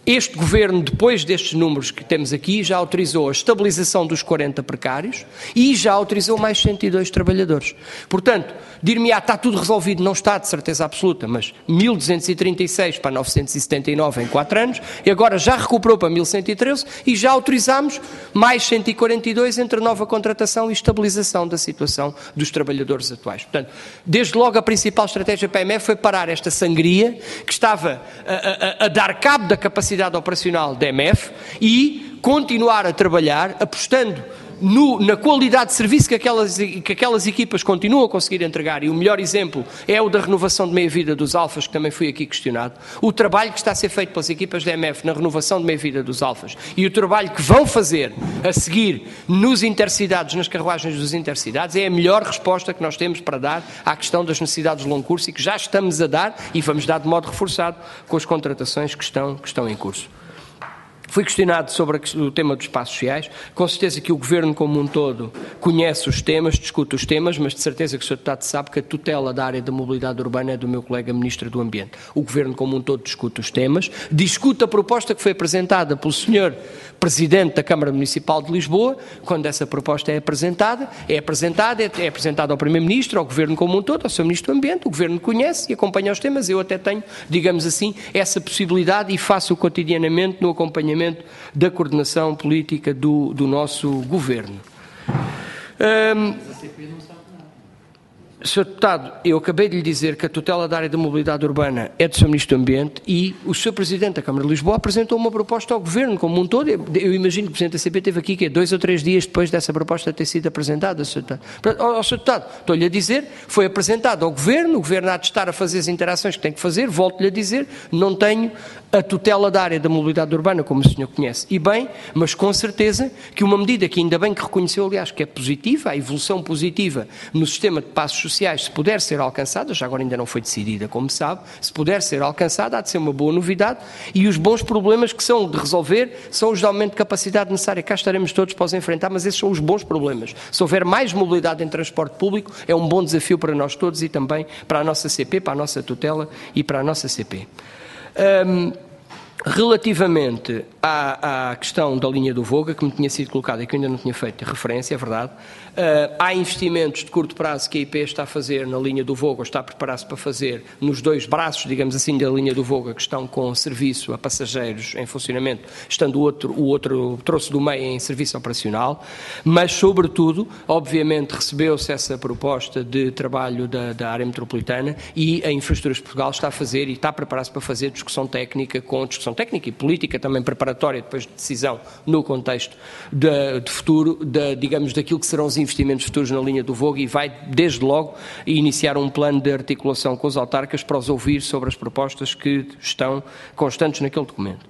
Este Governo, depois destes números que temos aqui, já autorizou a estabilização dos quarenta precários e já autorizou mais cento e dois trabalhadores. Portanto, dir-me-á, está tudo resolvido, não está de certeza absoluta, mas mil duzentos e trinta e seis para novecentos e setenta e nove em quatro anos, e agora já recuperou para mil cento e treze e já autorizámos mais cento e quarenta e dois entre nova contratação e estabilização da situação dos trabalhadores atuais. Portanto, desde logo a principal estratégia P M F foi parar esta sangria que estava a, a, a dar cabo da capacidade operacional da M F e continuar a trabalhar apostando no, na qualidade de serviço que aquelas, que aquelas equipas continuam a conseguir entregar, e o melhor exemplo é o da renovação de meia-vida dos alfas, que também foi aqui questionado, o trabalho que está a ser feito pelas equipas da M F na renovação de meia-vida dos alfas e o trabalho que vão fazer a seguir nos intercidades, nas carruagens dos intercidades, é a melhor resposta que nós temos para dar à questão das necessidades de longo curso e que já estamos a dar e vamos dar de modo reforçado com as contratações que estão, que estão em curso. Fui questionado sobre o tema dos espaços sociais. Com certeza que o Governo como um todo conhece os temas, discute os temas, mas de certeza que o senhor Deputado sabe que a tutela da área da mobilidade urbana é do meu colega Ministro do Ambiente. O Governo como um todo discute os temas, discute a proposta que foi apresentada pelo senhor Presidente da Câmara Municipal de Lisboa. Quando essa proposta é apresentada, é apresentada, é, é apresentada ao Primeiro-Ministro, ao Governo como um todo, ao seu Ministro do Ambiente. O Governo conhece e acompanha os temas. Eu até tenho, digamos assim, essa possibilidade e faço cotidianamente no acompanhamento da coordenação política do, do nosso Governo. Hum, senhor Deputado, eu acabei de lhe dizer que a tutela da área da mobilidade urbana é do senhor Ministro do Ambiente e o senhor Presidente da Câmara de Lisboa apresentou uma proposta ao Governo como um todo. Eu, eu imagino que o Presidente da C P esteve aqui que é dois ou três dias depois dessa proposta ter sido apresentada, senhor Deputado. Ao, ao senhor Deputado, estou-lhe a dizer, foi apresentado ao Governo, o Governo há de estar a fazer as interações que tem que fazer, volto-lhe a dizer, não tenho a tutela da área da mobilidade urbana, como o senhor conhece, e bem, mas com certeza que uma medida que ainda bem que reconheceu, aliás, que é positiva, a evolução positiva no sistema de passos sociais, se puder ser alcançada, já agora ainda não foi decidida, como sabe, se puder ser alcançada, há de ser uma boa novidade, e os bons problemas que são de resolver são os de aumento de capacidade necessária. Cá estaremos todos para os enfrentar, mas esses são os bons problemas. Se houver mais mobilidade em transporte público, é um bom desafio para nós todos e também para a nossa C P, para a nossa tutela e para a nossa C P. Um, relativamente à, à questão da linha do Voga, que me tinha sido colocada e que eu ainda não tinha feito referência, é verdade, uh, há investimentos de curto prazo que a I P está a fazer na linha do Voga, ou está a preparar-se para fazer nos dois braços, digamos assim, da linha do Voga, que estão com serviço a passageiros em funcionamento, estando o outro, o outro troço do meio em serviço operacional, mas, sobretudo, obviamente, recebeu-se essa proposta de trabalho da, da área metropolitana e a Infraestruturas de Portugal está a fazer e está a preparar-se para fazer discussão técnica, com discussão técnica e política também preparatória depois de decisão no contexto de, de futuro, de, digamos, daquilo que serão os investimentos futuros na linha do Voga e vai, desde logo, iniciar um plano de articulação com os autarcas para os ouvir sobre as propostas que estão constantes naquele documento.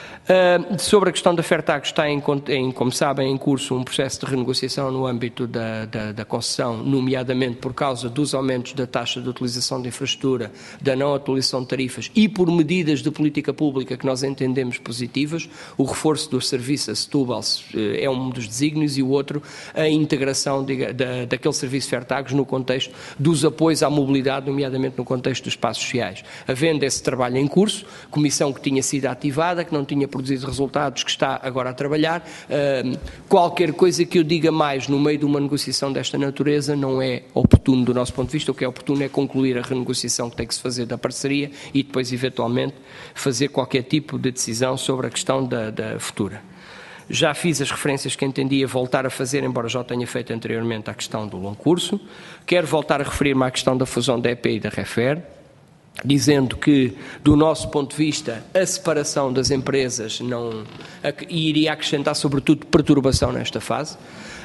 Uh, sobre a questão da Fertag, está, em, em, como sabem, em curso um processo de renegociação no âmbito da, da, da concessão, nomeadamente por causa dos aumentos da taxa de utilização de infraestrutura, da não atualização de tarifas e por medidas de política pública que nós entendemos positivas. O reforço do serviço a Setúbal uh, é um dos desígnios e o outro a integração de, da, daquele serviço Fertagos no contexto dos apoios à mobilidade, nomeadamente no contexto dos espaços sociais. Havendo esse trabalho em curso, comissão que tinha sido ativada, que não tinha produzido resultados, que está agora a trabalhar. Uh, qualquer coisa que eu diga mais no meio de uma negociação desta natureza não é oportuno do nosso ponto de vista. O que é oportuno é concluir a renegociação que tem que se fazer da parceria e depois, eventualmente, fazer qualquer tipo de decisão sobre a questão da, da futura. Já fiz as referências que entendia voltar a fazer, embora já o tenha feito anteriormente, à questão do longo curso. Quero voltar a referir-me à questão da fusão da E P e da Refer, dizendo que, do nosso ponto de vista, a separação das empresas não, iria acrescentar, sobretudo, perturbação nesta fase.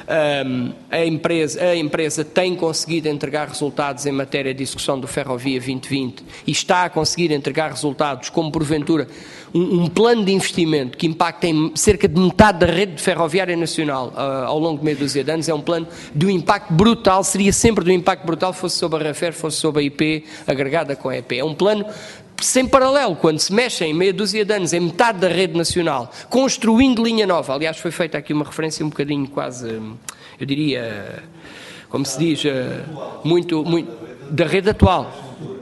Um, a, empresa, a empresa tem conseguido entregar resultados em matéria de execução do Ferrovia vinte vinte e está a conseguir entregar resultados como, porventura, um, um plano de investimento que impacta em cerca de metade da rede ferroviária nacional uh, ao longo de meia dúzia de anos. É um plano de um impacto brutal, seria sempre de um impacto brutal, fosse sobre a Refer, fosse sobre a I P, agregada com a E P. É um plano sem paralelo, quando se mexe em meia dúzia de anos, em metade da rede nacional, construindo linha nova. Aliás, foi feita aqui uma referência um bocadinho quase, eu diria, como se diz, muito, muito da rede atual.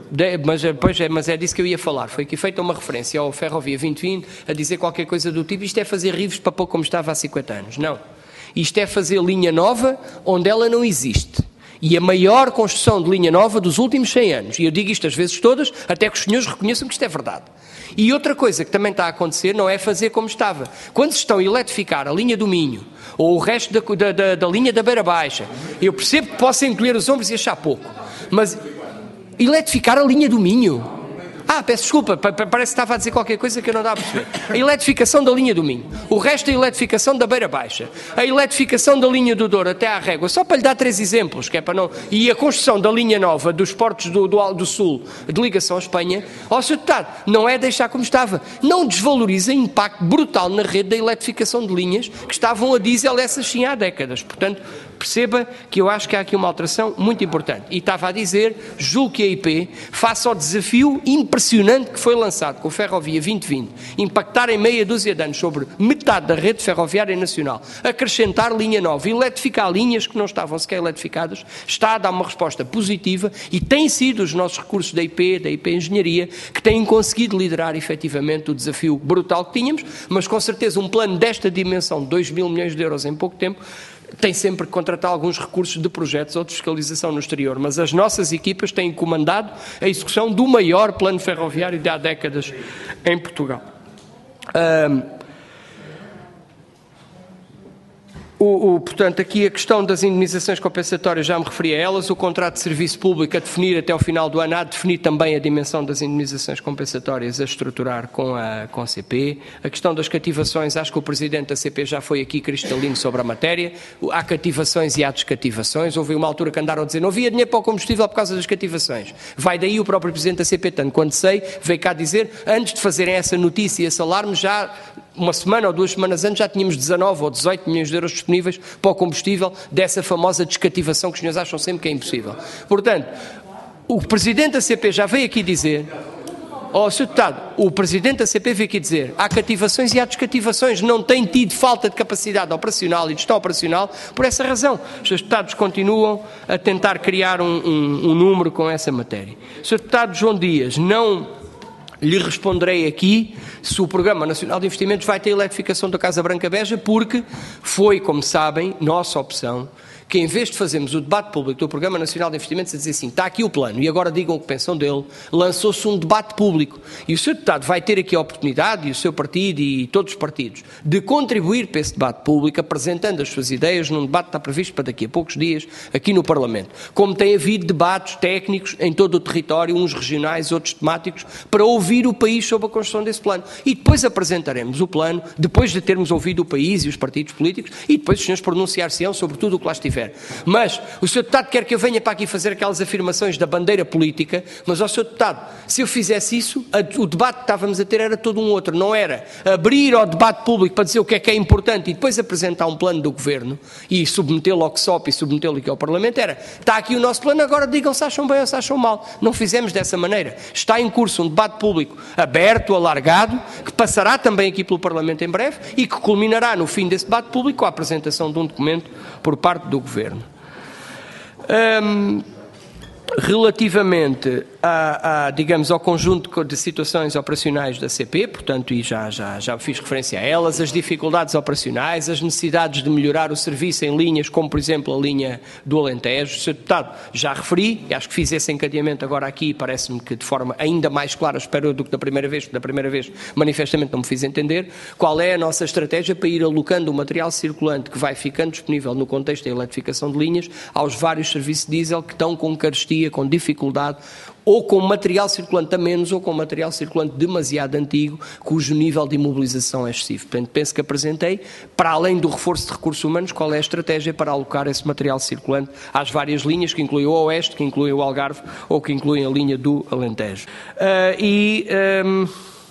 De, mas, pois é, mas é disso que eu ia falar. Foi aqui feita uma referência ao Ferrovia vinte vinte a dizer qualquer coisa do tipo, isto é fazer Rives para pôr como estava há cinquenta anos. Não. Isto é fazer linha nova onde ela não existe. E a maior construção de linha nova dos últimos cem anos. E eu digo isto às vezes todas, até que os senhores reconheçam que isto é verdade. E outra coisa que também está a acontecer não é fazer como estava. Quando se estão a eletrificar a linha do Minho, ou o resto da, da, da, da linha da Beira Baixa, eu percebo que possam encolher os ombros e achar pouco. Mas eletrificar a linha do Minho? Ah, peço desculpa, parece que estava a dizer qualquer coisa que eu não dava a perceber. A eletrificação da linha do Minho, o resto é a eletrificação da Beira Baixa, a eletrificação da linha do Douro até à Régua, só para lhe dar três exemplos, que é para não... E a construção da linha nova dos portos do, do, do Sul de ligação à Espanha, ó senhor Deputado, não é deixar como estava. Não desvaloriza o impacto brutal na rede da eletrificação de linhas que estavam a diesel essas sim há décadas. Portanto, perceba que eu acho que há aqui uma alteração muito importante. E estava a dizer, julgo que a I P, face ao desafio impressionante que foi lançado com a Ferrovia vinte vinte, impactar em meia dúzia de anos sobre metade da rede ferroviária nacional, acrescentar linha nova, eletrificar linhas que não estavam sequer eletrificadas, está a dar uma resposta positiva e tem sido os nossos recursos da I P, da I P Engenharia, que têm conseguido liderar efetivamente o desafio brutal que tínhamos, mas com certeza um plano desta dimensão, de dois mil milhões de euros em pouco tempo, tem sempre que contratar alguns recursos de projetos ou de fiscalização no exterior, mas as nossas equipas têm comandado a execução do maior plano ferroviário de há décadas em Portugal. Um, O, o, portanto, aqui a questão das indemnizações compensatórias, já me referi a elas, o contrato de serviço público a definir até ao final do ano, há de definir também a dimensão das indemnizações compensatórias a estruturar com a, com a C P. A questão das cativações, acho que o Presidente da C P já foi aqui cristalino sobre a matéria. Há cativações e há descativações. Houve uma altura que andaram a dizer não havia dinheiro para o combustível por causa das cativações. Vai daí o próprio Presidente da C P, tanto quando sei, veio cá dizer, antes de fazerem essa notícia e esse alarme, já... uma semana ou duas semanas antes já tínhamos dezanove ou dezoito milhões de euros disponíveis para o combustível dessa famosa descativação que os senhores acham sempre que é impossível. Portanto, o Presidente da C P já veio aqui dizer, ó, senhor Deputado, o Presidente da C P veio aqui dizer, há cativações e há descativações, não tem tido falta de capacidade operacional e de gestão operacional por essa razão. Os senhores Deputados continuam a tentar criar um, um, um número com essa matéria. senhor Deputado João Dias, não... lhe responderei aqui se o Programa Nacional de Investimentos vai ter a eletrificação da Casa Branca Beja, porque foi, como sabem, nossa opção, que em vez de fazermos o debate público do Programa Nacional de Investimentos a dizer assim, está aqui o plano e agora digam o que pensam dele, lançou-se um debate público. E o senhor Deputado vai ter aqui a oportunidade, e o seu partido e todos os partidos, de contribuir para esse debate público, apresentando as suas ideias num debate que está previsto para daqui a poucos dias aqui no Parlamento. Como tem havido debates técnicos em todo o território, uns regionais, outros temáticos, para ouvir o país sobre a construção desse plano. E depois apresentaremos o plano, depois de termos ouvido o país e os partidos políticos, e depois os senhores pronunciar-se-ão sobre tudo o que lá estiver. Mas o senhor Deputado quer que eu venha para aqui fazer aquelas afirmações da bandeira política, mas ao senhor Deputado, se eu fizesse isso, a, o debate que estávamos a ter era todo um outro, não era abrir ao debate público para dizer o que é que é importante e depois apresentar um plano do Governo e submetê-lo ao C S O P e submetê-lo aqui ao Parlamento, era, está aqui o nosso plano, agora digam se acham bem ou se acham mal. Não fizemos dessa maneira. Está em curso um debate público aberto, alargado, que passará também aqui pelo Parlamento em breve e que culminará no fim desse debate público com a apresentação de um documento por parte do Governo. Um, relativamente a, a, digamos, ao conjunto de situações operacionais da C P, portanto, e já, já, já fiz referência a elas, as dificuldades operacionais, as necessidades de melhorar o serviço em linhas, como por exemplo a linha do Alentejo, senhor Deputado, já referi, e acho que fiz esse encadeamento agora aqui, parece-me que de forma ainda mais clara, espero do que da primeira vez, porque da primeira vez manifestamente não me fiz entender, qual é a nossa estratégia para ir alocando o material circulante que vai ficando disponível no contexto da eletrificação de linhas aos vários serviços de diesel que estão com carestia, com dificuldade, ou com material circulante a menos, ou com material circulante demasiado antigo, cujo nível de imobilização é excessivo. Portanto, penso que apresentei, para além do reforço de recursos humanos, qual é a estratégia para alocar esse material circulante às várias linhas, que incluem o Oeste, que incluem o Algarve, ou que incluem a linha do Alentejo. Uh, e... Um...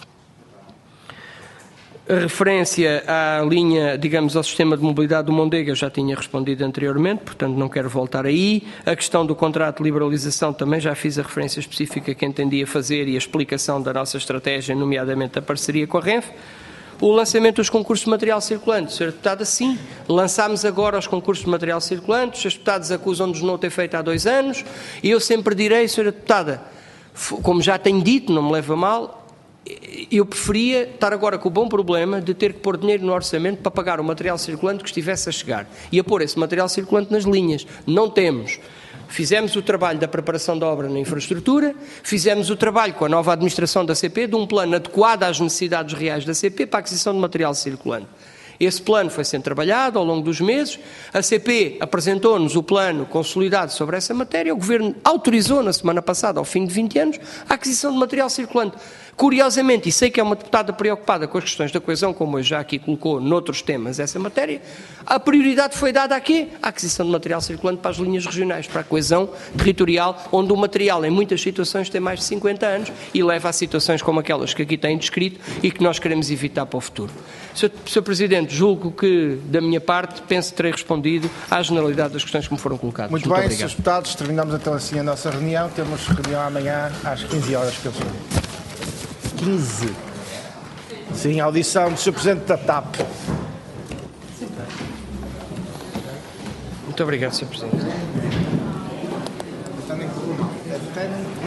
A referência à linha, digamos, ao sistema de mobilidade do Mondego, eu já tinha respondido anteriormente, portanto não quero voltar aí. A questão do contrato de liberalização também já fiz a referência específica que entendia fazer e a explicação da nossa estratégia, nomeadamente a parceria com a Renfe. O lançamento dos concursos de material circulante, senhor Deputado, sim, lançámos agora os concursos de material circulante, os senhores Deputados acusam-nos de não ter feito há dois anos, e eu sempre direi, senhora Deputada, como já tenho dito, não me leva a mal, eu preferia estar agora com o bom problema de ter que pôr dinheiro no orçamento para pagar o material circulante que estivesse a chegar e a pôr esse material circulante nas linhas. Não temos. Fizemos o trabalho da preparação da obra na infraestrutura, fizemos o trabalho com a nova administração da C P de um plano adequado às necessidades reais da C P para a aquisição de material circulante. Esse plano foi sendo trabalhado ao longo dos meses, a C P apresentou-nos o plano consolidado sobre essa matéria, o Governo autorizou na semana passada, ao fim de vinte anos, a aquisição de material circulante. Curiosamente, e sei que é uma deputada preocupada com as questões da coesão, como hoje já aqui colocou noutros temas essa matéria, a prioridade foi dada a quê? A aquisição de material circulante para as linhas regionais, para a coesão territorial, onde o material em muitas situações tem mais de cinquenta anos e leva a situações como aquelas que aqui têm descrito e que nós queremos evitar para o futuro. senhor senhor Presidente, julgo que, da minha parte, penso que terei respondido à generalidade das questões que me foram colocadas. Muito, Muito bem, senhores deputados, terminamos então assim a nossa reunião. Temos reunião amanhã às quinze horas, que eu sou. quinze. Sim, audição do senhor Presidente da T A P. Muito obrigado, senhor Presidente.